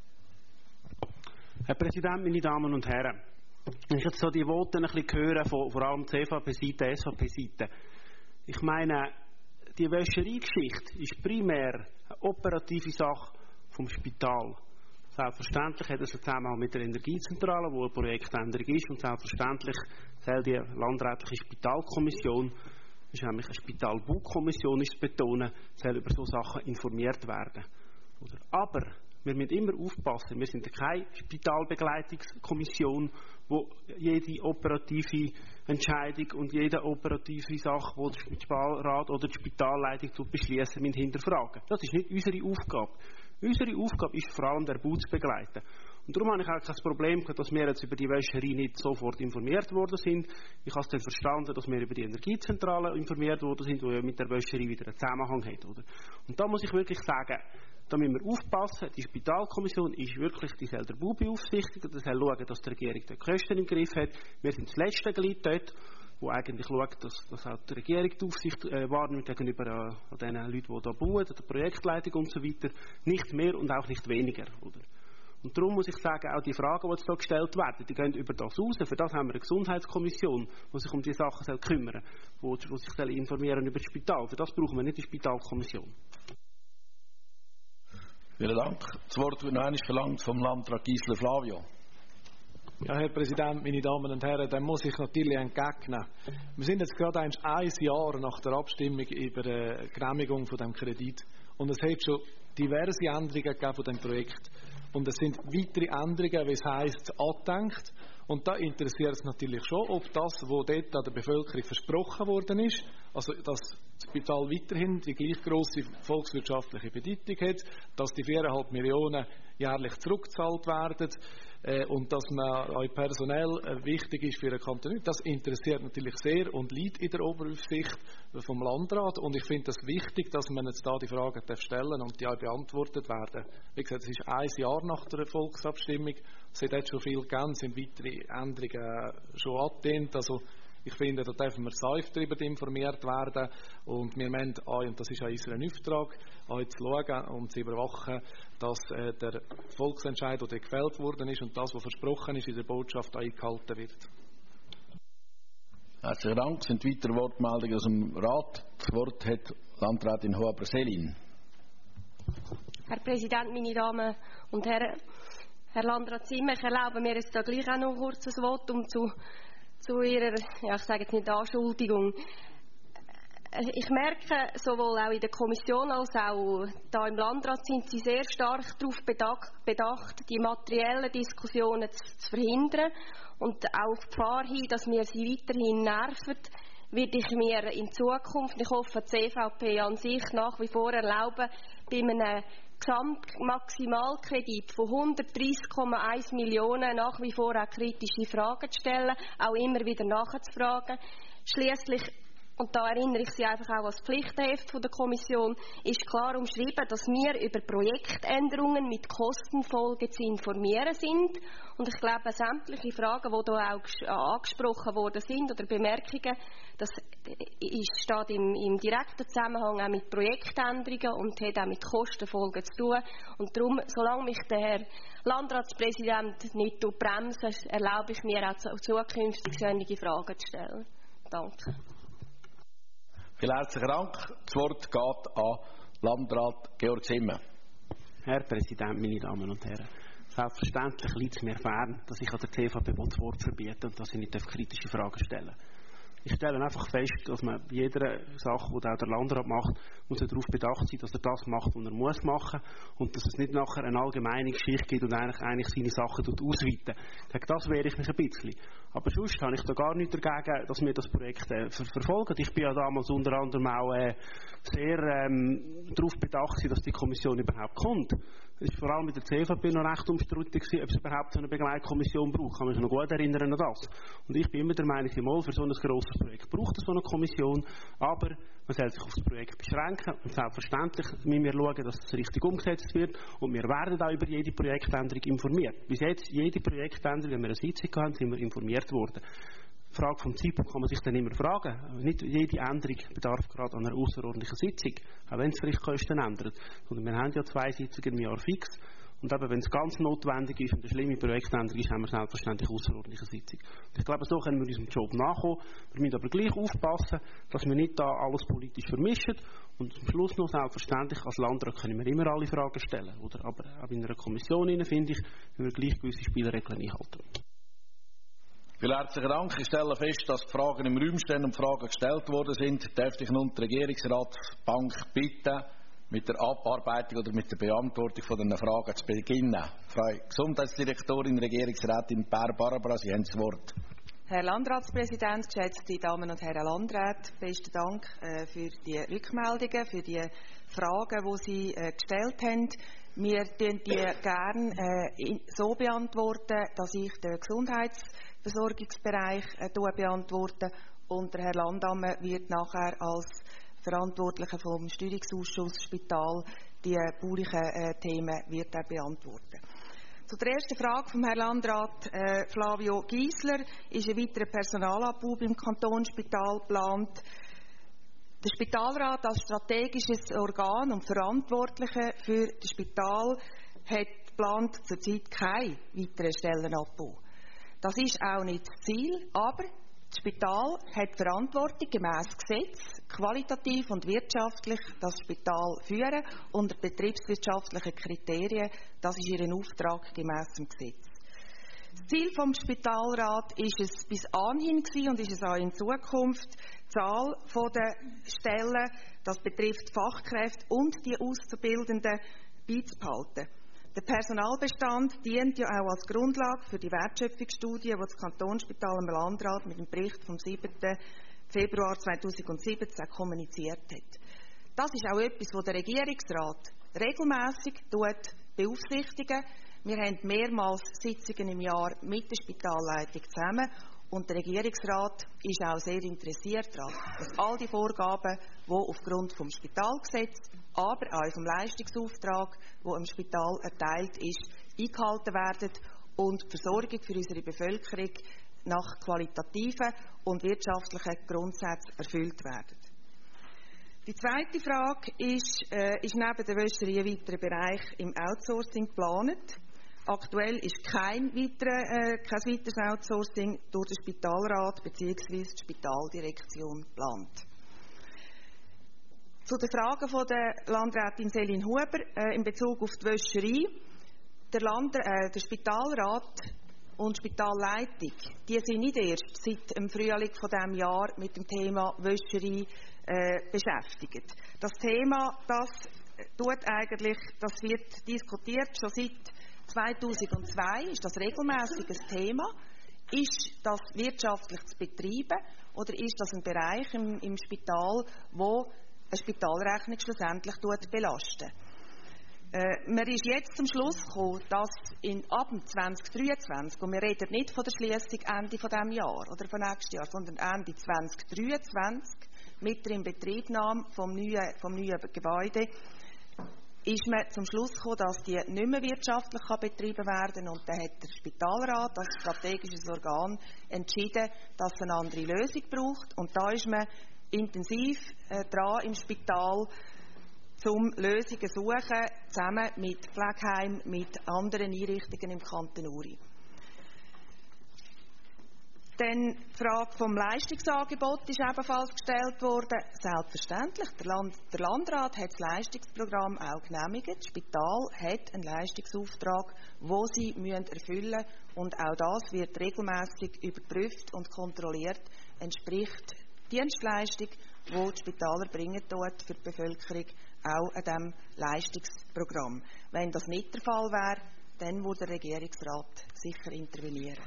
Herr Präsident, meine Damen und Herren, wenn ich jetzt so die Voten ein bisschen höre, vor allem CVP-Seite, SVP-Seite, ich meine, die Wäschereigeschichte ist primär eine operative Sache vom Spital. Selbstverständlich hat es einen Zusammenhang mit der Energiezentrale, wo eine Projektänderung ist, und selbstverständlich soll die landrätliche Spitalkommission, das ist nämlich eine Spitalbaukommission, ist zu betonen, soll über solche Sachen informiert werden. Aber wir müssen immer aufpassen, wir sind keine Spitalbegleitungskommission, wo jede operative Entscheidung und jede operative Sache, die der Spitalrat oder die Spitalleitung beschließen, müssen hinterfragen. Das ist nicht unsere Aufgabe. Unsere Aufgabe ist vor allem, der Bau zu begleiten. Und darum habe ich auch kein Problem gehabt, dass wir jetzt über die Wäscherei nicht sofort informiert worden sind. Ich habe es dann verstanden, dass wir über die Energiezentrale informiert worden sind, die ja mit der Wäscherei wieder einen Zusammenhang hat. Oder? Und da muss ich wirklich sagen, da müssen wir aufpassen. Die Spitalkommission ist wirklich, die soll den Bau beaufsichtigen, die soll schauen, dass die Regierung die Kosten im Griff hat. Wir sind das letzte Glied dort, wo eigentlich schaut, dass auch die Regierung die Aufsicht wahrnimmt gegenüber den Leuten, die hier bauen, der Projektleitung und so weiter. Nicht mehr und auch nicht weniger. Oder? Und darum muss ich sagen, auch die Fragen, die jetzt hier gestellt werden, die gehen über das raus. Für das haben wir eine Gesundheitskommission, die sich um diese Sachen kümmern soll, die sich informieren über das Spital. Für das brauchen wir nicht die Spitalkommission. Vielen Dank. Das Wort wird noch einmal verlangt vom Landrat Gisler Flavio. Ja, Herr Präsident, meine Damen und Herren, dem muss ich natürlich entgegnen. Wir sind jetzt gerade ein Jahr nach der Abstimmung über die Genehmigung von dem Kredit und es hat schon diverse Änderungen gegeben von dem Projekt. Und es sind weitere Änderungen, wie es heisst, angedenkt. Und da interessiert es natürlich schon, ob das, was dort an der Bevölkerung versprochen worden ist, also dass das Spital weiterhin die gleich grosse volkswirtschaftliche Bedeutung hat, dass die 4,5 Millionen jährlich zurückgezahlt werden, und dass man auch personell wichtig ist für den Kanton. Das interessiert natürlich sehr und liegt in der Oberaufsicht vom Landrat. Und ich finde es wichtig, dass man jetzt da die Fragen stellen und die auch beantwortet werden. Wie gesagt, es ist ein Jahr nach der Volksabstimmung. Es hat jetzt schon viel gegeben, sind weitere Änderungen schon angedient. Also ich finde, da dürfen wir sanft darüber informiert werden und wir müssen auch, und das ist auch unser Auftrag, auch zu schauen und zu überwachen, dass der Volksentscheid, der gefällt worden ist und das, was versprochen ist, in der Botschaft eingehalten wird. Herzlichen Dank. Sind weitere Wortmeldungen aus dem Rat? Das Wort hat Landrätin Huber-Selin. Herr Präsident, meine Damen und Herren, Herr Landrat Zimmer, ich erlaube mir jetzt da gleich auch noch ein kurzes Votum zu Ihrer, ich sage jetzt nicht Anschuldigung. Ich merke, sowohl auch in der Kommission als auch da im Landrat sind Sie sehr stark darauf bedacht, die materiellen Diskussionen zu verhindern und auch die Gefahr hin, dass wir sie weiterhin nerven, werde ich mir in Zukunft, ich hoffe, die CVP an sich nach wie vor erlauben, bei einem Gesamtmaximalkredit von 130,1 Millionen nach wie vor auch kritische Fragen zu stellen, auch immer wieder nachzufragen. Schliesslich, und da erinnere ich Sie einfach auch an das Pflichtenheft der Kommission, ist klar umschrieben, dass wir über Projektänderungen mit Kostenfolgen zu informieren sind. Und ich glaube, sämtliche Fragen, die hier auch angesprochen worden sind, oder Bemerkungen, das steht im direkten Zusammenhang auch mit Projektänderungen und hat auch mit Kostenfolgen zu tun. Und darum, solange mich der Herr Landratspräsident nicht bremst, erlaube ich mir auch zukünftig solche Fragen zu stellen. Danke. Vielen herzlichen Dank. Das Wort geht an Landrat Georg Zimmer. Herr Präsident, meine Damen und Herren, selbstverständlich liegt es mir fern, dass ich an der CVP das Wort verbiete und dass ich nicht kritische Fragen stelle. Ich stelle einfach fest, dass man bei jeder Sache, die auch der Landrat macht, muss er darauf bedacht sein, dass er das macht, was er muss machen und dass es nicht nachher eine allgemeine Geschichte gibt und eigentlich seine Sachen ausweiten. Gegen das wehre ich mich ein bisschen. Aber sonst habe ich da gar nichts dagegen, dass wir das Projekt verfolgen. Ich bin ja damals unter anderem auch sehr darauf bedacht, dass die Kommission überhaupt kommt. Es war vor allem mit der CVP noch recht umstritten, ob es überhaupt so eine Begleitkommission braucht. Ich kann mich noch gut erinnern an das. Und ich bin immer der Meinung, für so ein grosses Projekt braucht es so eine Kommission, aber man soll sich auf das Projekt beschränken und selbstverständlich müssen wir schauen, dass es richtig umgesetzt wird und wir werden auch über jede Projektänderung informiert. Bis jetzt, jede Projektänderung, wenn wir eine Sitzung hatten, sind wir informiert worden. Die Frage vom Zeitpunkt kann man sich dann immer fragen. Nicht jede Änderung bedarf gerade einer außerordentlichen Sitzung, auch wenn es vielleicht Kosten ändert. Und wir haben ja 2 Sitzungen im Jahr fix. Und eben, wenn es ganz notwendig ist und eine schlimme Projektänderung ist, haben wir selbstverständlich außerordentliche Sitzung. Und ich glaube, so können wir unserem Job nachkommen. Wir müssen aber gleich aufpassen, dass wir nicht da alles politisch vermischen. Und zum Schluss noch selbstverständlich, als Landrat können wir immer alle Fragen stellen. Oder? Aber auch in einer Kommission, finde ich, müssen wir gleich gewisse Spielregeln einhalten. Vielen herzlichen Dank. Ich stelle fest, dass die Fragen im Raum stehen und Fragen gestellt worden sind. Darf ich nun die Regierungsratsbank bitten, mit der Abarbeitung oder mit der Beantwortung von den Fragen zu beginnen. Frau Gesundheitsdirektorin, Regierungsrätin Barbara, Sie haben das Wort. Herr Landratspräsident, geschätzte Damen und Herren Landräte, besten Dank für die Rückmeldungen, für die Fragen, die Sie gestellt haben. Wir beantworten die gerne so beantworten, dass ich den Gesundheitsversorgungsbereich beantworte und der Herr Landamme wird nachher als Verantwortlicher vom Steuerungsausschuss Spital die baulichen Themen wird er beantworten. Zu der ersten Frage vom Herrn Landrat Flavio Giesler ist ein weiterer Personalabbau beim Kantonsspital geplant. Der Spitalrat als strategisches Organ und Verantwortliche für das Spital hat geplant zurzeit keinen weiteren Stellenabbau. Das ist auch nicht das Ziel, aber das Spital hat Verantwortung gemäss Gesetz, qualitativ und wirtschaftlich das Spital führen unter betriebswirtschaftlichen Kriterien. Das ist Ihr Auftrag gemäss dem Gesetz. Das Ziel vom Spitalrat ist es bis anhin und ist es auch in Zukunft, die Zahl der Stellen, das betrifft Fachkräfte und die Auszubildenden, beizubehalten. Der Personalbestand dient ja auch als Grundlage für die Wertschöpfungsstudie, die das Kantonsspital im Landrat mit dem Bericht vom 7. Februar 2017 kommuniziert hat. Das ist auch etwas, was der Regierungsrat regelmässig beaufsichtigt. Wir haben mehrmals Sitzungen im Jahr mit der Spitalleitung zusammen und der Regierungsrat ist auch sehr interessiert daran, dass all die Vorgaben, die aufgrund vom Spitalgesetz, aber auch vom Leistungsauftrag, der im Spital erteilt ist, eingehalten werden und die Versorgung für unsere Bevölkerung nach qualitativen und wirtschaftlichen Grundsätzen erfüllt werden. Die zweite Frage ist neben der Wäscherei ein weiterer Bereich im Outsourcing geplant. Aktuell ist kein weiteres Outsourcing durch den Spitalrat bzw. die Spitaldirektion geplant. Zu den Fragen von der Landrätin Selin Huber in Bezug auf die Wäscherei. Der Spitalrat und die Spitalleitung, die sind nicht erst seit dem Frühling von diesem Jahr mit dem Thema Wäscherei beschäftigt. Das Thema, das wird diskutiert schon seit 2002, ist das regelmäßig ein Thema. Ist das wirtschaftlich zu betreiben oder ist das ein Bereich im Spital, wo eine Spitalrechnung schlussendlich belastet? Man ist jetzt zum Schluss gekommen, dass ab 2023, und wir reden nicht von der Schliessung Ende dieses Jahr oder von nächstes Jahr, sondern Ende 2023, mit der Inbetriebnahme vom neuen Gebäude, ist man zum Schluss gekommen, dass die nicht mehr wirtschaftlich betrieben werden kann. Und dann hat der Spitalrat als strategisches Organ entschieden, dass es eine andere Lösung braucht. Und da ist man intensiv dran im Spital, um Lösungen zu suchen, zusammen mit Pflegeheimen, mit anderen Einrichtungen im Kanton Uri. Dann die Frage vom Leistungsangebot ist ebenfalls gestellt worden. Selbstverständlich, der Landrat hat das Leistungsprogramm auch genehmigt. Das Spital hat einen Leistungsauftrag, den sie erfüllen müssen. Und auch das wird regelmäßig überprüft und kontrolliert. Entspricht die Dienstleistung, die die Spitaler bringen dort für die Bevölkerung, auch an diesem Leistungsprogramm. Wenn das nicht der Fall wäre, dann würde der Regierungsrat sicher intervenieren.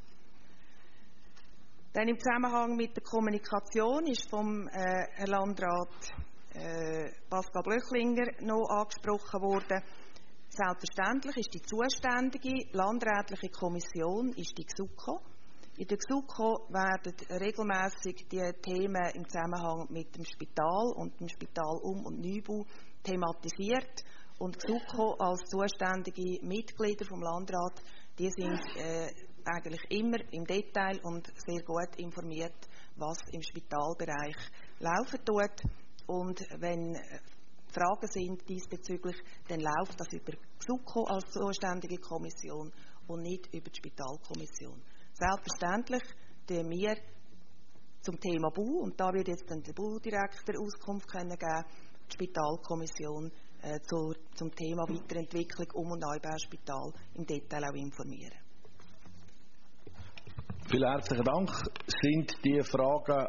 Dann im Zusammenhang mit der Kommunikation ist vom Herrn Landrat Pascal Blöchlinger noch angesprochen worden. Selbstverständlich ist die zuständige landrätliche Kommission ist die GSUKO. In der GSUKO werden regelmäßig die Themen im Zusammenhang mit dem Spital und dem Spitalum- und Neubau thematisiert. Und die GSUKO als zuständige Mitglieder vom Landrat, die sind eigentlich immer im Detail und sehr gut informiert, was im Spitalbereich laufen tut. Und wenn Fragen sind diesbezüglich, dann läuft das über die GSUKO als zuständige Kommission und nicht über die Spitalkommission. Selbstverständlich tun wir zum Thema Bau, und da wird jetzt dann der Baudirektor Auskunft können geben, die Spitalkommission zum Thema Weiterentwicklung Um- und Neubauspital im Detail auch informieren. Vielen herzlichen Dank. Sind die Fragen,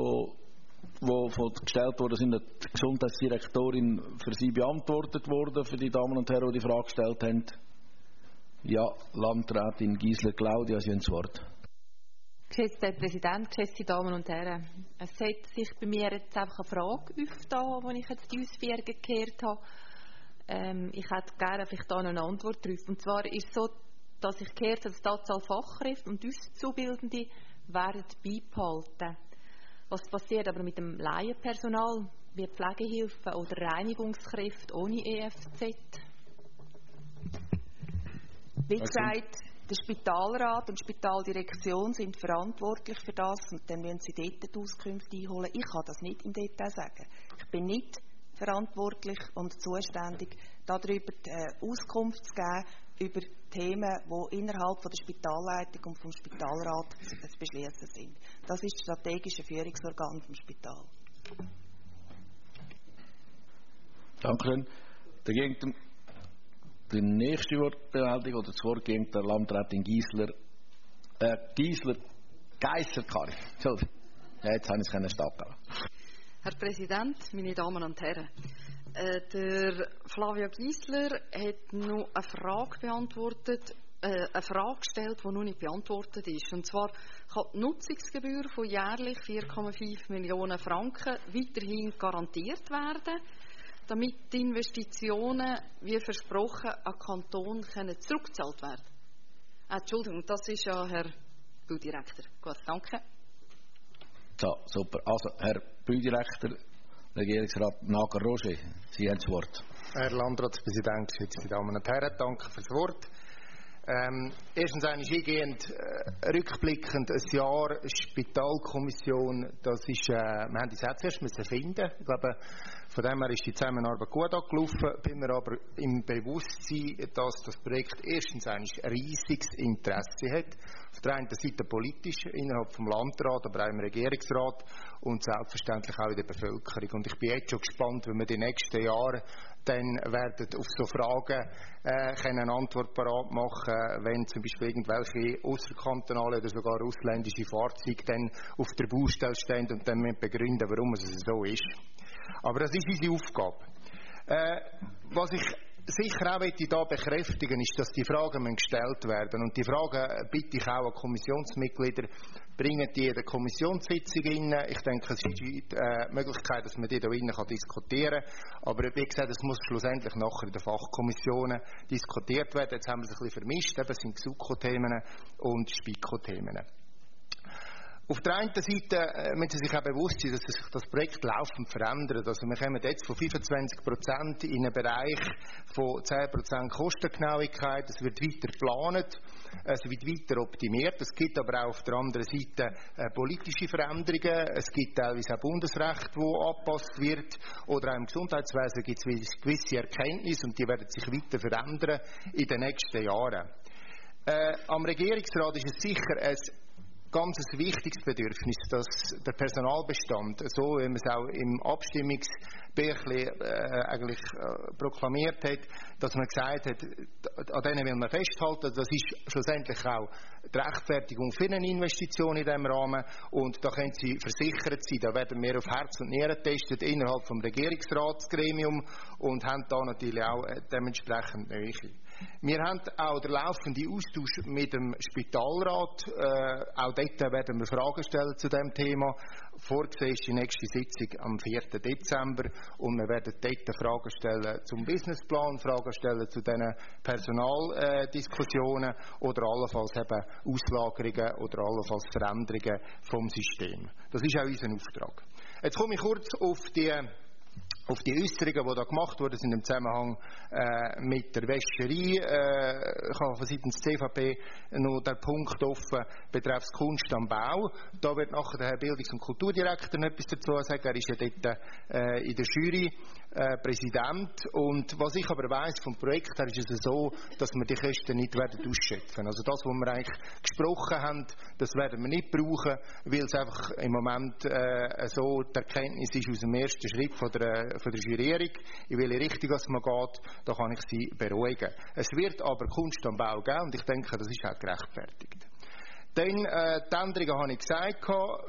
die gestellt wurden, sind der Gesundheitsdirektorin für Sie beantwortet worden, für die Damen und Herren, die die Frage gestellt haben? Ja, Landrätin Giesler-Claudia, Sie haben das Wort. Geschätzter Herr Präsident, geschätzte Damen und Herren, es hat sich bei mir jetzt einfach eine Frage aufgetan, die ich jetzt die Ausführungen gehört habe. Ich hätte gerne vielleicht da eine Antwort drauf. Und zwar ist es so, dass ich gehört habe, dass die Anzahl Fachkräfte und Auszubildende werden beibehalten. Was passiert aber mit dem Laienpersonal, wie Pflegehilfen oder Reinigungskräfte ohne EFZ? Wie gesagt, der Spitalrat und die Spitaldirektion sind verantwortlich für das und dann müssen sie dort die Auskünfte einholen. Ich kann das nicht im Detail sagen. Ich bin nicht verantwortlich und zuständig, darüber Auskunft zu geben über Themen, die innerhalb von der Spitalleitung und vom Spitalrat zu beschließen sind. Das ist das strategische Führungsorgan vom Spital. Danke. Die nächste Wortmeldung oder das Wort geht der Landrätin Geissler. Geisser-Kari. Ja, jetzt habe ich es starten. Herr Präsident, meine Damen und Herren. Der Flavio Giesler hat noch eine Frage beantwortet, eine Frage gestellt, die noch nicht beantwortet ist. Und zwar kann die Nutzungsgebühr von jährlich 4,5 Millionen Franken weiterhin garantiert werden. damit die Investitionen, wie versprochen, an den Kanton zurückgezahlt werden können? Entschuldigung, das ist ja Herr Baudirektor. Gut, danke. So, super. Also, Herr Baudirektor, Regierungsrat Nager-Roger, Sie haben das Wort. Herr Landratspräsident, geschätzte Damen und Herren, danke für das Wort. Erstens eingehend, rückblickend, ein Jahr Spitalkommission, das ist, wir haben die Sätze erst müssen finden. Ich glaube, von dem her ist die Zusammenarbeit gut angelaufen. Bin mir aber im Bewusstsein, dass das Projekt erstens ein riesiges Interesse hat. Auf der einen Seite politisch, innerhalb vom Landrat, aber auch im Regierungsrat und selbstverständlich auch in der Bevölkerung. Und ich bin jetzt schon gespannt, wenn wir die nächsten Jahre dann werden auf so Fragen eine Antwort parat machen, wenn zum Beispiel irgendwelche außerkantonale oder sogar ausländische Fahrzeuge dann auf der Baustelle stehen und dann begründen, warum es so ist. Aber das ist unsere Aufgabe. Was ich sicher auch hier bekräftigen ist, dass die Fragen gestellt werden. Und die Fragen bitte ich auch an Kommissionsmitglieder, bringen die in der Kommissionssitzung rein. Ich denke, es ist die Möglichkeit, dass man die hier innen diskutieren kann. Aber wie gesagt, es muss schlussendlich nachher in den Fachkommissionen diskutiert werden. Jetzt haben wir es ein bisschen vermischt. Eben sind GSuKo-Themen und SPIKO-Themen. Auf der einen Seite müssen Sie sich auch bewusst sein, dass sich das Projekt laufend verändert. Also wir kommen jetzt von 25% in einen Bereich von 10% Kostengenauigkeit. Es wird weiter geplant, es wird weiter optimiert. Es gibt aber auch auf der anderen Seite politische Veränderungen. Es gibt teilweise auch Bundesrecht, das angepasst wird. Oder auch im Gesundheitswesen gibt es gewisse Erkenntnisse und die werden sich weiter verändern in den nächsten Jahren. Am Regierungsrat ist es sicher ein ganz wichtiges Bedürfnis, dass der Personalbestand, so wie man es auch im Abstimmungsbüchlein eigentlich proklamiert hat, dass man gesagt hat, an denen will man festhalten. Das ist schlussendlich auch die Rechtfertigung für eine Investition in diesem Rahmen. Und da können Sie versichert sein, da werden wir auf Herz und Nieren getestet innerhalb des Regierungsratsgremiums und haben da natürlich auch dementsprechend Nähe. Wir haben auch den laufenden Austausch mit dem Spitalrat. Auch dort werden wir Fragen stellen zu diesem Thema. Vorgesehen ist die nächste Sitzung am 4. Dezember. Und wir werden dort Fragen stellen zum Businessplan, Fragen stellen zu diesen Personaldiskussionen oder allenfalls eben Auslagerungen oder allenfalls Veränderungen vom System. Das ist auch unser Auftrag. Jetzt komme ich kurz auf die Äußerungen, die da gemacht wurden, sind im Zusammenhang mit der Wäscherei. Ich habe von seitens CVP noch den Punkt offen betreffs Kunst am Bau. Da wird nachher der Herr Bildungs- und Kulturdirektor noch etwas dazu sagen. Er ist ja dort in der Jury Präsident. Und was ich aber weiss vom Projekt her, ist es so, dass wir die Kosten nicht ausschöpfen werden. Also das, was wir eigentlich gesprochen haben, das werden wir nicht brauchen, weil es einfach im Moment so die Erkenntnis ist aus dem ersten Schritt von der Jurierung, in welche Richtung es man geht, da kann ich Sie beruhigen. Es wird aber Kunst am Bau geben und ich denke, das ist auch gerechtfertigt. Dann, die Änderungen habe ich gesagt,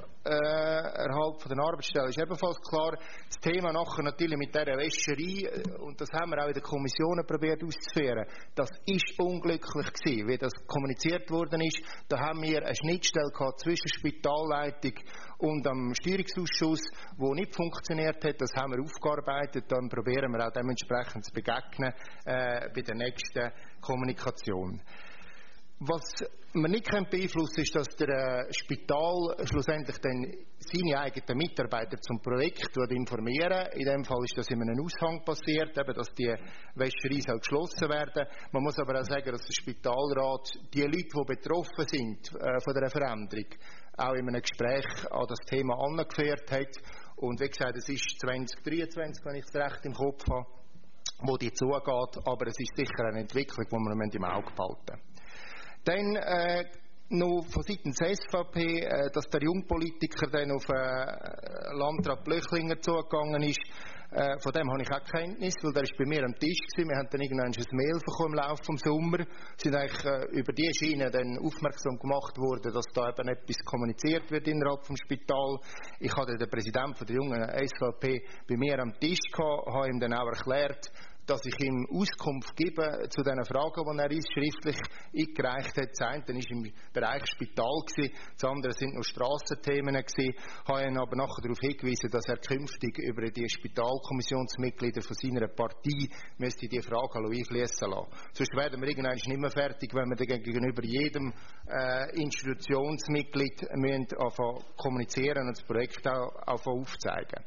Erhalt von den Arbeitsstellen ist ebenfalls klar. Das Thema nachher natürlich mit dieser Wäscherei, und das haben wir auch in den Kommissionen probiert auszuführen, das ist unglücklich gewesen, wie das kommuniziert worden ist. Da haben wir eine Schnittstelle gehabt zwischen Spitalleitung und am Steuerungsausschuss, die nicht funktioniert hat. Das haben wir aufgearbeitet. Dann probieren wir auch dementsprechend zu begegnen bei der nächsten Kommunikation. Was man nicht beeinflussen kann, ist, dass der Spital schlussendlich dann seine eigenen Mitarbeiter zum Projekt informieren. In dem Fall ist das in einem Aushang passiert, eben, dass die Wäscherei geschlossen werden. Man muss aber auch sagen, dass der Spitalrat die Leute, die betroffen sind von der Veränderung, auch in einem Gespräch an das Thema angeführt hat. Und wie gesagt, es ist 2023, wenn ich es recht im Kopf habe, wo die zugeht. Aber es ist sicher eine Entwicklung, die wir im Auge behalten. Dann noch von seitens SVP, dass der Jungpolitiker dann auf Landrat Blöchlinger zugegangen ist. Von dem habe ich auch Kenntnis, weil der ist bei mir am Tisch gewesen. Wir haben dann irgendwann ein Mail bekommen im Laufe des Sommers. Sind eigentlich über die Schiene dann aufmerksam gemacht worden, dass da eben etwas kommuniziert wird innerhalb des Spitals. Ich hatte den Präsidenten der jungen SVP bei mir am Tisch gehabt, habe ihm dann auch erklärt, dass ich ihm Auskunft gebe zu den Fragen, die er uns schriftlich eingereicht hat. Das eine war im Bereich Spital, das andere sind noch Strassenthemen gewesen. Ich habe ihn aber nachher darauf hingewiesen, dass er künftig über die Spitalkommissionsmitglieder von seiner Partei müsste die Fragen einfließen lassen. Sonst werden wir irgendwann nicht mehr fertig, wenn wir gegenüber jedem Institutionsmitglied anfangen kommunizieren und das Projekt auch aufzeigen.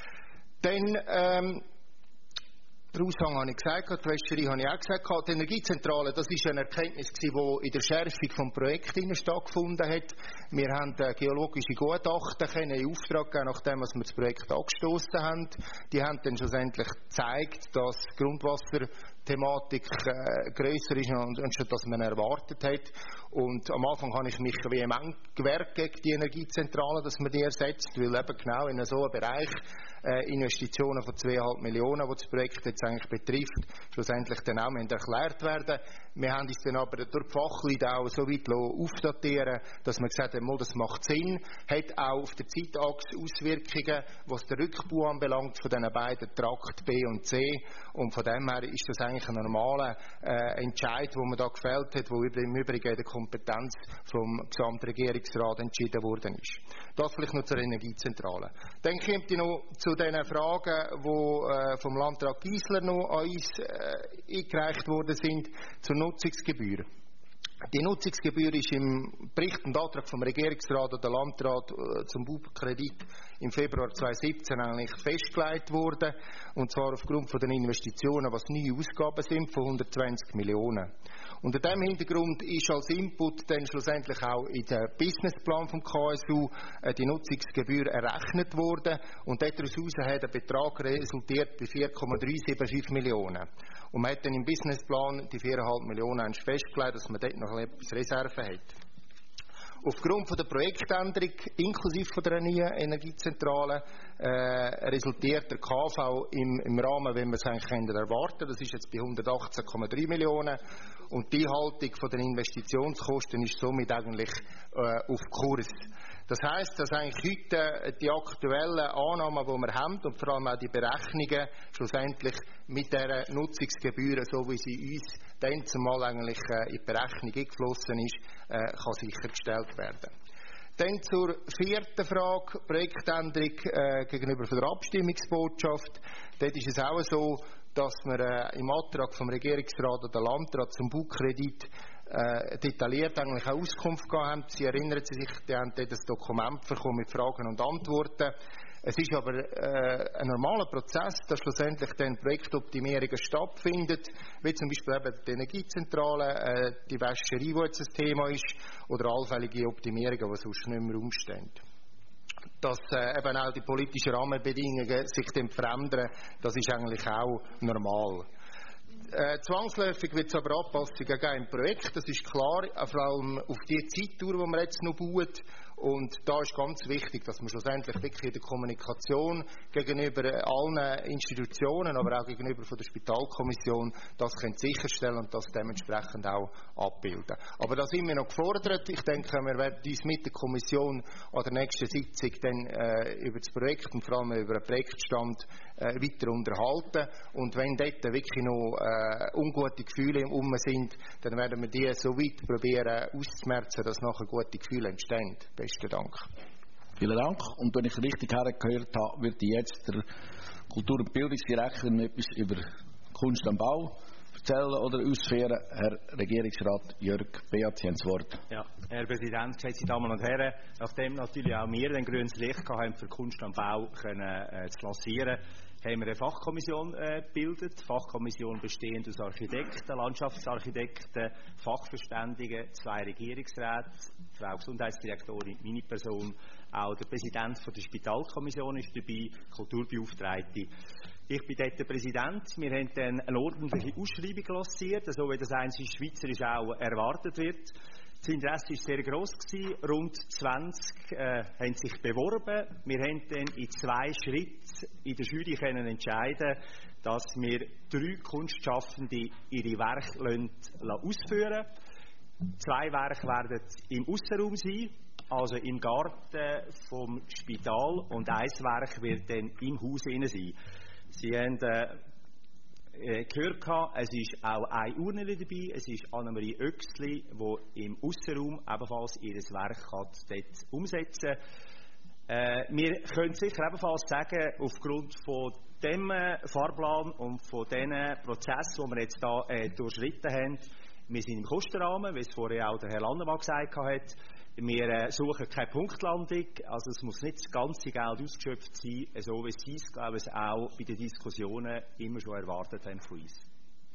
Dann der Aushang habe ich gesagt, die Wäscherei habe ich auch gesagt. Die Energiezentrale, das ist eine Erkenntnis, die in der Schärfung des Projekts stattgefunden hat. Wir haben geologische Gutachten in Auftrag gegeben, nachdem wir das Projekt angestoßen haben. Die haben dann schlussendlich gezeigt, dass die Grundwasserthematik grösser ist, als man erwartet hat. Und am Anfang habe ich mich vehement gewehrt gegen die Energiezentrale, dass man die ersetzt, weil eben genau in so einem Bereich Investitionen von 2,5 Millionen, die das Projekt jetzt eigentlich betrifft, schlussendlich dann auch erklärt werden. Wir haben uns dann aber durch die Fachleute auch so weit aufdatieren, dass wir gesagt haben, das macht Sinn, hat auch auf der Zeitachse Auswirkungen, was den Rückbau anbelangt von diesen beiden Trakt B und C. Und von dem her ist das eigentlich ein normaler Entscheid, den man da gefällt hat, der im Übrigen in der Kompetenz vom Gesamtregierungsrat entschieden worden ist. Das vielleicht noch zur Energiezentrale. Dann kommt ich noch zu den Fragen, die vom Landrat Giesler noch an uns eingereicht worden sind, zur Nutzungsgebühr. Die Nutzungsgebühr ist im Bericht und Antrag vom Regierungsrat und der Landrat zum Baukredit im Februar 2017 eigentlich festgelegt worden, und zwar aufgrund von den Investitionen, was neue Ausgaben sind, von 120 Millionen. Unter diesem Hintergrund ist als Input dann schlussendlich auch in den Businessplan vom KSU die Nutzungsgebühr errechnet worden, und daraus hat der Betrag resultiert bei 4,375 Millionen. Und man hat dann im Businessplan die 4,5 Millionen festgelegt, dass man dort noch etwas Reserve hat. Aufgrund von der Projektänderung, inklusive von der neuen Energiezentrale, resultiert der KV im Rahmen, wenn wir es eigentlich erwarten können. Das ist jetzt bei 118,3 Millionen. Und die Haltung von den Investitionskosten ist somit eigentlich auf Kurs. Das heisst, dass eigentlich heute die aktuellen Annahmen, die wir haben, und vor allem auch die Berechnungen, schlussendlich mit der Nutzungsgebühr, so wie sie uns dann zumal eigentlich in die Berechnung eingeflossen ist, kann sichergestellt werden. Dann zur vierten Frage, Projektänderung gegenüber der Abstimmungsbotschaft. Dort ist es auch so, dass wir im Antrag vom Regierungsrat oder Landrat zum Baukredit detailliert eigentlich auch Auskunft gegeben haben. Sie erinnern sich, die haben dort ein Dokument bekommen mit Fragen und Antworten. Es ist aber ein normaler Prozess, dass schlussendlich dann Projektoptimierungen stattfinden, wie zum Beispiel eben die Energiezentrale, die Wäscherei, die jetzt ein Thema ist, oder allfällige Optimierungen, die sonst nicht mehr rumstehen. Dass eben auch die politischen Rahmenbedingungen sich dem verändern, das ist eigentlich auch normal. Zwangsläufig wird es aber Anpassungen geben im Projekt, das ist klar, vor allem auf die Zeitdauer, die wir jetzt noch bauen. Und da ist ganz wichtig, dass man schlussendlich wirklich in der Kommunikation gegenüber allen Institutionen, aber auch gegenüber von der Spitalkommission, das sicherstellen und das dementsprechend auch abbilden. Aber da sind wir noch gefordert. Ich denke, wir werden uns mit der Kommission an der nächsten Sitzung dann über das Projekt und vor allem über den Projektstand weiter unterhalten. Und wenn dort wirklich noch ungute Gefühle sind, dann werden wir die so weit probieren auszumerzen, dass nachher gute Gefühle entstehen. Besten Dank. Vielen Dank. Und wenn ich richtig hergehört habe, wird jetzt der Kultur- und Bildungsdirektor etwas über Kunst am Bau erzählen oder ausführen. Herr Regierungsrat Jörg Beat, Sie haben das Wort. Ja, Herr Präsident, geschätzte Damen und Herren, nachdem natürlich auch wir ein grünes Licht haben, für Kunst am Bau zu lancieren, haben wir eine Fachkommission gebildet. Die Fachkommission bestehend aus Architekten, Landschaftsarchitekten, Fachverständigen, 2 Regierungsräte, Frau Gesundheitsdirektorin, meine Person, auch der Präsident der Spitalkommission ist dabei, Kulturbeauftragte. Ich bin dort der Präsident. Wir haben dann eine ordentliche Ausschreibung lanciert, so wie das einzig schweizerisch auch erwartet wird. Das Interesse war sehr gross gewesen. Rund 20 haben sich beworben. Wir haben dann in 2 Schritten in der Jury können entscheiden, dass wir 3 Kunstschaffende ihre Werke ausführen lassen. 2 Werke werden im Aussenraum sein, also im Garten vom Spital, und 1 Werk wird dann im Haus sein. Sie haben gehört habe, es ist auch eine Urne dabei, es ist Annemarie Oechsli, die im Aussenraum ebenfalls ihr Werk dort umsetzen kann. Wir können sicher ebenfalls sagen, aufgrund von dem Fahrplan und von diesen Prozessen, die wir jetzt hier durchschritten haben, wir sind im Kostenrahmen, wie es vorher auch der Herr Landemann gesagt hat. Wir suchen keine Punktlandung, also es muss nicht das ganze Geld ausgeschöpft sein, so wie Sie es, glaube ich, auch bei den Diskussionen immer schon erwartet haben von uns.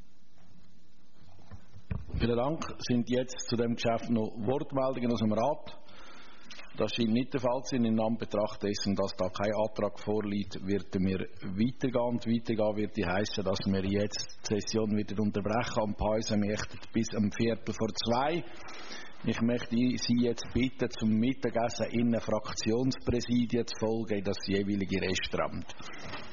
Vielen Dank. Sind jetzt zu dem Geschäft noch Wortmeldungen aus dem Rat? Das scheint nicht der Fall zu sein. In Anbetracht dessen, dass da kein Antrag vorliegt, werden wir weitergehen. Und weitergehen wird heissen, dass wir jetzt die Session wieder unterbrechen und Pause möchten bis um 1:15. Ich möchte Sie jetzt bitten, zum Mittagessen in Fraktionspräsidien zu folgen, in das jeweilige Restaurant.